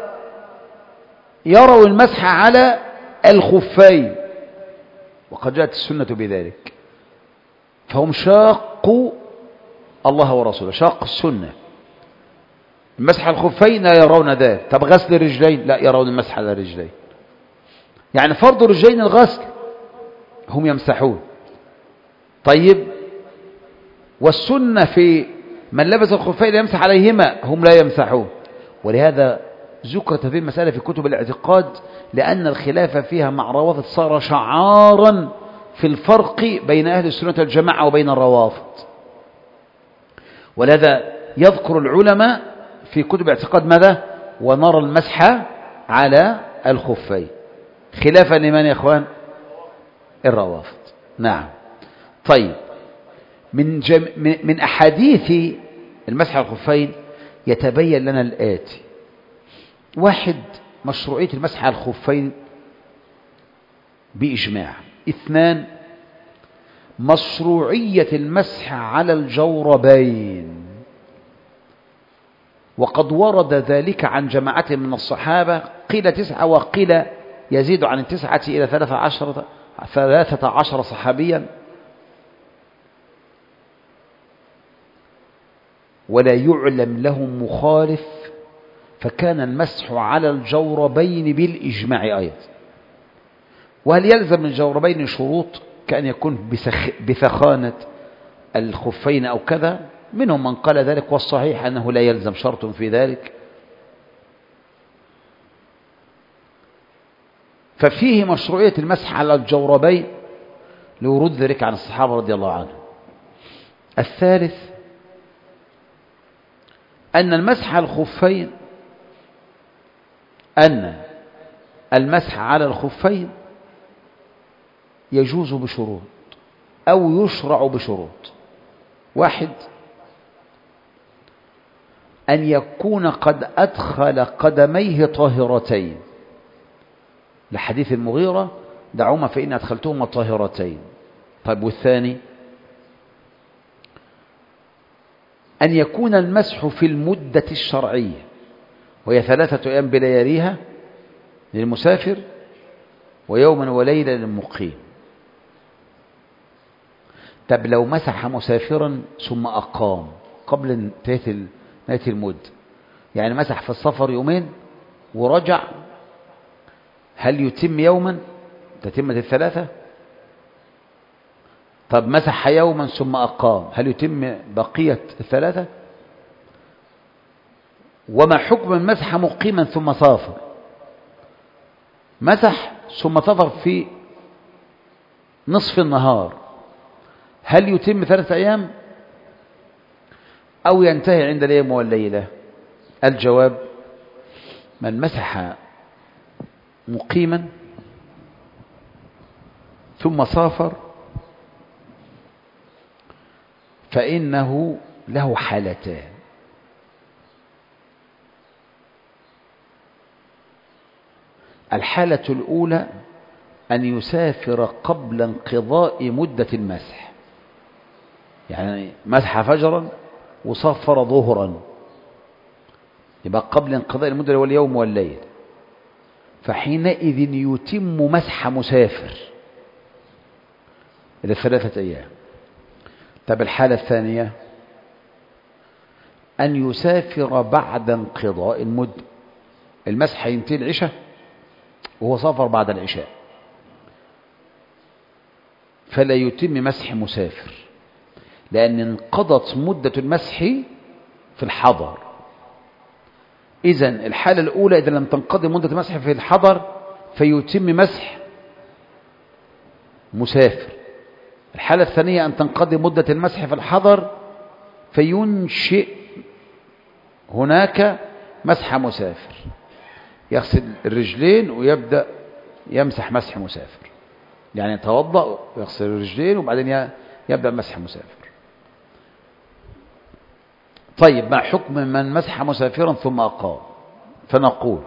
يروا المسح على الخفين، وقد جاءت السنة بذلك. فهم شاقوا الله ورسوله، شاقوا السنة. المسح على الخفين لا يرون ذلك. طب غسل الرجلين لا يرون المسح على الرجلين. يعني فرض الرجلين الغسل، هم يمسحون. طيب والسنة في من لبس الخفين يمسح عليهما، هم لا يمسحون. ولهذا ذكرت هذه المسألة في كتب الاعتقاد، لأن الخلاف فيها مع روافض صار شعارا في الفرق بين أهل السنة والجماعة وبين الروافض. ولهذا يذكر العلماء في كتب الاعتقاد ماذا؟ ونرى المسح على الخفين، خلافا لمن يا إخوان؟ الروافض. نعم. طيب من أحاديث المسح على الخفين يتبين لنا الآتي: واحد، مشروعية المسح على الخفين بإجماع. اثنان، مشروعية المسح على الجوربين، وقد ورد ذلك عن جماعة من الصحابة، قيل 9 وقيل يزيد عن 9 إلى 13 صحابيا. ولا يعلم لهم مخالف، فكان المسح على الجوربين بالإجماع أيضا. وهل يلزم الجوربين شروط كأن يكون بثخانة الخفين أو كذا؟ منهم من قال ذلك، والصحيح أنه لا يلزم شرط في ذلك. ففيه مشروعية المسح على الجوربين لورود ذلك عن الصحابة رضي الله عنهم. الثالث، أن المسح على الخفين يجوز بشروط أو يشرع بشروط. واحد، أن يكون قد أدخل قدميه طاهرتين، لحديث المغيرة دعوما فإن أدخلتهما طاهرتين. طيب والثاني، أن يكون المسح في المدة الشرعية، وهي 3 أيام بلياليها للمسافر ويوما وليلة للمقيم. طب لو مسح مسافرا ثم أقام قبل نهاية المدة، يعني مسح في السفر يومين ورجع، هل يتم يوما تتمة 3؟ طب مسح يوما ثم أقام، هل يتم بقية 3؟ وما حكم من مسح مقيما ثم سافر؟ مسح ثم سافر في نصف النهار، هل يتم 3 أيام أو ينتهي عند اليوم والليلة؟ الجواب: من مسح مقيما ثم سافر فإنه له حالتان: الحالة الأولى أن يسافر قبل انقضاء مدة المسح، يعني مسح فجرا وسافر ظهرا، يبقى قبل انقضاء المدة واليوم والليل، فحينئذ يتم مسح مسافر إلى 3 أيام. طب الحالة الثانية أن يسافر بعد انقضاء المدة. المسح ينتهي العشاء وهو سافر بعد العشاء، فلا يتم مسح مسافر، لأن انقضت مدة المسح في الحضر. إذن الحالة الأولى إذا لم تنقضي مدة المسح في الحضر فيتم مسح مسافر. الحالة الثانية أن تنقضي مدة المسح في الحضر فينشئ هناك مسح مسافر، يغسل الرجلين ويبدأ يمسح مسح مسافر، يعني يتوضأ ويغسل الرجلين وبعدين يبدأ مسح مسافر. طيب ما حكم من مسح مسافرا ثم أقام؟ فنقول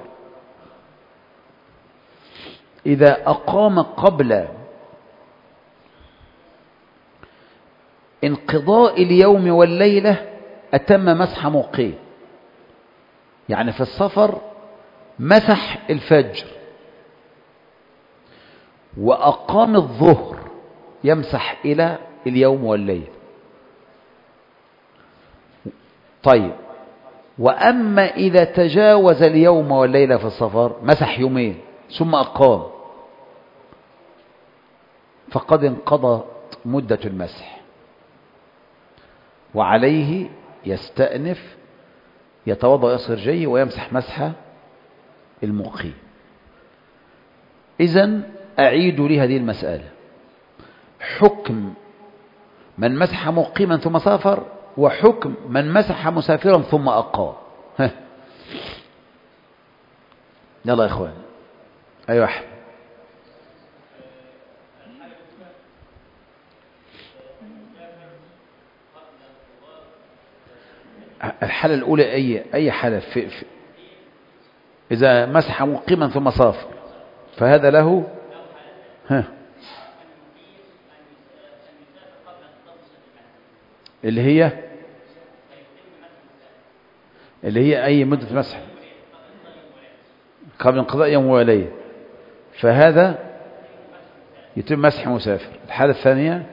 إذا أقام قبل انقضاء اليوم والليلة أتم مسح مقيم، يعني في السفر مسح الفجر وأقام الظهر يمسح إلى اليوم والليل. طيب وأما إذا تجاوز اليوم والليلة في السفر مسح يومين ثم أقام فقد انقضت مدة المسح، وعليه يستأنف يتوضأ ويغسل رجليه ويمسح مسح المقيم. إذن أعيد لي هذه المسألة: حكم من مسح مقيما ثم سافر، وحكم من مسح مسافرا ثم أقام. يلا يا إخوان. أيوة أحمد. الحالة الأولى أي حالة في إذا مسح مقيما ثم سافر فهذا له اللي هي أي مدة مسح قبل انقضاء يوم وليلة، فهذا يتم مسح مسافر. الحالة الثانية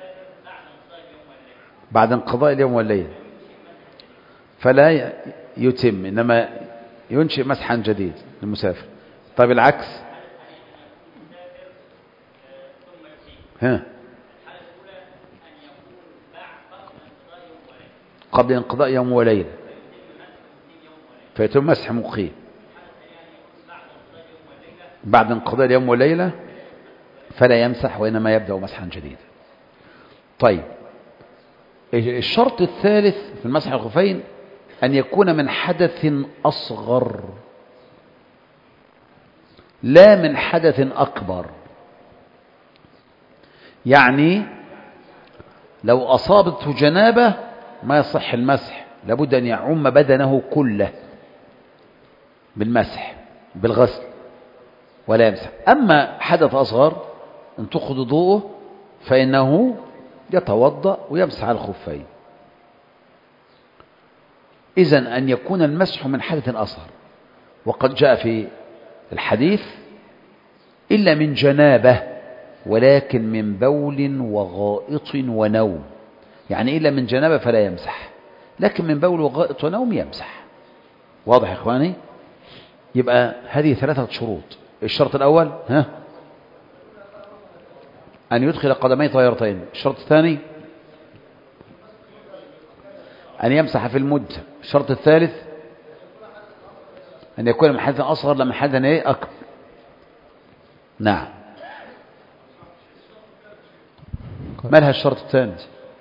بعد انقضاء اليوم والليلة فلا يتم، إنما ينشئ مسحا جديد للمسافر. طيب العكس قبل انقضاء يوم وليلة فيتم مسح مقيم. بعد انقضاء اليوم والليلة فلا يمسح وإنما يبدأ مسحا جديدا. طيب الشرط الثالث في المسح الخفين أن يكون من حدث أصغر لا من حدث أكبر. يعني لو أصابته جنابة ما يصح المسح، لابد أن يعم بدنه كله بالمسح بالغسل ولا يمسح. أما حدث أصغر أن تأخذ ضوءه فإنه يتوضأ ويمسح على الخفين. إذن أن يكون المسح من حدث أصغر، وقد جاء في الحديث إلا من جنابة ولكن من بول وغائط ونوم، يعني إلا من جنابة فلا يمسح، لكن من بول وغائط ونوم يمسح. واضح يا إخواني؟ يبقى هذه 3 شروط. الشرط الأول أن يدخل قدميه طاهرتين. الشرط الثاني أن يمسح في المدة. الشرط الثالث أن يكون من حدث أصغر لا من حدث أكبر. نعم. ما لها الشرط الثاني؟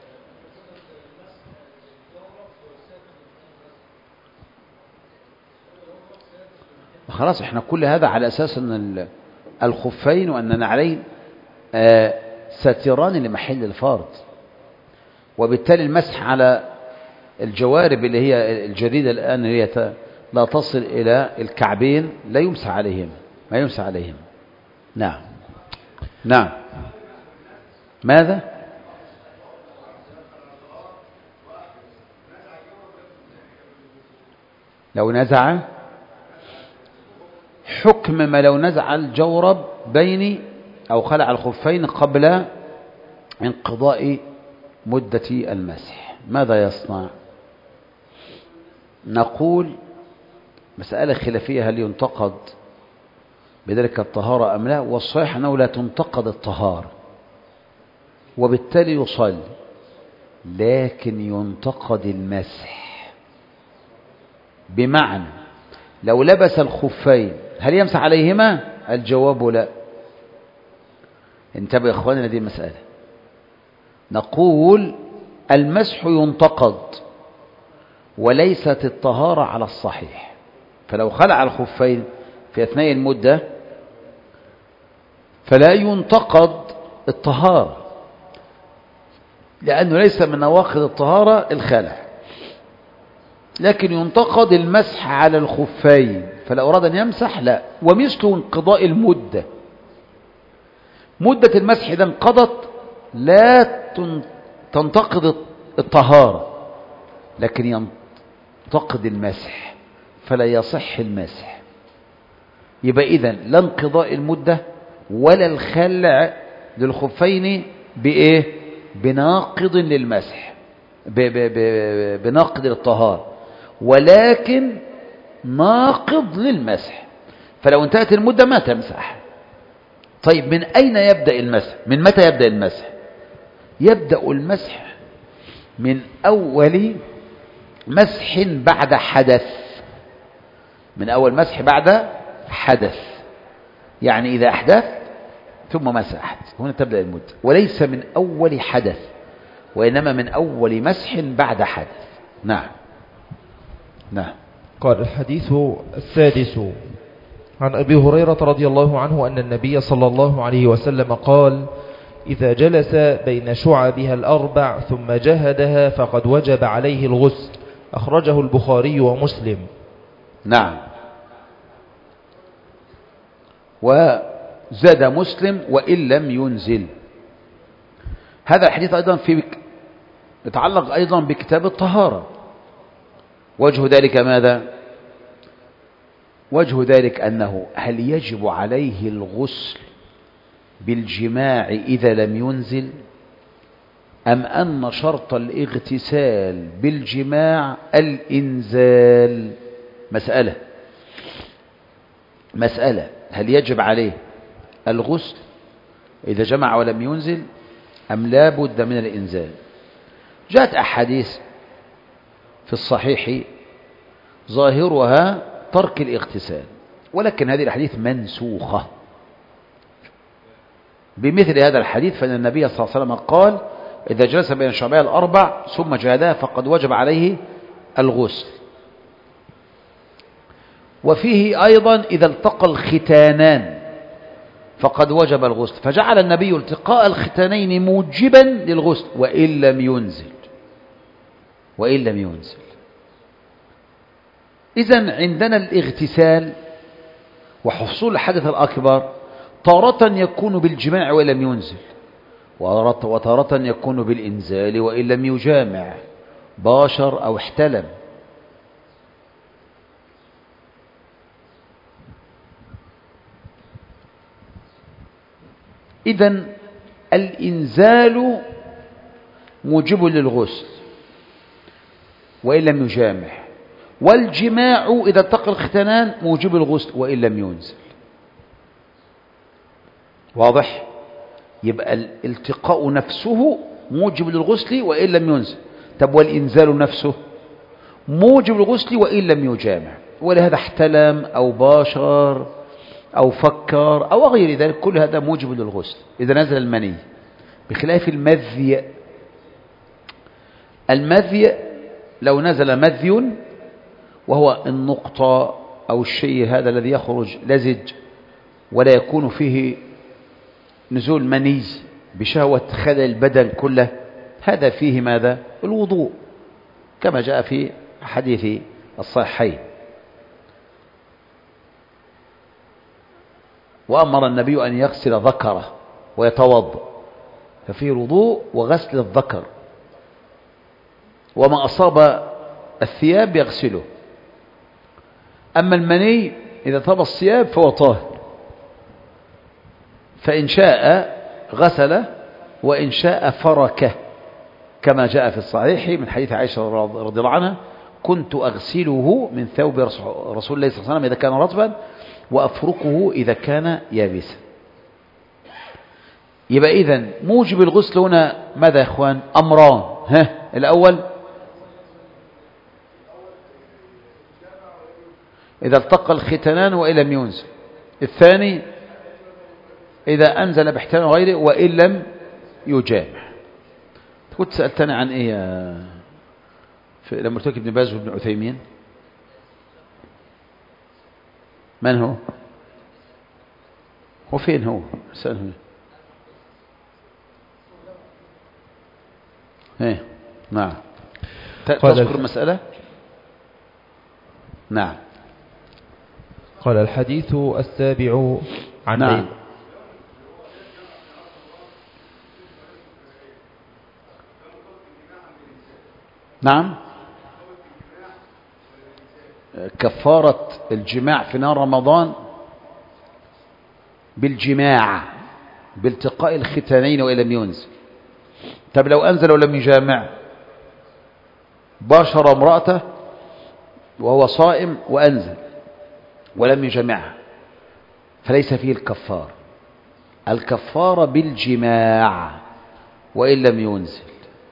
خلاص احنا كل هذا على أساس أن الخفين وأننا عليه ساتران لمحل الفرض، وبالتالي المسح على الجوارب اللي هي الجديدة الآن هي لا تصل إلى الكعبين لا يمسح عليهم، ما يمسح عليهم. نعم نعم. ماذا؟ لو نزع حكم ما لو نزع الجورب بين أو خلع الخفين قبل انقضاء مدة المسح ماذا يصنع؟ نقول مسألة خلافية، هل ينتقد بذلك الطهارة أم لا؟ والصحيح أنه لا تنتقد الطهارة وبالتالي يصلي، لكن ينتقد المسح. بمعنى لو لبس الخفين هل يمسح عليهما؟ الجواب لا. انتبه يا اخواننا، دي مسألة. نقول المسح ينتقد وليست الطهارة على الصحيح. فلو خلع الخفين في أثناء المدة فلا ينتقد الطهارة، لأنه ليس من نواقض الطهارة الخلع، لكن ينتقد المسح على الخفين. فلو أراد أن يمسح لا. ومثل انقضاء المدة، مدة المسح إذا انقضت لا تنتقد الطهارة، لكن ينتقد المسح، فلا يصح المسح. يبقى إذن لا انقضاء المدة ولا الخلع للخفين بإيه؟ بناقض للمسح، بناقض للطهارة، ولكن ناقض للمسح. فلو انتهت المدة ما تمسح. طيب من أين يبدأ المسح؟ من متى يبدأ المسح؟ يبدأ المسح من أول مسح بعد حدث، من أول مسح بعد حدث، يعني إذا أحدث ثم مسحت، هنا تبدأ المدة، وليس من أول حدث، وإنما من أول مسح بعد حدث. نعم. نعم. قال الحديث السادس عن أبي هريرة رضي الله عنه أن النبي صلى الله عليه وسلم قال: إذا جلس بين شعبها الأربع ثم جهدها فقد وجب عليه الغسل. أخرجه البخاري ومسلم. نعم. وزاد مسلم وإن لم ينزل. هذا الحديث أيضا يتعلق أيضا بكتاب الطهارة. وجه ذلك ماذا؟ وجه ذلك أنه هل يجب عليه الغسل بالجماع إذا لم ينزل، أم أن شرط الاغتسال بالجماع الإنزال؟ مسألة هل يجب عليه الغسل إذا جمع ولم ينزل أم لا بد من الإنزال؟ جاءت أحاديث في الصحيح ظاهرها ترك الاغتسال، ولكن هذه الأحاديث منسوخة. بمثل هذا الحديث فإن النبي صلى الله عليه وسلم قال: إذا جلس بين شعبها الأربع ثم جهدها فقد وجب عليه الغسل. وفيه أيضا إذا التقى الختانان فقد وجب الغسل، فجعل النبي التقاء الختانين موجبا للغسل وإن لم ينزل. إذن عندنا الاغتسال وحصول الحدث الأكبر تارة يكون بالجماع وإن لم ينزل، وتارة يكون بالإنزال وإن لم يجامع، باشر أو احتلم. إذن الإنزال موجب للغسل وإن لم يجامع، والجماع إذا التقى الختانان موجب الغسل وإن لم ينزل. واضح؟ يبقى الالتقاء نفسه موجب للغسل وإن لم ينزل. طب والإنزال نفسه موجب للغسل وإن لم يجامع، ولهذا احتلم أو باشر أو فكر أو غير ذلك، كل هذا موجب للغسل إذا نزل المني، بخلاف المذي. المذي لو نزل مذي وهو النقطة أو الشيء هذا الذي يخرج لزج ولا يكون فيه نزول مني بشهوة خلل البدن كله، هذا فيه ماذا؟ الوضوء، كما جاء في حديث الصحيحين. وأمر النبي أن يغسل ذكره ويتوضأ، ففيه الوضوء وغسل الذكر، وما أصاب الثياب يغسله. أما المني إذا طاب الثياب فهو طاهر، فإن شاء غسله وإن شاء فركه، كما جاء في الصحيح من حديث عائشة رضي الله عنها: كنت أغسله من ثوب رسول الله صلى الله عليه وسلم إذا كان رطبا وأفركه إذا كان يابسا. يبقى إذن موجب الغسل هنا ماذا يا إخوان؟ أمران. الأول إذا التقى الختانان وإن لم ينزل. الثاني إذا أنزل باحتلام غيره وإن لم يجامع. كنت سألتني عن إيه لما ارتكب ابن باز وابن عثيمين؟ من هو؟ وفين هو؟ سأله ايه. نعم. تذكر مسألة؟ نعم. قال: الحديث السابع عن نعم. نعم. كفارة الجماع في نهار رمضان بالجماع بالتقاء الختانين وإن لم ينزل. طب لو أنزل ولم يجامع، باشر امرأته وهو صائم وأنزل ولم يجامعها، فليس فيه الكفار. الكفارة بالجماع وإن لم ينزل.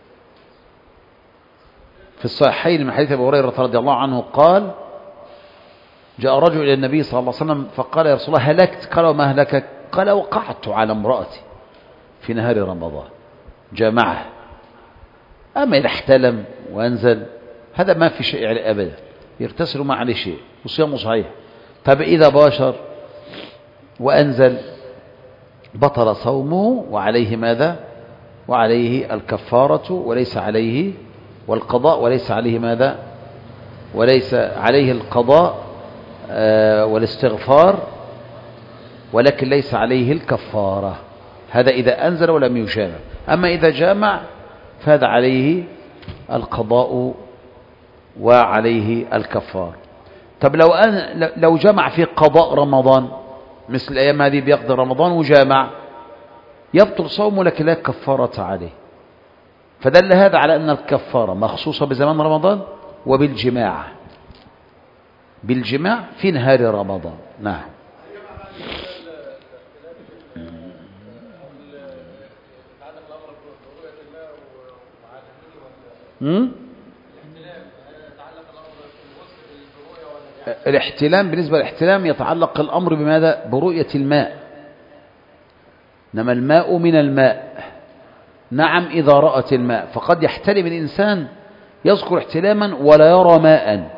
في الصحيحين من حديث أبي هريرة رضي الله عنه قال: جاء رجل إلى النبي صلى الله عليه وسلم فقال: يا رسول الله هلكت. قال: وما أهلكك؟ قال: وقعت على امرأتي في نهار رمضان جامعها. أما إذا احتلم وأنزل هذا ما في شيء عليه أبدا، يغتسل ما عليه شيء وصيامه صحيح. طب إذا باشر وأنزل بطل صومه وعليه ماذا؟ وعليه الكفارة وليس عليه والقضاء، وليس عليه ماذا؟ وليس عليه القضاء والاستغفار، ولكن ليس عليه الكفارة. هذا إذا أنزل ولم يجامع. أما إذا جامع فهذا عليه القضاء وعليه الكفار. طب لو جمع في قضاء رمضان مثل الأيام هذه بيقضي رمضان وجامع، يبطل صومه لكن لا كفارة عليه. فدل هذا على أن الكفارة مخصوصة بزمان رمضان وبالجماع، بالجماع في نهار رمضان. نعم. الاحتلام، بالنسبة للاحتلام يتعلق الأمر بماذا؟ برؤية الماء. إنما الماء من الماء. نعم إذا رأت الماء، فقد يحتلم الإنسان يذكر احتلاما ولا يرى ماء،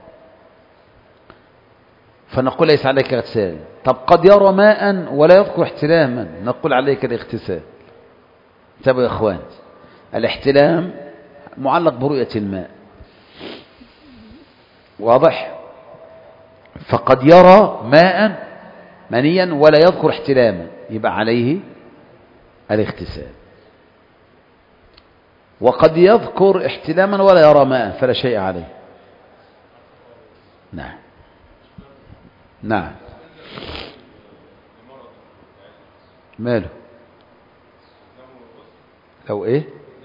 فنقول ليس عليك اغتسال. طب قد يرى ماء ولا يذكر احتلاما، نقول عليك الاغتسال. انتبهوا يا اخوان، الاحتلام معلق برؤية الماء، واضح؟ فقد يرى ماء منيا ولا يذكر احتلاما، يبقى عليه الاغتسال. وقد يذكر احتلاما ولا يرى ماء فلا شيء عليه. نعم. نعم. ماله؟ لو ايه؟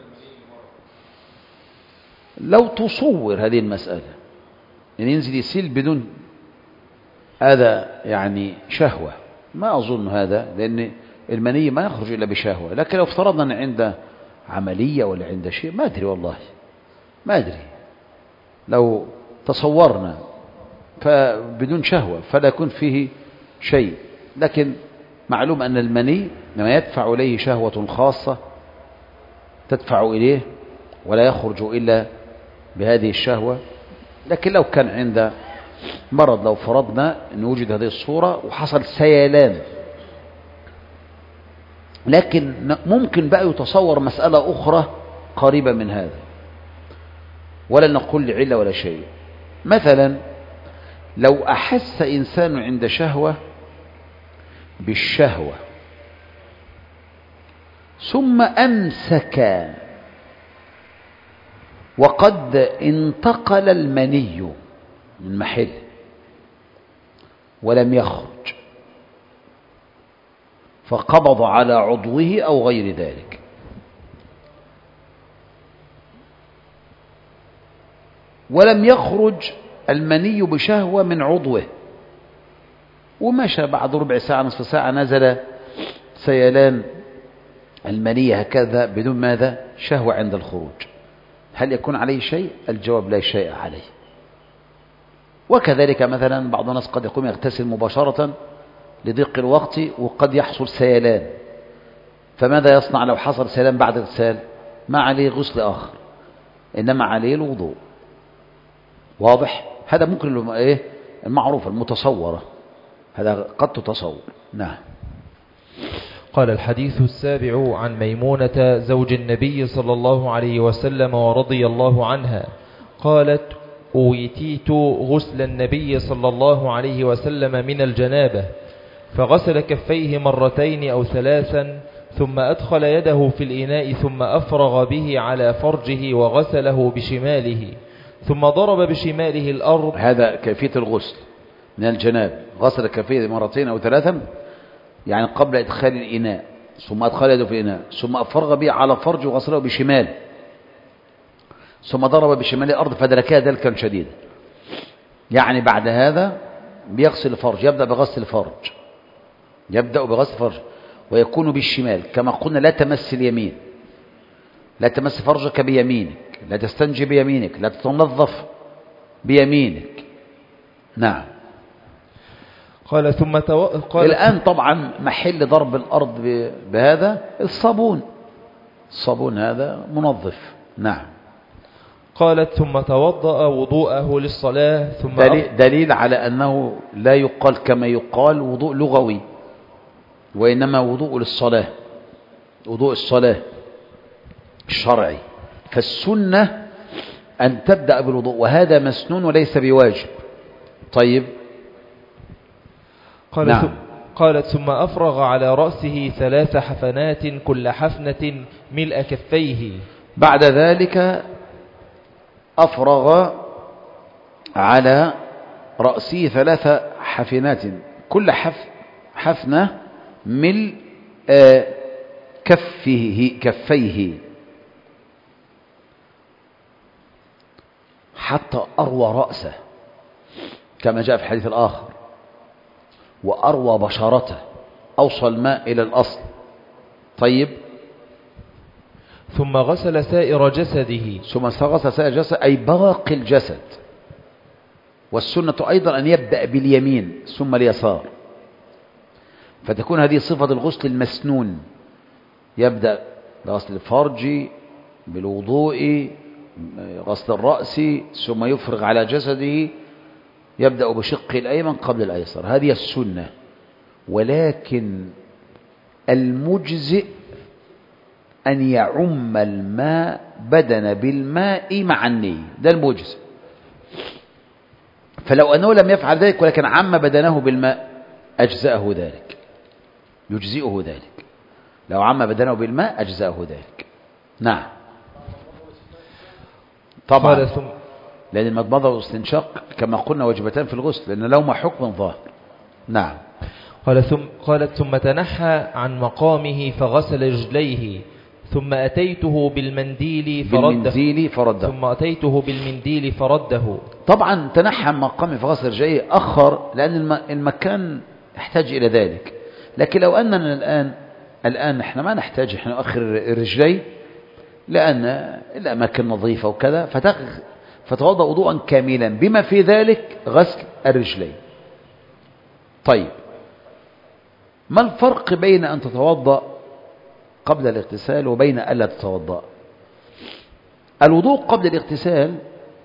لو تصور هذه المسألة ان ينزل يسيل بدون هذا يعني شهوة، ما أظن هذا، لأن المني ما يخرج إلا بشهوة. لكن لو افترضنا أن عنده عملية ولا عنده شيء، ما أدري والله، ما أدري، لو تصورنا فبدون شهوة فلا يكون فيه شيء. لكن معلوم أن المني لما يدفع إليه شهوة خاصة تدفع إليه ولا يخرج إلا بهذه الشهوة. لكن لو كان عنده مرض، لو فرضنا أن وجد هذه الصورة وحصل سيلان، لكن ممكن بقى يتصور مسألة أخرى قريبة من هذا، ولا نقول لعلة ولا شيء. مثلا لو أحس إنسان عند شهوة بالشهوة ثم أمسك وقد انتقل المني من محل ولم يخرج، فقبض على عضوه أو غير ذلك، ولم يخرج المني بشهوة من عضوه، ومشى بعد ربع ساعة نصف ساعة نزل سيلان المني هكذا بدون ماذا؟ شهوة عند الخروج، هل يكون عليه شيء؟ الجواب لا شيء عليه. وكذلك مثلا بعض الناس قد يقوم يغتسل مباشرة لضيق الوقت وقد يحصل سيلان، فماذا يصنع لو حصل سيلان بعد اغتسال؟ ما عليه غسل آخر، إنما عليه الوضوء. واضح؟ هذا ممكن المعروف المتصورة، هذا قد تتصور. نعم. قال الحديث السابع عن ميمونة زوج النبي صلى الله عليه وسلم ورضي الله عنها قالت: أويتيت غسل النبي صلى الله عليه وسلم من الجنابة، فغسل كفيه مرتين أو ثلاثا، ثم أدخل يده في الإناء ثم أفرغ به على فرجه وغسله بشماله، ثم ضرب بشماله الأرض. هذا كيفية الغسل من الجنابة، غسل كفيه مرتين أو ثلاثا، يعني قبل إدخال الإناء، ثم أدخل يده في الإناء، ثم أفرغ به على فرجه وغسله بشماله، ثم ضرب بشمال الأرض فدركها دلكا شديدا. يعني بعد هذا بيغسل الفرج، يبدأ بغسل الفرج، ويكون بالشمال كما قلنا. لا تمس اليمين، لا تمس فرجك بيمينك، لا تستنجي بيمينك، لا تتنظف بيمينك. نعم. قال الآن طبعا محل ضرب الأرض بهذا الصابون هذا منظف. نعم. قالت: ثم توضأ وضوءه للصلاة، ثم دليل على أنه لا يقال كما يقال وضوء لغوي، وإنما وضوء للصلاة، وضوء الصلاة الشرعي. فالسنة أن تبدأ بالوضوء، وهذا مسنون وليس بواجب. طيب. نعم. قالت: ثم أفرغ على رأسه 3 حفنات كل حفنة ملء كفيه. بعد ذلك أفرغ على رأسه 3 حفنات، كل حفنة ملء كفيه، حتى أروى رأسه كما جاء في الحديث الآخر، وأروى بشرته، أوصل الماء إلى الأصل. طيب. ثم غسل سائر جسده، أي باقي الجسد. والسنة أيضا أن يبدأ باليمين ثم اليسار، فتكون هذه صفة الغسل المسنون، يبدأ بغسل الفرج، بالوضوء، غسل الرأس، ثم يفرغ على جسده، يبدأ بشق الأيمن قبل الأيسر. هذه السنة. ولكن المجزئ أن يعم الماء بدن بالماء مع النية، ده المجزئ. فلو أنه لم يفعل ذلك ولكن عم بدنه بالماء أجزأه ذلك، يجزئه ذلك. لو عم بدنه بالماء أجزأه ذلك. نعم. طبعا لأن المضمضة والاستنشاق كما قلنا واجبتان في الغسل، لأن لهما حكم ظاهر. نعم. قالت: ثم تنحى عن مقامه فغسل رجليه، ثم أتيته بالمنديل فرده. ثم أتيته بالمنديل فرده. طبعا تنحى عن مقامه فغسل رجليه، أخر لأن المكان يحتاج إلى ذلك. لكن لو أننا الآن احنا ما نحتاج احنا نؤخر الرجلين، لأن الأماكن نظيفة وكذا، فتوضأ وضوءا كاملا بما في ذلك غسل الرجلين. طيب، ما الفرق بين أن تتوضأ قبل الاغتسال وبين ألا تتوضأ؟ الوضوء قبل الاغتسال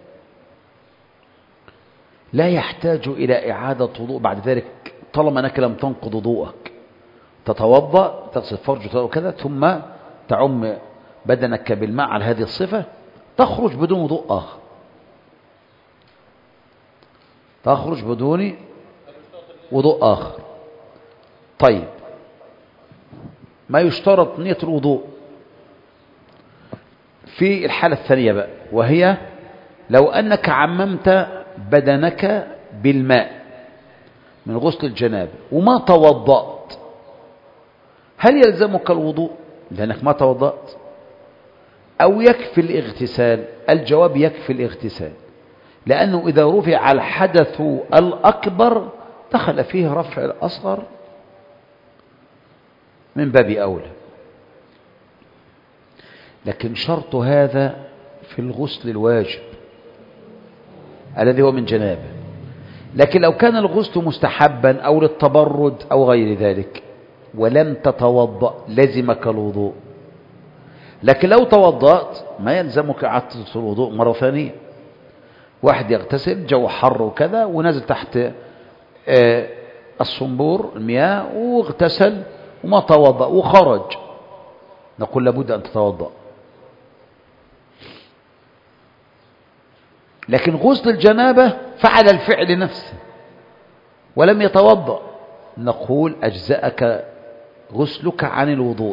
لا يحتاج إلى إعادة وضوء بعد ذلك، طالما أنك لم تنقض وضوءك. تتوضأ، تغسل فرجك وكذا، ثم تعم بدنك بالماء على هذه الصفة، تخرج بدون وضوء آخر، تخرج بدون وضوء آخر. طيب، ما يشترط نية الوضوء في الحالة الثانية بقى، وهي لو أنك عممت بدنك بالماء من غسل الجنابة وما توضأت، هل يلزمك الوضوء لأنك ما توضأت، أو يكفي الاغتسال؟ الجواب يكفي الاغتسال، لأنه إذا رفع الحدث الأكبر دخل فيه رفع الأصغر من باب أولى. لكن شرط هذا في الغسل الواجب الذي هو من جنابه. لكن لو كان الغسل مستحبا أو للتبرد أو غير ذلك ولم تتوضأ لزمك الوضوء. لكن لو توضأت ما يلزمك إعادة الوضوء مرة ثانية. واحد يغتسل جو حر وكذا ونزل تحت الصنبور المياه واغتسل وما توضأ وخرج، نقول لابد أن تتوضأ. لكن غسل الجنابة فعل الفعل نفسه ولم يتوضأ، نقول أجزأك غسلك عن الوضوء.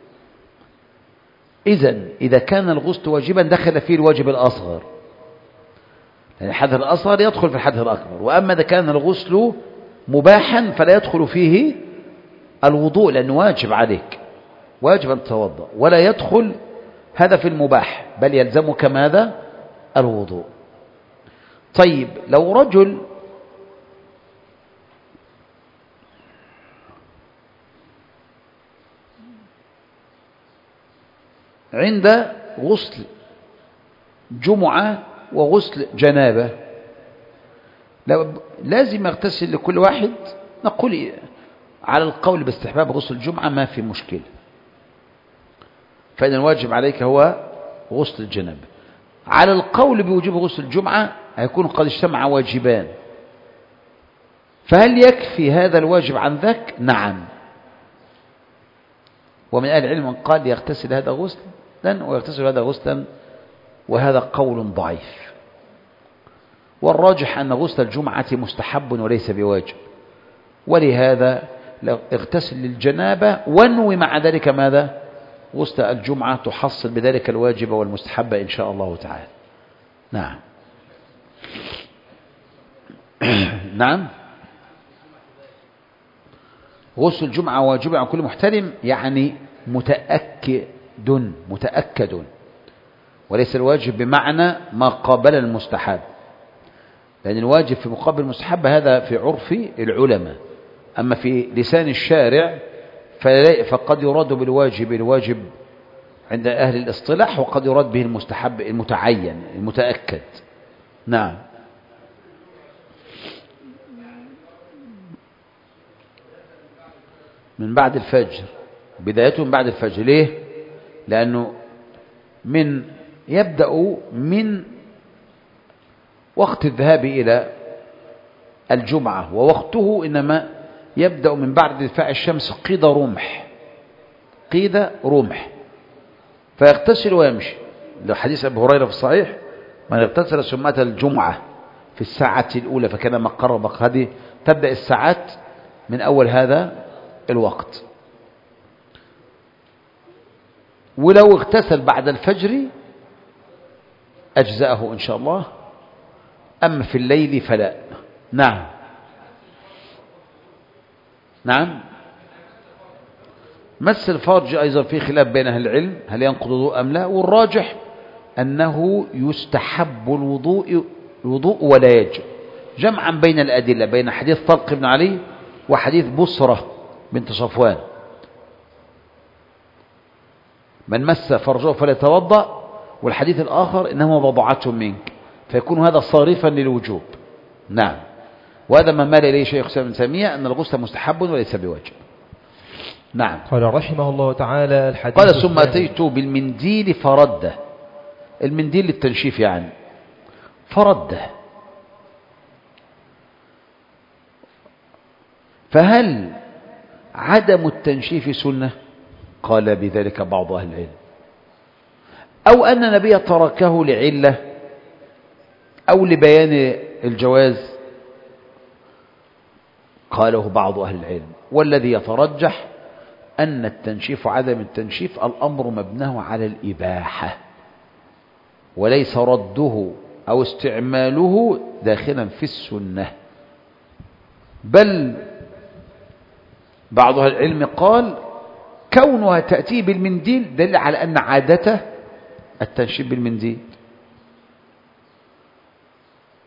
إذا كان الغسل واجبا دخل فيه الواجب الأصغر، لأن الحدث الأصغر يدخل في الحدث الأكبر. وأما إذا كان الغسل مباحا فلا يدخل فيه الوضوء، لأنه واجب عليك، واجب أن تتوضأ، ولا يدخل هذا في المباح، بل يلزمك ماذا؟ الوضوء. طيب لو رجل عند غسل جمعة وغسل جنابة لازم يغتسل لكل واحد، نقول على القول باستحباب غسل الجمعة ما في مشكلة، فإن الواجب عليك هو غسل الجنابة. على القول بوجوب غسل الجمعة هيكون قد اجتمع واجبان، فهل يكفي هذا الواجب عن ذاك؟ نعم. ومن أهل العلم من قال يغتسل هذا غسلا ويغتسل هذا غسلا، وهذا قول ضعيف. والراجح أن غسل الجمعة مستحب وليس بواجب، ولهذا اغتسل للجنابة وانوي مع ذلك ماذا؟ غسل الجمعة، تحصل بذلك الواجب والمستحب إن شاء الله تعالى. نعم. نعم. غسل الجمعة واجب على كل محترم، يعني متأكد، وليس الواجب بمعنى ما قابل المستحب، لأن الواجب في مقابل المستحب هذا في عرف العلماء، أما في لسان الشارع فقد يراد بالواجب الواجب عند أهل الاصطلاح، وقد يراد به المستحب المتعين المتأكد. نعم. من بعد الفجر، بدايته من بعد الفجر. ليه؟ لأنه يبدأ من وقت الذهاب إلى الجمعة، ووقته إنما يبدأ من بعد ارتفاع الشمس قيد رمح، فيغتسل ويمشي. لحديث أبي هريرة في الصحيح: من اغتسل ثم أتى الجمعة في الساعة الأولى فكان ما قرب. هذه تبدأ الساعات من أول هذا الوقت. ولو اغتسل بعد الفجر أجزأه إن شاء الله، أما في الليل فلا. نعم. نعم. مس الفرج أيضا في خلاف بين أهل العلم هل ينقض الوضوء أم لا، والراجح أنه يستحب الوضوء ولا يجب، جمعا بين الأدلة، بين حديث طلق بن علي وحديث بصرة بنت صفوان: من مس فرجه فليتوضأ، والحديث الآخر إنما بضعة منك، فيكون هذا صارفا للوجوب. نعم. وهذا ما مال إليه شيخ الإسلام ابن تيمية، أن الغسل مستحب وليس بواجب. نعم. قال رحمه الله تعالى الحديث قال: ثم أتيت بالمنديل فرده. المنديل للتنشيف يعني، فرده. فهل عدم التنشيف سنة؟ قال بذلك بعض أهل العلم، أو أن النبي تركه لعلة أو لبيان الجواز، قاله بعض أهل العلم. والذي يترجح أن التنشيف عدم التنشيف الأمر مبناه على الإباحة، وليس رده أو استعماله داخلا في السنة، بل بعض أهل العلم قال كونها تأتي بالمنديل دل على أن عادته التنشيف بالمنديل.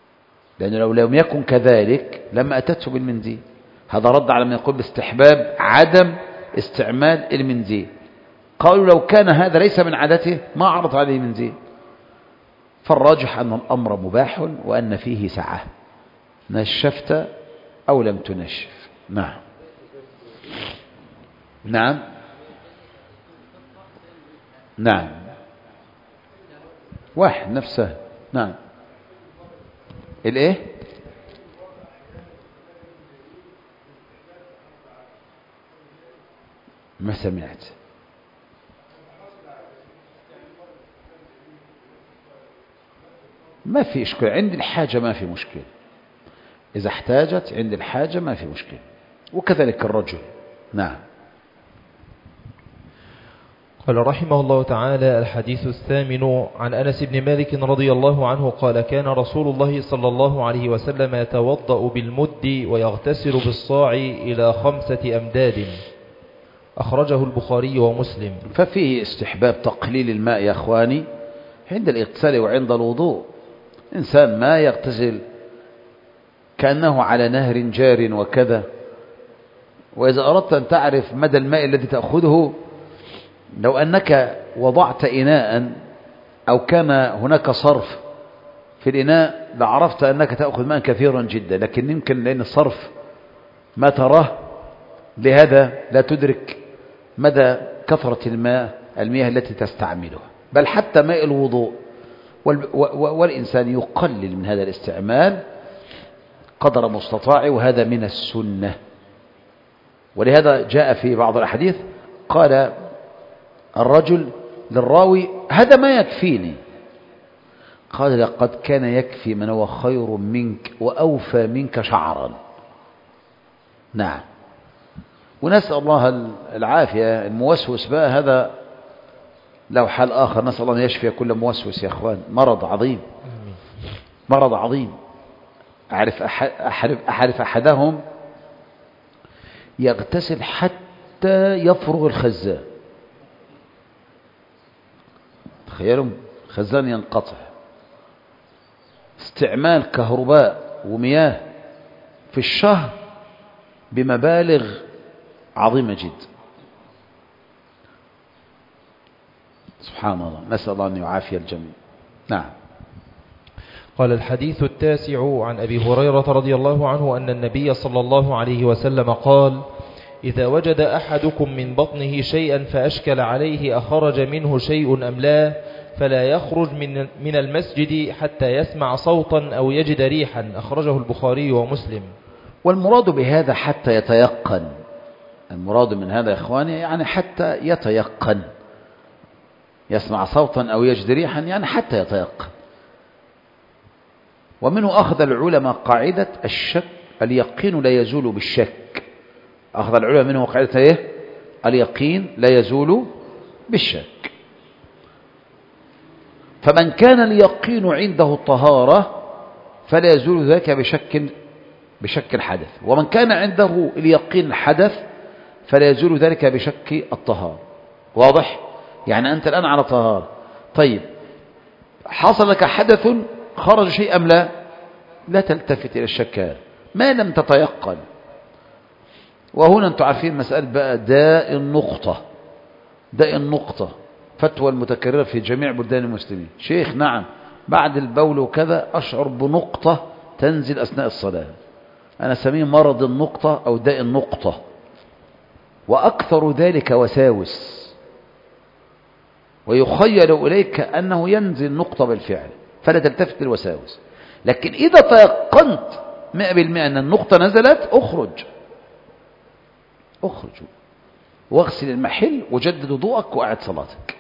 لأنه لو لم يكن كذلك لما أتته بالمنديل. هذا رد على من يقول باستحباب عدم استعمال المنديل. قالوا لو كان هذا ليس من عادته ما عرض عليه منديل. فالراجح أن الأمر مباح وأن فيه سعة، نشفت أو لم تنشف. نعم نعم نعم، واحد نفسه. نعم. الايه؟ ما سمعت. ما في إشكال عند الحاجة، ما في مشكلة إذا احتاجت عند الحاجة ما في مشكلة، وكذلك الرجل. نعم. قال رحمه الله تعالى: الحديث الثامن عن أنس بن مالك رضي الله عنه قال: كان رسول الله صلى الله عليه وسلم يتوضأ بالمد ويغتسل بالصاع إلى 5 أمداد. أخرجه البخاري ومسلم. ففيه استحباب تقليل الماء يا أخواني عند الاغتسال وعند الوضوء. إنسان ما يغتسل كأنه على نهر جار وكذا. وإذا أردت أن تعرف مدى الماء الذي تأخذه، لو أنك وضعت إناء أو كان هناك صرف في الإناء لعرفت أنك تأخذ ماء كثيرا جدا، لكن يمكن لأن الصرف ما تراه، لهذا لا تدرك مدى كثرة المياه التي تستعملها. بل حتى ماء الوضوء والإنسان يقلل من هذا الاستعمال قدر مستطاع، وهذا من السنة. ولهذا جاء في بعض الأحاديث قال الرجل للراوي: هذا ما يكفيني. قال: لقد كان يكفي من هو خير منك وأوفى منك شعرا. نعم. ونسأل الله العافية. الموسوس بقى هذا له حال آخر، نسأل الله أن يشفي كل موسوس يا أخوان. مرض عظيم، مرض عظيم. أعرف أحدهم يغتسل حتى يفرغ الخزان. تخيلوا خزان ينقطع، استعمال كهرباء ومياه في الشهر بمبالغ عظيمة جدا. سبحان الله، نسأل الله أن يعافي الجميع. نعم. قال الحديث التاسع عن أبي هريرة رضي الله عنه أن النبي صلى الله عليه وسلم قال: إذا وجد أحدكم من بطنه شيئا فأشكل عليه أخرج منه شيء أم لا، فلا يخرج من المسجد حتى يسمع صوتا أو يجد ريحا. أخرجه البخاري ومسلم. والمراد بهذا حتى يتيقن. المراد من هذا يا إخواني يعني حتى يتيقن، يسمع صوتا أو يجد ريحا يعني حتى يتيقن. ومنه أخذ العلماء قاعدة الشك، اليقين لا يزول بالشك. أخذ العلماء منه قاعدة إيه؟ اليقين لا يزول بالشك. فمن كان اليقين عنده الطهارة فلا يزول ذلك بشك الحدث، ومن كان عنده اليقين الحدث فلا يزول ذلك بشك الطهارة. واضح؟ يعني أنت الآن على طهارة، طيب حصل لك حدث خرج شيء أم لا؟ لا تلتفت إلى الشك ما لم تتيقن. وهنا أنتم عارفين مسألة بقى داء النقطة. داء النقطة فتوى المتكررة في جميع بلدان المسلمين. شيخ نعم بعد البول وكذا أشعر بنقطة تنزل أثناء الصلاة، أنا أسميه مرض النقطة أو داء النقطة. وأكثر ذلك وساوس، ويخيل إليك أنه ينزل نقطة بالفعل فلا تلتفت للوساوس. لكن إذا تيقنت 100% أن النقطة نزلت أخرج واغسل المحل وجدد وضوءك وأعد صلاتك.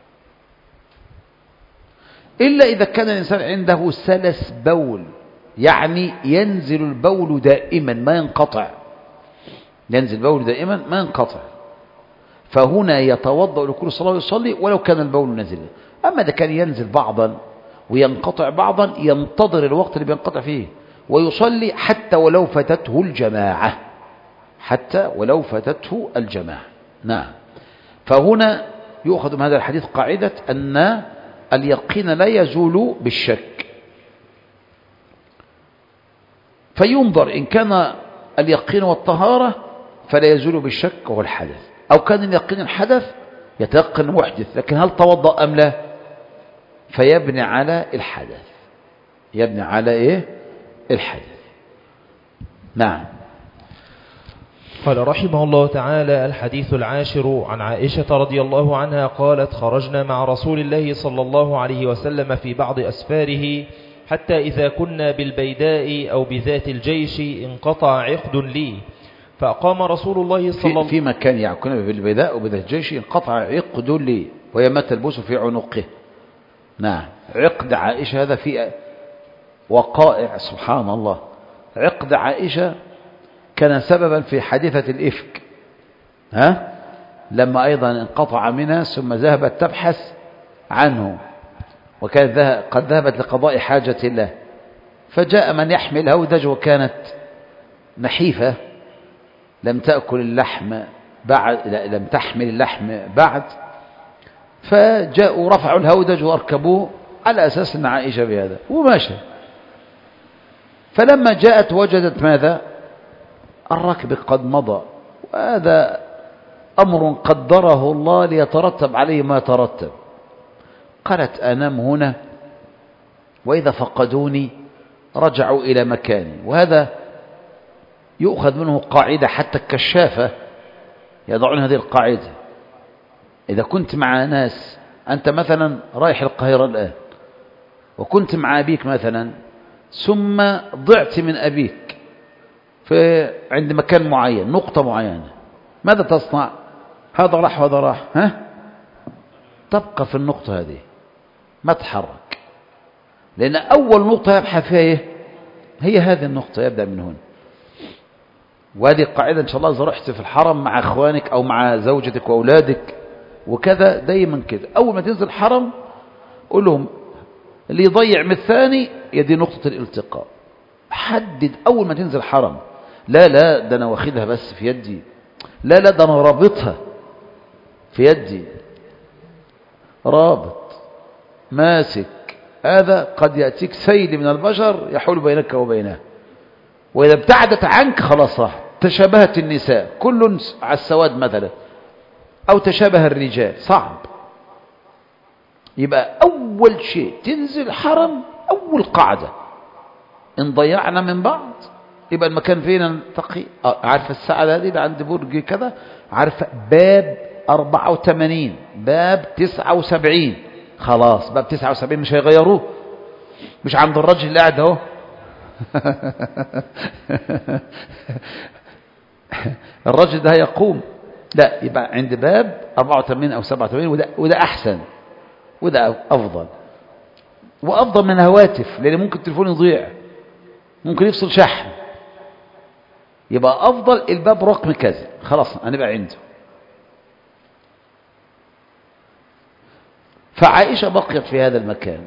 إلا إذا كان الإنسان عنده سلس بول، يعني ينزل البول دائما ما ينقطع، ينزل البول دائما ما ينقطع، فهنا يتوضأ لكل صلاة ويصلي ولو كان البول نزل. أما إذا كان ينزل بعضا وينقطع بعضا ينتظر الوقت اللي بينقطع فيه ويصلي حتى ولو فاتته الجماعة، حتى ولو فاتته الجماعة. نعم. فهنا يؤخذ من هذا الحديث قاعدة أن اليقين لا يزول بالشك. فينظر إن كان اليقين والطهارة فلا يزول بالشك وهو الحدث، أو كان اليقين الحدث يتيقن محدث، لكن هل توضأ أم لا؟ فيبني على الحدث، يبني على إيه؟ الحدث. نعم. قال رحمه الله تعالى: الحديث العاشر عن عائشة رضي الله عنها قالت: خرجنا مع رسول الله صلى الله عليه وسلم في بعض أسفاره، حتى إذا كنا بالبيداء أو بذات الجيش انقطع عقد لي، فأقام رسول الله صلى الله في مكان يكون بالبيداء أو بذات الجيش انقطع عقد لي، وهي ما تلبس في عنقه. نعم. عقد عائشة هذا في وقائع سبحان الله. عقد عائشة كان سببا في حادثة الإفك، لما أيضا انقطع منها ثم ذهبت تبحث عنه، وكانت قد ذهبت لقضاء حاجة الله، فجاء من يحمل هودج، وكانت نحيفة لم تأكل اللحم بعد، لم تحمل اللحم بعد، فجاءوا رفعوا الهودج واركبوه على أساس أن عائشة بهذا وماشى. فلما جاءت وجدت ماذا؟ الركب قد مضى، وهذا أمر قدره الله ليترتب عليه ما ترتب. قالت: أنام هنا، وإذا فقدوني رجعوا إلى مكاني. وهذا يؤخذ منه قاعدة، حتى الكشافة يضعون هذه القاعدة. إذا كنت مع ناس، أنت مثلا رايح القاهرة الآن، وكنت مع أبيك مثلا، ثم ضعت من أبيك عند مكان معين، نقطة معينة، ماذا تصنع؟ هذا راح وهذا راح، تبقى في النقطة هذه ما تحرك، لأن أول نقطة يبحث فيها هي هذه النقطة، يبدأ من هنا. وهذه القاعدة إن شاء الله إذا رحت في الحرم مع أخوانك أو مع زوجتك وأولادك وكذا، دايما كده، أول ما تنزل الحرم قول لهم اللي يضيع من الثاني يدي نقطة الالتقاء. حدد أول ما تنزل الحرم، لا ده أنا واخدها بس في يدي، لا ده أنا رابطها في يدي، رابط ماسك. هذا قد يأتيك سيل من البشر يحول بينك وبينها، وإذا ابتعدت عنك خلاص راح. تشابهت النساء، كل على السواد مثلا، أو تشابه الرجال، صعب. يبقى أول شيء تنزل الحرم، أول قاعدة، إن ضيعنا من بعض يبقى المكان فينا نلتقي. عارفة الساعة هذه اللي عند برج كذا، عارفة باب 84، باب 79، خلاص باب 79 مش هيغيروه، مش عند الرجل اللي قاعد اهو. الرجل ده يقوم، لا، يبقى عند باب 84 أو 87، وده أحسن، وده أفضل، وأفضل من هواتف، لأن ممكن التليفون يضيع، ممكن يفصل شحن. يبقى أفضل الباب رقم كذا، خلاص هنبقى عنده. فعائشة بقيت في هذا المكان،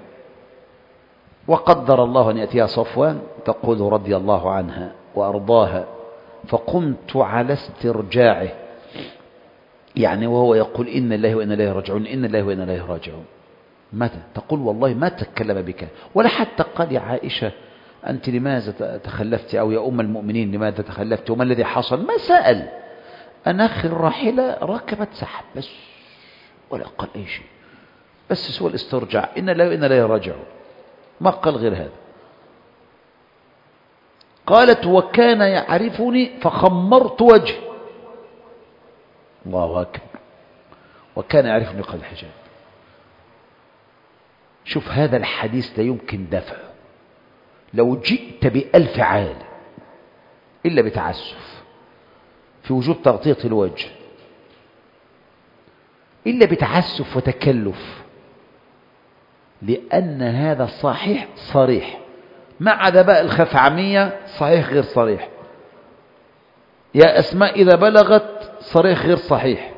وقدر الله أن يأتيها صفوان تقول رضي الله عنها وأرضاها: فقمت على استرجاعه، يعني وهو يقول إن الله وإن إليه راجعون، إن الله وإن إليه راجعون. متى؟ تقول والله ما تكلم بك، ولا حتى قال يا عائشة أنت لماذا تخلفت، أو يا أم المؤمنين لماذا تخلفت، وما الذي حصل، ما سأل. أناخر الراحلة ركبت سحب بس، ولا قال أي شيء، بس سوى الاسترجاع، إن الله وإن إليه راجعون، ما قال غير هذا. قالت: وكان يعرفني فخمرت وجهي. الله أكبر. وكان يعرفني قبل الحجاب. شوف هذا الحديث لا يمكن دفعه لو جئت بألف عالم، إلا بتعسف في وجوب تغطية الوجه، إلا بتعسف وتكلف، لأن هذا صحيح صريح، ما عدا بقى الخفعمية صحيح غير صريح، يا أسماء إذا بلغت صريح غير صحيح.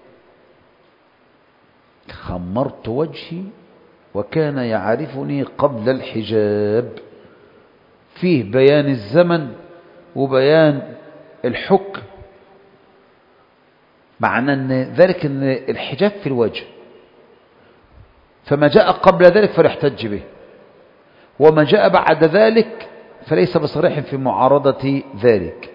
خمرت وجهي وكان يعرفني قبل الحجاب، فيه بيان الزمن وبيان الحكم، معنى أن ذلك أن الحجاب في الوجه، فما جاء قبل ذلك فليحتج به، وما جاء بعد ذلك فليس بصريح في معارضة ذلك.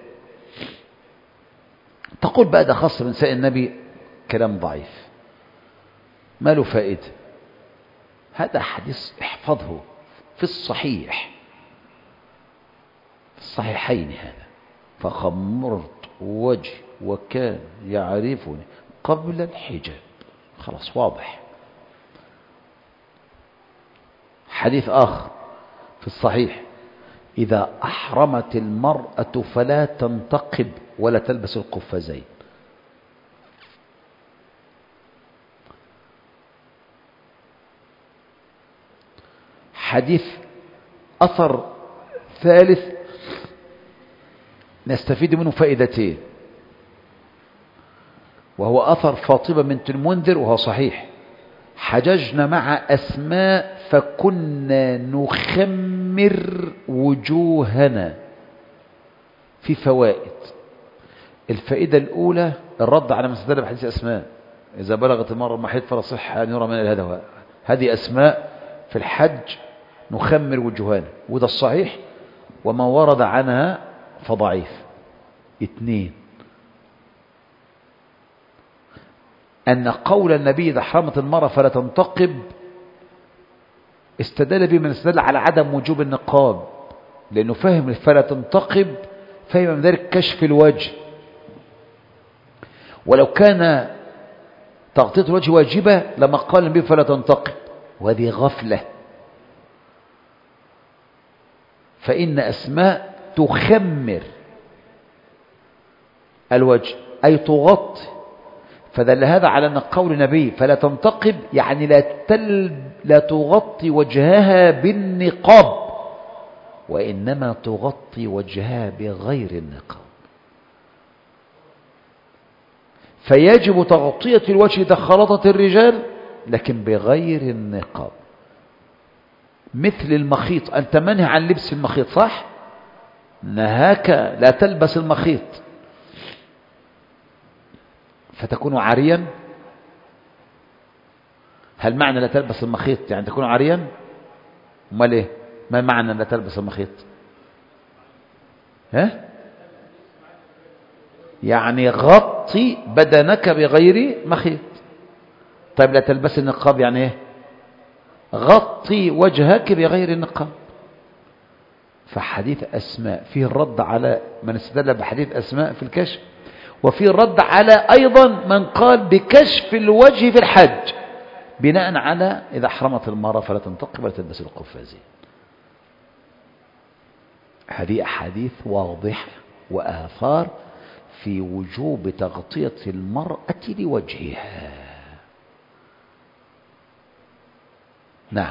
تقول بقى ده خاص بنساء النبي، كلام ضعيف ما له فائدة. هذا حديث احفظه في الصحيح، في الصحيحين هذا: فخمرت وجهي وكان يعرفني قبل الحجاب. خلاص واضح. حديث آخر في الصحيح: إذا أحرمت المرأة فلا تنتقب ولا تلبس القفازين. حديث أثر ثالث نستفيد منه فائدتين، وهو أثر فاطمة بنت المنذر وهو صحيح: حججنا مع أسماء فكنا نخمر وجوهنا. في فوائد. الفائدة الأولى الرد على ما استدل بحديث أسماء: إذا بلغت المرأة المحيض فلا صح أن يرى من الهدى. هذه أسماء في الحج نخمر وجوهنا، وده الصحيح، وما ورد عنها فضعيف. 2، أن قول النبي إذا حرمت المرأة فلا تنتقب استدل به من استدل على عدم وجوب النقاب، لأنه فهم فلا تنتقب فهم من ذلك كشف الوجه، ولو كان تغطية الوجه واجبة لما قال النبي فلا تنتقب، وهذه غفلة. فإن أسماء تخمر الوجه أي تغطي، فدل هذا على أن قول النبي فلا تنتقب يعني لا تغطي وجهها بالنقاب، وإنما تغطي وجهها بغير النقاب. فيجب تغطية الوجه إذا خلطت الرجال لكن بغير النقاب. مثل المخيط، أنت منهي عن لبس المخيط صح؟ نهاك لا تلبس المخيط فتكون عاريا. هل معنى لا تلبس المخيط يعني تكون عاريا؟ امال ايه؟ ما معنى لا تلبس المخيط؟ ها؟ يعني غطي بدنك بغير مخيط. طيب لا تلبس النقاب يعني ايه؟ غطي وجهك بغير النقاب. فحديث أسماء فيه الرد على من استدل بحديث أسماء في الكشف، وفيه الرد على أيضا من قال بكشف الوجه في الحج بناء على إذا حرمت المرأة فلا تنتقب ولا تلبس القفازين. هذه أحاديث واضحة وآثار في وجوب تغطية المرأة لوجهها. نعم.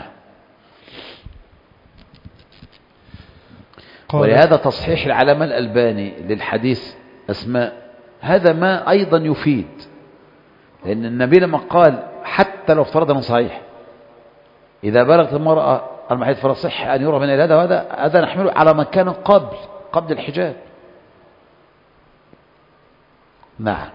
ولهذا تصحيح العلامة الألباني للحديث أسماء هذا ما أيضا يفيد، لأن النبي لما قال حتى لو افترضنا صحيح إذا بلغت المرأة المحيض فلا صح أن يرى من الهدى، هذا نحمله على من كان قبل الحجاب. نعم.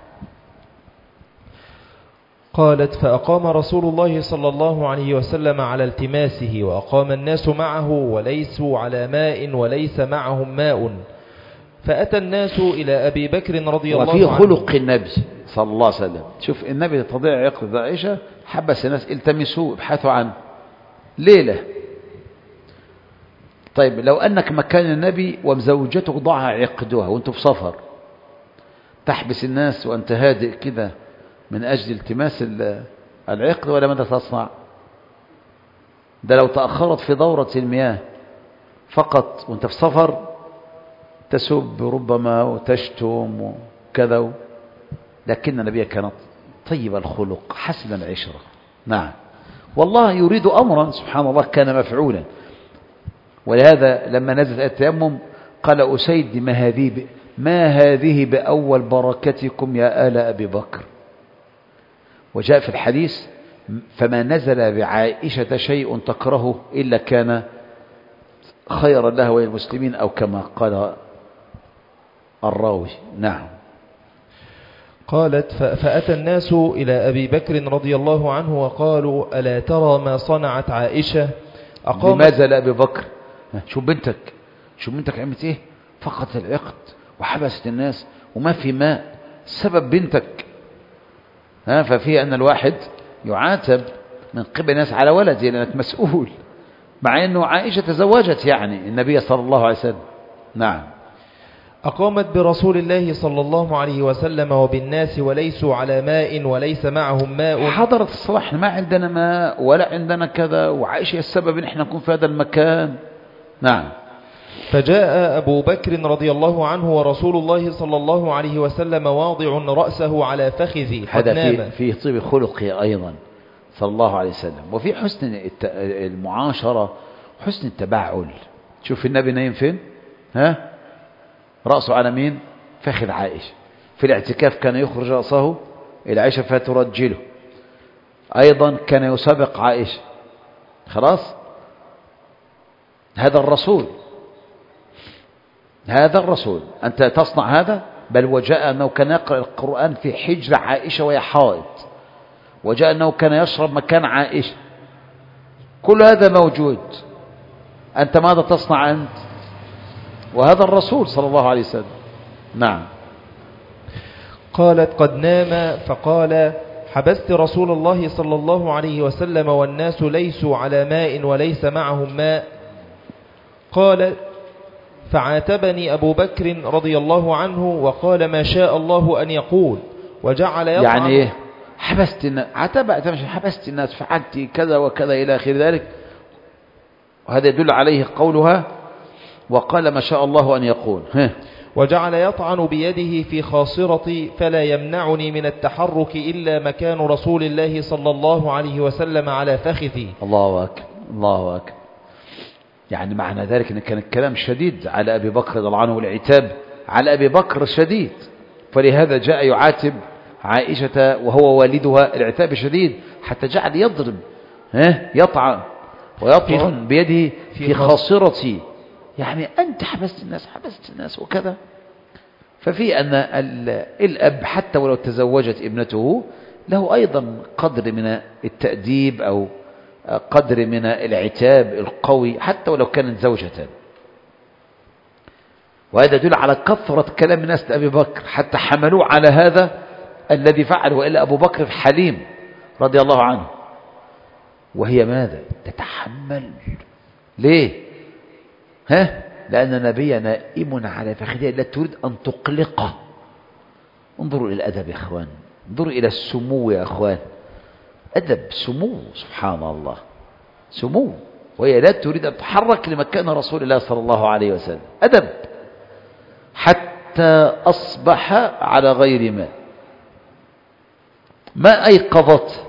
قالت: فأقام رسول الله صلى الله عليه وسلم على التماسه، وأقام الناس معه وليسوا على ماء وليس معهم ماء، فأتى الناس إلى أبي بكر رضي الله عنه. وفي خلق النبي صلى الله عليه وسلم، شوف النبي تضيع يقظة عائشة حبس الناس التمسوه ابحثوا عنه ليلة. طيب لو أنك مكان النبي وزوجتك ضاع عقدها وانتم في سفر، تحبس الناس وأنت هادئ كده من أجل التماس العقد ولا ماذا تصنع؟ ده لو تأخرت في دورة المياه فقط وانت في سفر تسب ربما وتشتم وكذا، لكن النبي كان طيب الخلق حسن العشرة. نعم. والله يريد أمرا سبحان الله كان مفعولا. ولهذا لما نزلت التيمم قال أسيد ما هذه بأول بركتكم يا آل أبي بكر. وجاء في الحديث فما نزل بعائشة شيء تكرهه إلا كان خيرا لها وللمسلمين أو كما قال الراوي. نعم. قالت: فأتى الناس إلى أبي بكر رضي الله عنه وقالوا: ألا ترى ما صنعت عائشة؟ لماذا لأبي بكر؟ شوف بنتك، شوف بنتك عملت ايه، فقدت العقد وحبست الناس وما في ماء، سبب بنتك. ففي أن الواحد يعاتب من قبل الناس على ولده لأنك مسؤول، مع أنه عائشة تزوجت يعني النبي صلى الله عليه وسلم. نعم. أقامت برسول الله صلى الله عليه وسلم وبالناس وليسوا على ماء وليس معهم ماء. حضرت الصلاح ما عندنا ماء ولا عندنا كذا، وعائشة السبب ان احنا نكون في هذا المكان. نعم. فجاء أبو بكر رضي الله عنه ورسول الله صلى الله عليه وسلم واضع رأسه على فخذي قد نام. هذا فيه طيب خلقي أيضا صلى الله عليه وسلم، وفي حسن المعاشرة، حسن التباعل. شوف النبي نايم فين، رأسه على مين؟ فخذ عائشة. في الاعتكاف كان يخرج رأسه إلى عائشة فترجله، أيضا كان يسابق عائشة. خلاص، هذا الرسول، هذا الرسول. أنت تصنع هذا؟ بل وجاء أنه كان يقرأ القرآن في حجر عائشة وهي حائض، وجاء أنه كان يشرب مكان عائشة. كل هذا موجود. أنت ماذا تصنع أنت؟ وهذا الرسول صلى الله عليه وسلم. نعم. قالت قد نام، فقال حبست رسول الله صلى الله عليه وسلم والناس ليسوا على ماء وليس معهم ماء. قال فعاتبني أبو بكر رضي الله عنه وقال ما شاء الله أن يقول، وجعل يطعن. يعني إيه حبست الناس؟ حبست الناس، فعلت كذا وكذا إلى آخر ذلك. وهذا يدل عليه قولها وقال ما شاء الله أن يقول. وجعل يطعن بيده في خاصرتي فلا يمنعني من التحرك إلا مكان رسول الله صلى الله عليه وسلم على فخذي. الله أكبر، الله أكبر. يعني معنى ذلك أن كان الكلام شديد على أبي بكر رضي الله عنه، والعتاب على أبي بكر شديد، فلهذا جاء يعاتب عائشة وهو والدها العتاب شديد، حتى جعل يضرب يطعن ويطعن بيده في خاصرتي. يعني أنت حبست الناس وكذا. ففي أن الأب حتى ولو تزوجت ابنته له أيضا قدر من التأديب أو قدر من العتاب القوي حتى ولو كانت زوجة. وهذا يدل على كثرة كلام الناس لأبي بكر حتى حملوه على هذا الذي فعل. وإلا أبو بكر حليم رضي الله عنه، وهي ماذا تتحمل؟ ليه؟ لأن النبي نائم على فخذها لا تريد أن تقلقه. انظروا إلى الأدب يا أخوان، انظروا إلى السمو يا أخوان. أدب، سمو، سبحان الله، سمو. وهي لا تريد أن تحرك لمكان رسول الله صلى الله عليه وسلم. أدب. حتى أصبح على غير ماء، ما أيقظت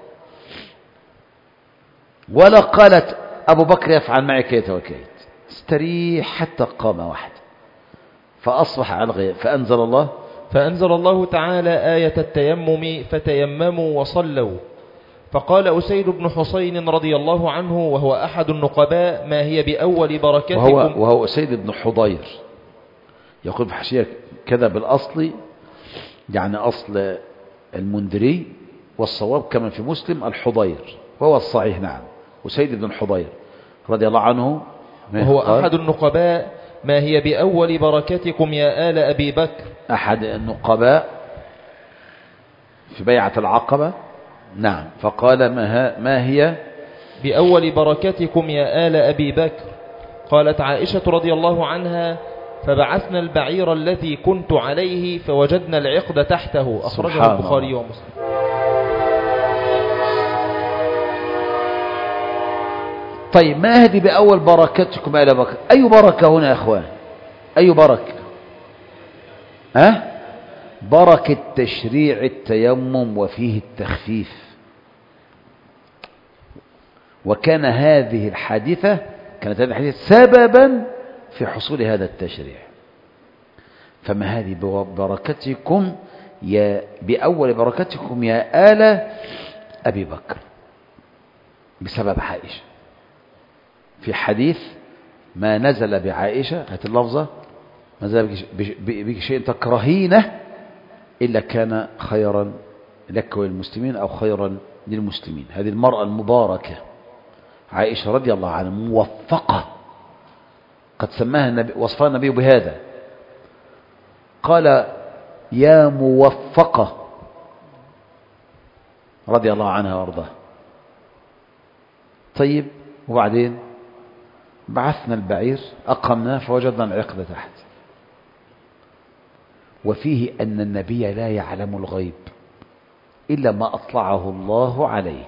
ولا قالت أبو بكر يفعل معي كيت وكيت، استريح حتى قام واحد، فأصبح على غير. فأنزل الله تعالى آية التيمم فتيمموا وصلوا. فقال أسيد بن حسين رضي الله عنه وهو أحد النقباء ما هي بأول بركتكم. وهو أسيد بن حضير. يقول في حاشية كذا بالأصل، يعني أصل المنذري، والصواب كما في مسلم الحضير، وهو الصحيح. نعم، أسيد بن حضير رضي الله عنه وهو أحد النقباء ما هي بأول بركتكم يا آل أبي بكر. أحد النقباء في بيعة العقبة. نعم. فقال ما هي بأول بركتكم يا آل أبي بكر. قالت عائشة رضي الله عنها فبعثنا البعير الذي كنت عليه فوجدنا العقد تحته. أخرجه البخاري ومسلم. طيب، ما هذه بأول بركتكم يا آل بكر؟ أي بركة هنا يا أخوان؟ أي بركة؟ بركة تشريع التيمم وفيه التخفيف. وكان هذه الحادثة سببا في حصول هذا التشريع. فما هذه بركتكم بأول بركتكم يا آل أبي بكر؟ بسبب عائشة. في حديث ما نزل بعائشة، هات اللفظة، ما نزل بك شيء تكرهينه إلا كان خيرا لك وللمسلمين أو خيرا للمسلمين. هذه المرأة المباركة عائشة رضي الله عنها موفقة، قد سماها النبي وصفها النبي بهذا، قال يا موفقة رضي الله عنها وارضاها. طيب وبعدين بعثنا البعير أقمناه فوجدنا العقد تحت. وفيه أن النبي لا يعلم الغيب إلا ما أطلعه الله عليه.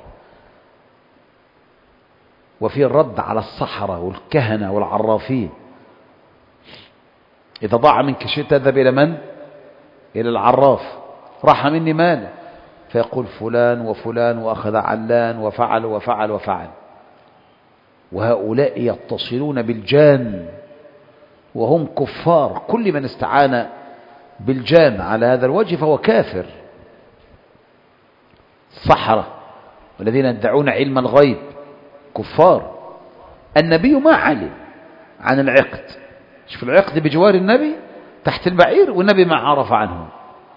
وفي الرد على السحرة والكهنة والعرافين، إذا ضاع منك شيء تذهب إلى من؟ إلى العراف، راح مني ماله، فيقول فلان وفلان وأخذ علان وفعل وفعل وفعل. وهؤلاء يتصلون بالجان وهم كفار. كل من استعان بالجان على هذا الوجه فهو كافر. السحرة والذين يدعون علم الغيب كفار. النبي ما علم عن العقد. شوف العقد بجوار النبي تحت البعير والنبي ما عرف عنه.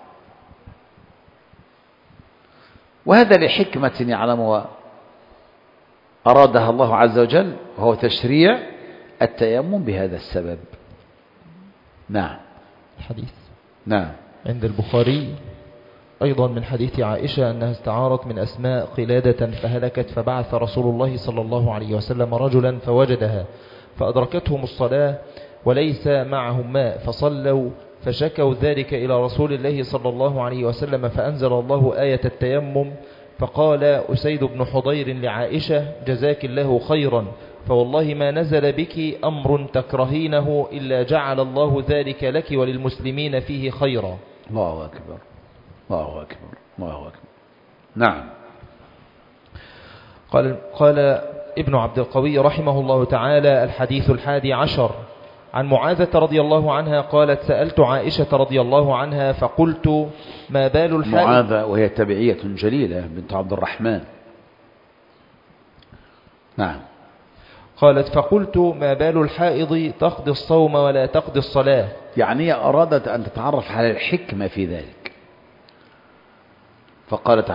وهذا لحكمة يعلمها أرادها الله عز وجل، وهو تشريع التيمم بهذا السبب. نعم. الحديث نعم عند البخاري أيضا من حديث عائشة أنها استعارت من أسماء قلادة فهلكت، فبعث رسول الله صلى الله عليه وسلم رجلا فوجدها فأدركتهم الصلاة وليس معهم ماء فصلوا، فشكوا ذلك إلى رسول الله صلى الله عليه وسلم فأنزل الله آية التيمم. فقال أسيد بن حضير لعائشة جزاك الله خيرا، فوالله ما نزل بك أمر تكرهينه إلا جعل الله ذلك لك وللمسلمين فيه خيرا. الله أكبر الله أكبر الله أكبر. نعم. قال ابن عبد القوي رحمه الله تعالى: الحديث 11 عن معاذة رضي الله عنها قالت: سألت عائشة رضي الله عنها فقلت ما بال الحائض. معاذة وهي تبعية جليلة بنت عبد الرحمن. نعم. قالت: فقلت ما بال الحائض تقضي الصوم ولا تقضي الصلاة. يعني أرادت أن تتعرف على الحكمة في ذلك. فقالت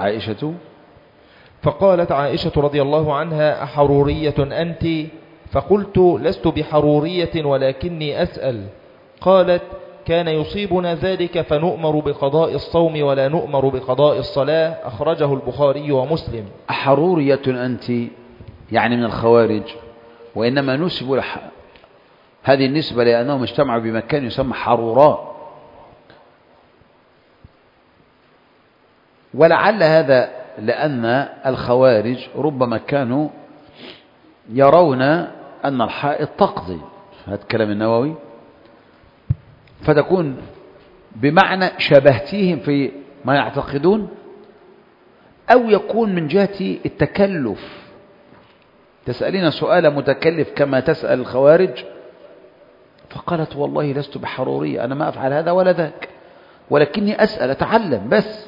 عائشة رضي الله عنها: أحرورية أنت؟ فقلت: لست بحرورية ولكني أسأل. قالت: كان يصيبنا ذلك فنؤمر بقضاء الصوم ولا نؤمر بقضاء الصلاة. أخرجه البخاري ومسلم. أحرورية أنت يعني من الخوارج، وإنما نسب هذه النسبة لأنهم اجتمعوا بمكان يسمى حروراء، ولعل هذا لأن الخوارج ربما كانوا يرون أن الحائض تقضي، هذا الكلام النووي، فتكون بمعنى شبهتيهم في ما يعتقدون، أو يكون من جهة التكلف. تسألين سؤال متكلف كما تسأل الخوارج؟ فقالت: والله لست بحرورية، أنا ما أفعل هذا ولا ذاك، ولكني أسأل أتعلم بس.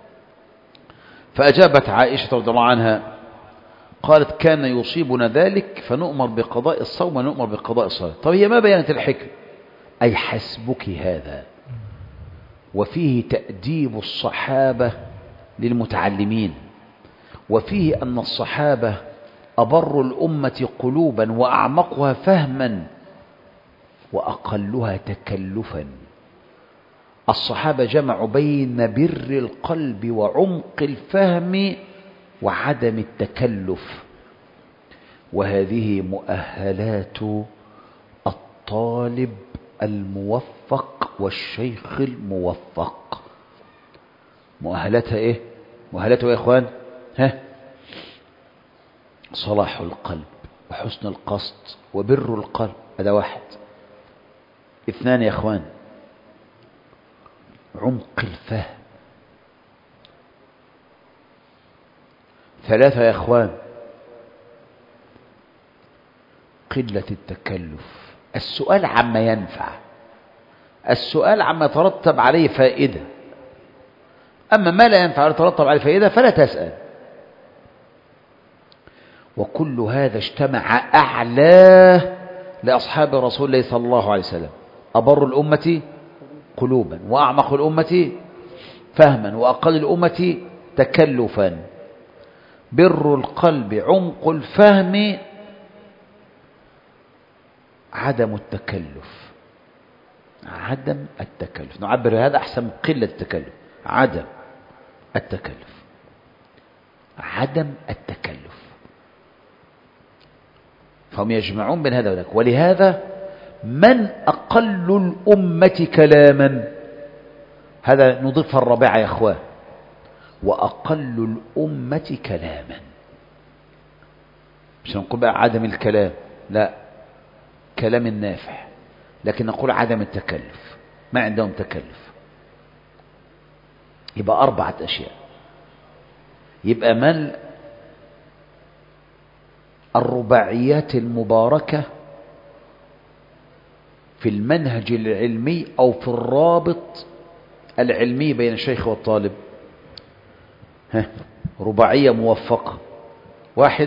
فأجابت عائشة رضي الله عنها قالت: كان يصيبنا ذلك فنؤمر بقضاء الصوم ونؤمر بقضاء الصلاة. طب هي ما بينت الحكم؟ أي حسبك هذا. وفيه تأديب الصحابة للمتعلمين، وفيه أن الصحابة أبر الأمة قلوبا وأعمقها فهما وأقلها تكلفا. الصحابة جمعوا بين بر القلب وعمق الفهم وعدم التكلف، وهذه مؤهلات الطالب الموفق والشيخ الموفق. مؤهلاتها ايه؟ مؤهلاته يا اخوان؟ صلاح القلب وحسن القصد وبر القلب، هذا واحد. 2 يا اخوان، عمق الفهم. 3 يا اخوان، قلة التكلف. السؤال عما ينفع، السؤال عما يترتب عليه فائدة. أما ما لا ينفع يترتب عليه فائدة فلا تسأل. وكل هذا اجتمع أعلاه لأصحاب رسول الله صلى الله عليه وسلم: أبر الأمة قلوبا وأعمق الأمة فهما وأقل الأمة تكلفا. بر القلب، عمق الفهم، عدم التكلف. عدم التكلف، نعبر هذا أحسن من قلة التكلف. عدم التكلف، عدم التكلف. فهم يجمعون بين هذا وذاك. ولهذا من أقل الأمة كلاما، هذا نضيفها الرابعة يا أخوان، وأقل الأمة كلاما. مش نقول بقى عدم الكلام، لا، كلام النافع، لكن نقول عدم التكلف، ما عندهم تكلف. يبقى 4 أشياء. يبقى من الرباعيات المباركة في المنهج العلمي أو في الرابط العلمي بين الشيخ والطالب. رباعية موفقة. 1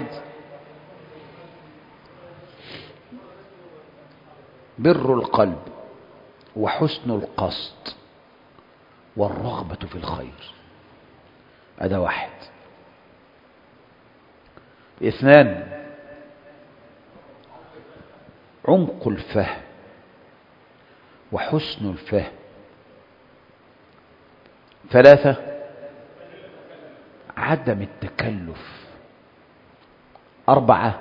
بر القلب وحسن القصد والرغبة في الخير، هذا 1. 2 عمق الفهم وحسن الفهم. 3 عدم التكلف. 4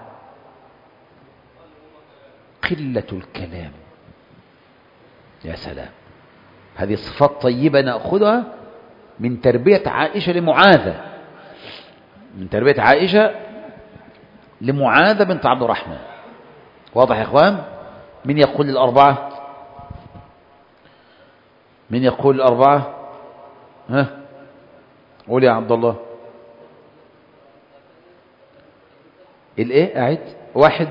قلة الكلام. يا سلام، هذه صفات طيبة نأخذها من تربية عائشة لمعاذة، من تربية عائشة لمعاذة بنت عبد الرحمن. واضح يا إخوان؟ من يقول 4؟ من يقول 4؟ قول يا عبد الله. الايه؟ اعد. 1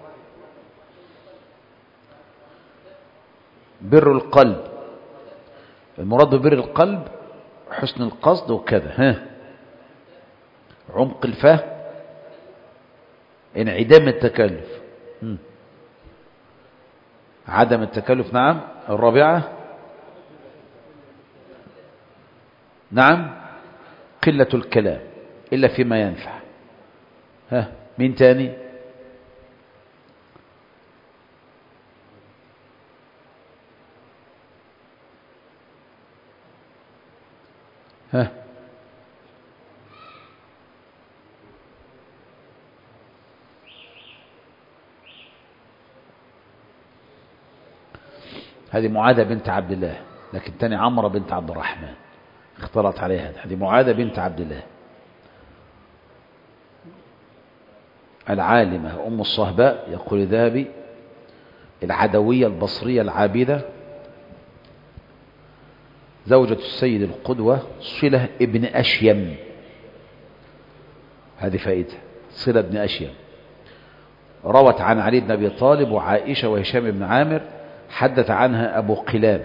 بر القلب، المراد ببر القلب حسن القصد وكذا. عمق الفهم، انعدام التكلف، عدم التكلف. نعم. 4 نعم قلة الكلام إلا فيما ينفع. مين تاني؟ هذه معاذة بنت عبد الله، لكن تاني عمرة بنت عبد الرحمن اختلط عليها. هذه معاذة بنت عبد الله العالمة أم الصهباء، يقول الذهبي العدوية البصرية العابدة، زوجة السيد القدوة صلة ابن أشيم. هذه فائدة، صلة ابن أشيم. روت عن علي بن أبي طالب وعائشة وهشام بن عامر، حدث عنها أبو قلابة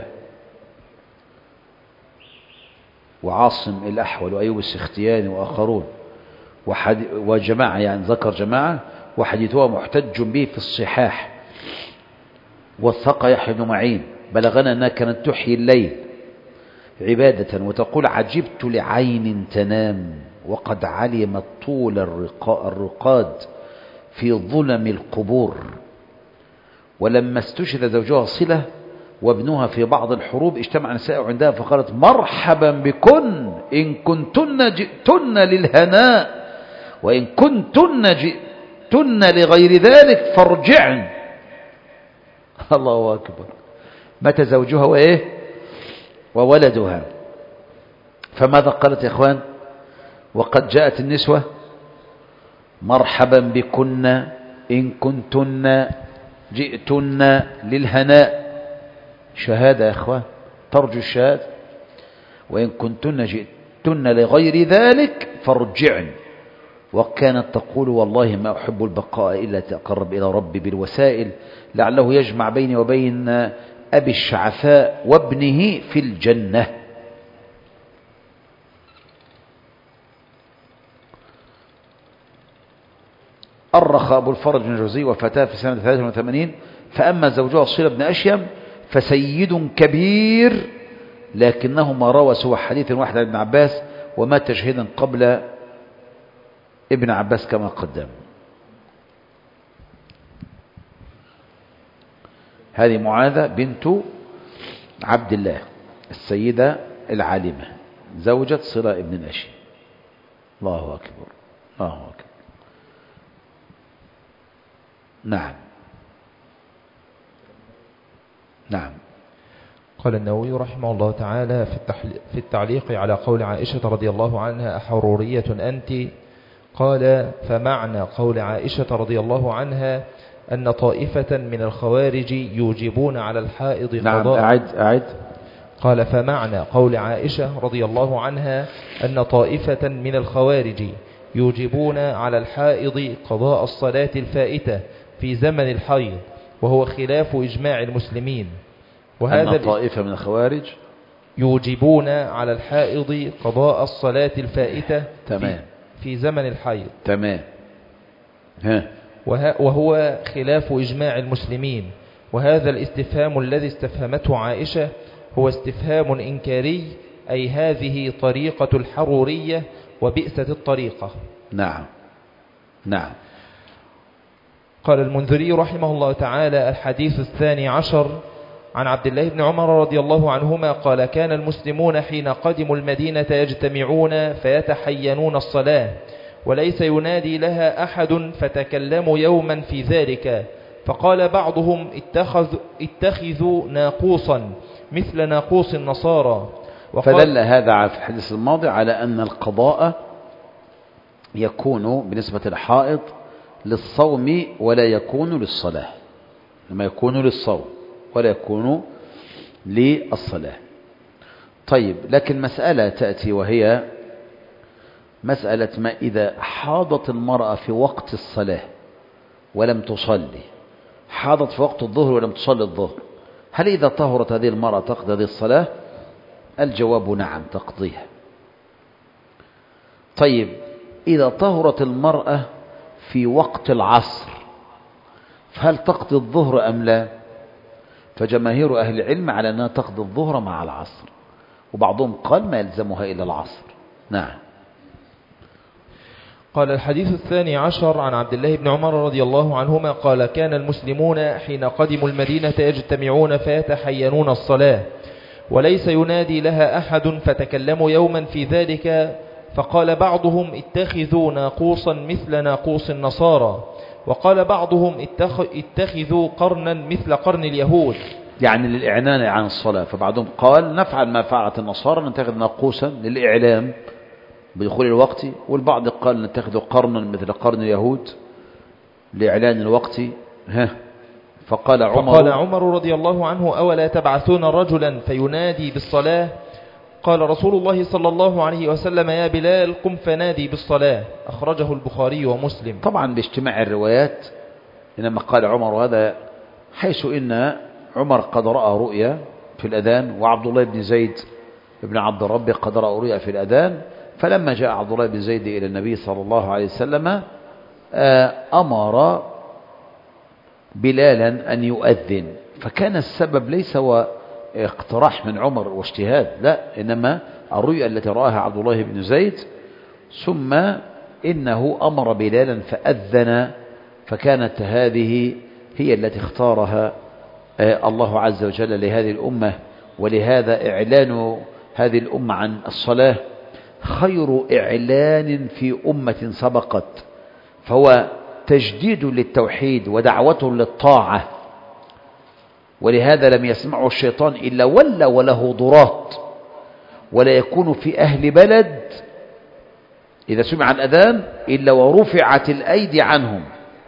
وعاصم الأحول وأيوب السختياني وآخرون وجماعة، يعني ذكر جماعة، وحديثها محتج به في الصحاح. وثق يحيى بن معين بلغنا أنها كانت تحيي الليل عبادة وتقول عجبت لعين تنام وقد علمت طول الرقاد في ظلم القبور. ولما استشهد زوجها صلة وابنها في بعض الحروب اجتمع النساء عندها فقالت مرحبا بكن إن كنتن جئتن للهناء وإن كنتن جئتن لغير ذلك فارجعن. الله أكبر. مات زوجها وإيه وولدها، فماذا قالت يا إخوان؟ وقد جاءت النسوة مرحبا بكن إن كنتن جئتن للهناء، شهادة يا إخوان، ترجو الشهادة. وإن كنتن جئتن لغير ذلك فارجعن. وكانت تقول والله ما أحب البقاء إلا تقرب إلى ربي بالوسائل لعله يجمع بيني وبين أبي الشعفاء وابنه في الجنة. أرخ أبو الفرج بن جوزي وفتاة في سنة 83. فأما زوجها صلة بن أشيم فسيد كبير، لكنه ما روى سوى حديث واحد عن ابن عباس ومات شهيدا قبل ابن عباس كما قدم. هذه معاذة بنت عبد الله السيدة العالمة زوجة صلة ابن الأشي. الله أكبر الله أكبر. نعم نعم. قال النووي رحمه الله تعالى في التعليق على قول عائشة رضي الله عنها: أحرورية أنت؟ قال: فمعنى قول عائشة رضي الله عنها أن طائفة من الخوارج يوجبون على الحائض قضاء. نعم أعد. قال: فمعنى قول عائشة رضي الله عنها أن طائفة من الخوارج يوجبون على الحائض قضاء الصلاة الفائتة في زمن الحيض، وهو خلاف إجماع المسلمين. أن طائفة من الخوارج يوجبون على الحائض قضاء الصلاة الفائتة تمام في زمن الحيض. تمام. وهو خلاف إجماع المسلمين. وهذا الاستفهام الذي استفهمته عائشة هو استفهام إنكاري، أي هذه طريقة الحرورية وبئست الطريقة. نعم نعم. قال المنذري رحمه الله تعالى: الحديث 12 عن عبد الله بن عمر رضي الله عنهما قال: كان المسلمون حين قدموا المدينة يجتمعون فيتحينون الصلاة، وليس ينادي لها أحد، فتكلموا يوما في ذلك، فقال بعضهم: اتخذوا ناقوسا مثل ناقوس النصارى. فدل هذا في الحديث الماضي على أن القضاء يكون بالنسبة للحائض للصوم ولا يكون للصلاة، لما يكون للصوم ولا يكون للصلاة. طيب، لكن مسألة تأتي وهي مسألة ما إذا حاضت المرأة في وقت الصلاة ولم تصلي، حاضت في وقت الظهر ولم تصلي الظهر، هل إذا طهرت هذه المرأة تقضي هذه الصلاة؟ الجواب نعم تقضيها. طيب، إذا طهرت المرأة في وقت العصر فهل تقضي الظهر أم لا؟ فجماهير أهل العلم على أنها تقضي الظهر مع العصر، وبعضهم قال ما يلزمها إلا العصر. نعم. قال الحديث 12 عن عبد الله بن عمر رضي الله عنهما قال: كان المسلمون حين قدموا المدينة يجتمعون فيتحينون الصلاة، وليس ينادي لها أحد، فتكلموا يوما في ذلك، فقال بعضهم: اتخذوا ناقوسا مثل ناقوس النصارى، وقال بعضهم: اتخذوا قرنا مثل قرن اليهود، يعني للإعلان عن الصلاة. فبعضهم قال نفعل ما فعلت النصارى، نتخذ ناقوسا للإعلام بدخول الوقت، والبعض قال نتخذ قرنا مثل قرن اليهود لإعلان الوقت. فقال عمر رضي الله عنه: أولا تبعثون رجلا فينادي بالصلاة؟ قال رسول الله صلى الله عليه وسلم: يا بلال قم فنادي بالصلاة. أخرجه البخاري ومسلم. طبعا باجتماع الروايات، إنما قال عمر هذا حيث إن عمر قد رأى رؤيا في الأذان، وعبد الله بن زيد بن عبد الرب قد رأى رؤيا في الأذان، فلما جاء عبد الله بن زيد إلى النبي صلى الله عليه وسلم أمر بلالا أن يؤذن، فكان السبب ليس هو اقتراح من عمر واجتهاد، لا، إنما الرؤيا التي رآها عبد الله بن زيد، ثم إنه أمر بلالا فأذن، فكانت هذه هي التي اختارها الله عز وجل لهذه الأمة. ولهذا إعلان هذه الأمة عن الصلاة خير إعلان في أمة سبقت، فهو تجديد للتوحيد ودعوة للطاعة. ولهذا لم يسمعه الشيطان إلا ولى وله ضرات، ولا يكون في أهل بلد إذا سمع الأذان إلا ورفعت الأيدي عنهم.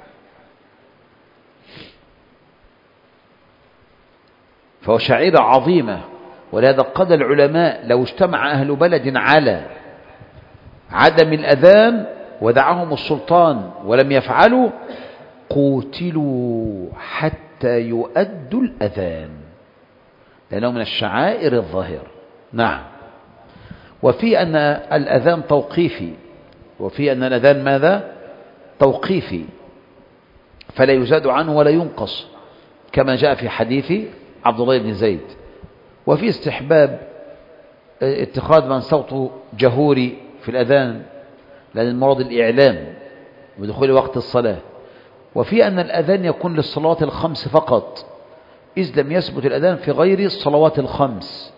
فهو شعيرة عظيمة. ولهذا قال العلماء: لو اجتمع أهل بلد على عدم الأذان ودعهم السلطان ولم يفعلوا قوتلوا حتى يؤدوا الأذان، لأنه من الشعائر الظاهرة. نعم. وفي أن الأذان توقيفي، وفي أن الأذان ماذا؟ توقيفي، فلا يزاد عنه ولا ينقص، كما جاء في حديث عبد الله بن زيد. وفي استحباب اتخاذ من صوته جهوري في الأذان، لأن المراد الإعلام بدخول وقت الصلاة. وفي أن الأذان يكون للصلوات الخمس فقط، إذ لم يثبت الأذان في غير الصلوات الخمس.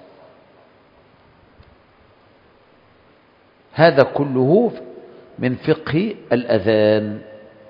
هذا كله من فقه الأذان.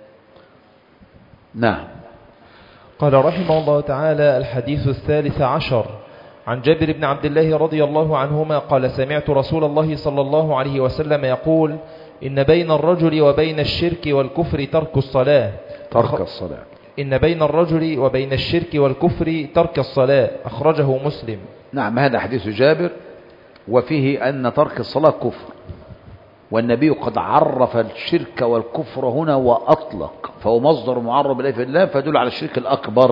نعم. قال رحمه الله تعالى: الحديث 13 عن جابر بن عبد الله رضي الله عنهما قال: سمعت رسول الله صلى الله عليه وسلم يقول: إن بين الرجل وبين الشرك والكفر ترك الصلاة. إن بين الرجل وبين الشرك والكفر ترك الصلاة. أخرجه مسلم. نعم، هذا حديث جابر، وفيه أن ترك الصلاة كفر، والنبي قد عرف الشرك والكفر هنا وأطلق، فهو مصدر معرب إليه في الله، فيدل على الشرك الأكبر.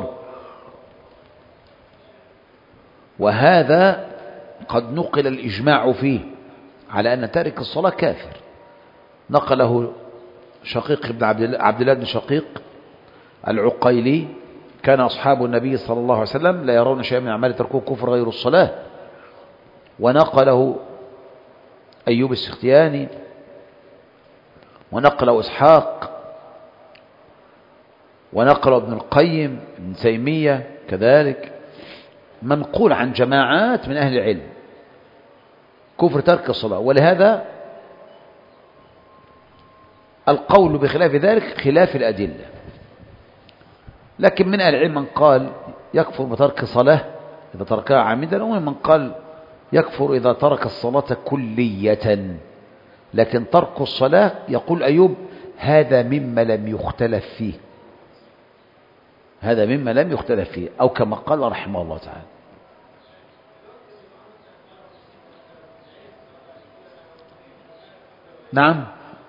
وهذا قد نقل الإجماع فيه على أن تارك الصلاة كافر. نقله شقيق بن عبد الله بن شقيق العقيلي: كان أصحاب النبي صلى الله عليه وسلم لا يرون شيئا من أعمال تركوه كفر غير الصلاة. ونقله أيوب السختياني، ونقله إسحاق، ونقله ابن القيم، ابن تيمية كذلك، منقول عن جماعات من أهل العلم كفر ترك الصلاة. ولهذا القول بخلاف ذلك خلاف الأدلة. لكن من أهل العلم من قال يكفر بترك صلاة إذا تركها عامدا، ومن قال يكفر إذا ترك الصلاة كلية. لكن ترك الصلاة يقول أيوب هذا مما لم يختلف فيه، هذا مما لم يختلف فيه، أو كما قال رحمه الله تعالى. نعم.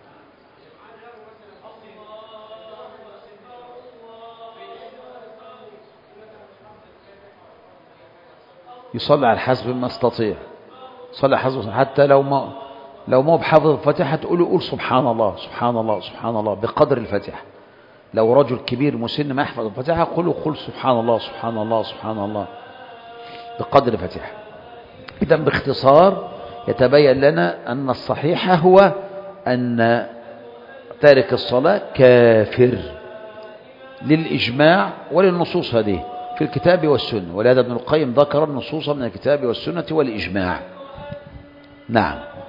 يصلي على حسب ما استطيع، صلي حسب، حتى لو ما بحفظ الفاتحة تقول سبحان الله سبحان الله سبحان الله بقدر الفاتحة. لو رجل كبير مسن ما يحفظ الفاتحة قل سبحان الله سبحان الله سبحان الله بقدر الفاتحة. إذا باختصار يتبين لنا أن الصحيح هو أن تارك الصلاة كافر للإجماع وللنصوص هذه في الكتاب والسنة. ولهذا ابن القيم ذكر النصوص من الكتاب والسنة والإجماع. نعم.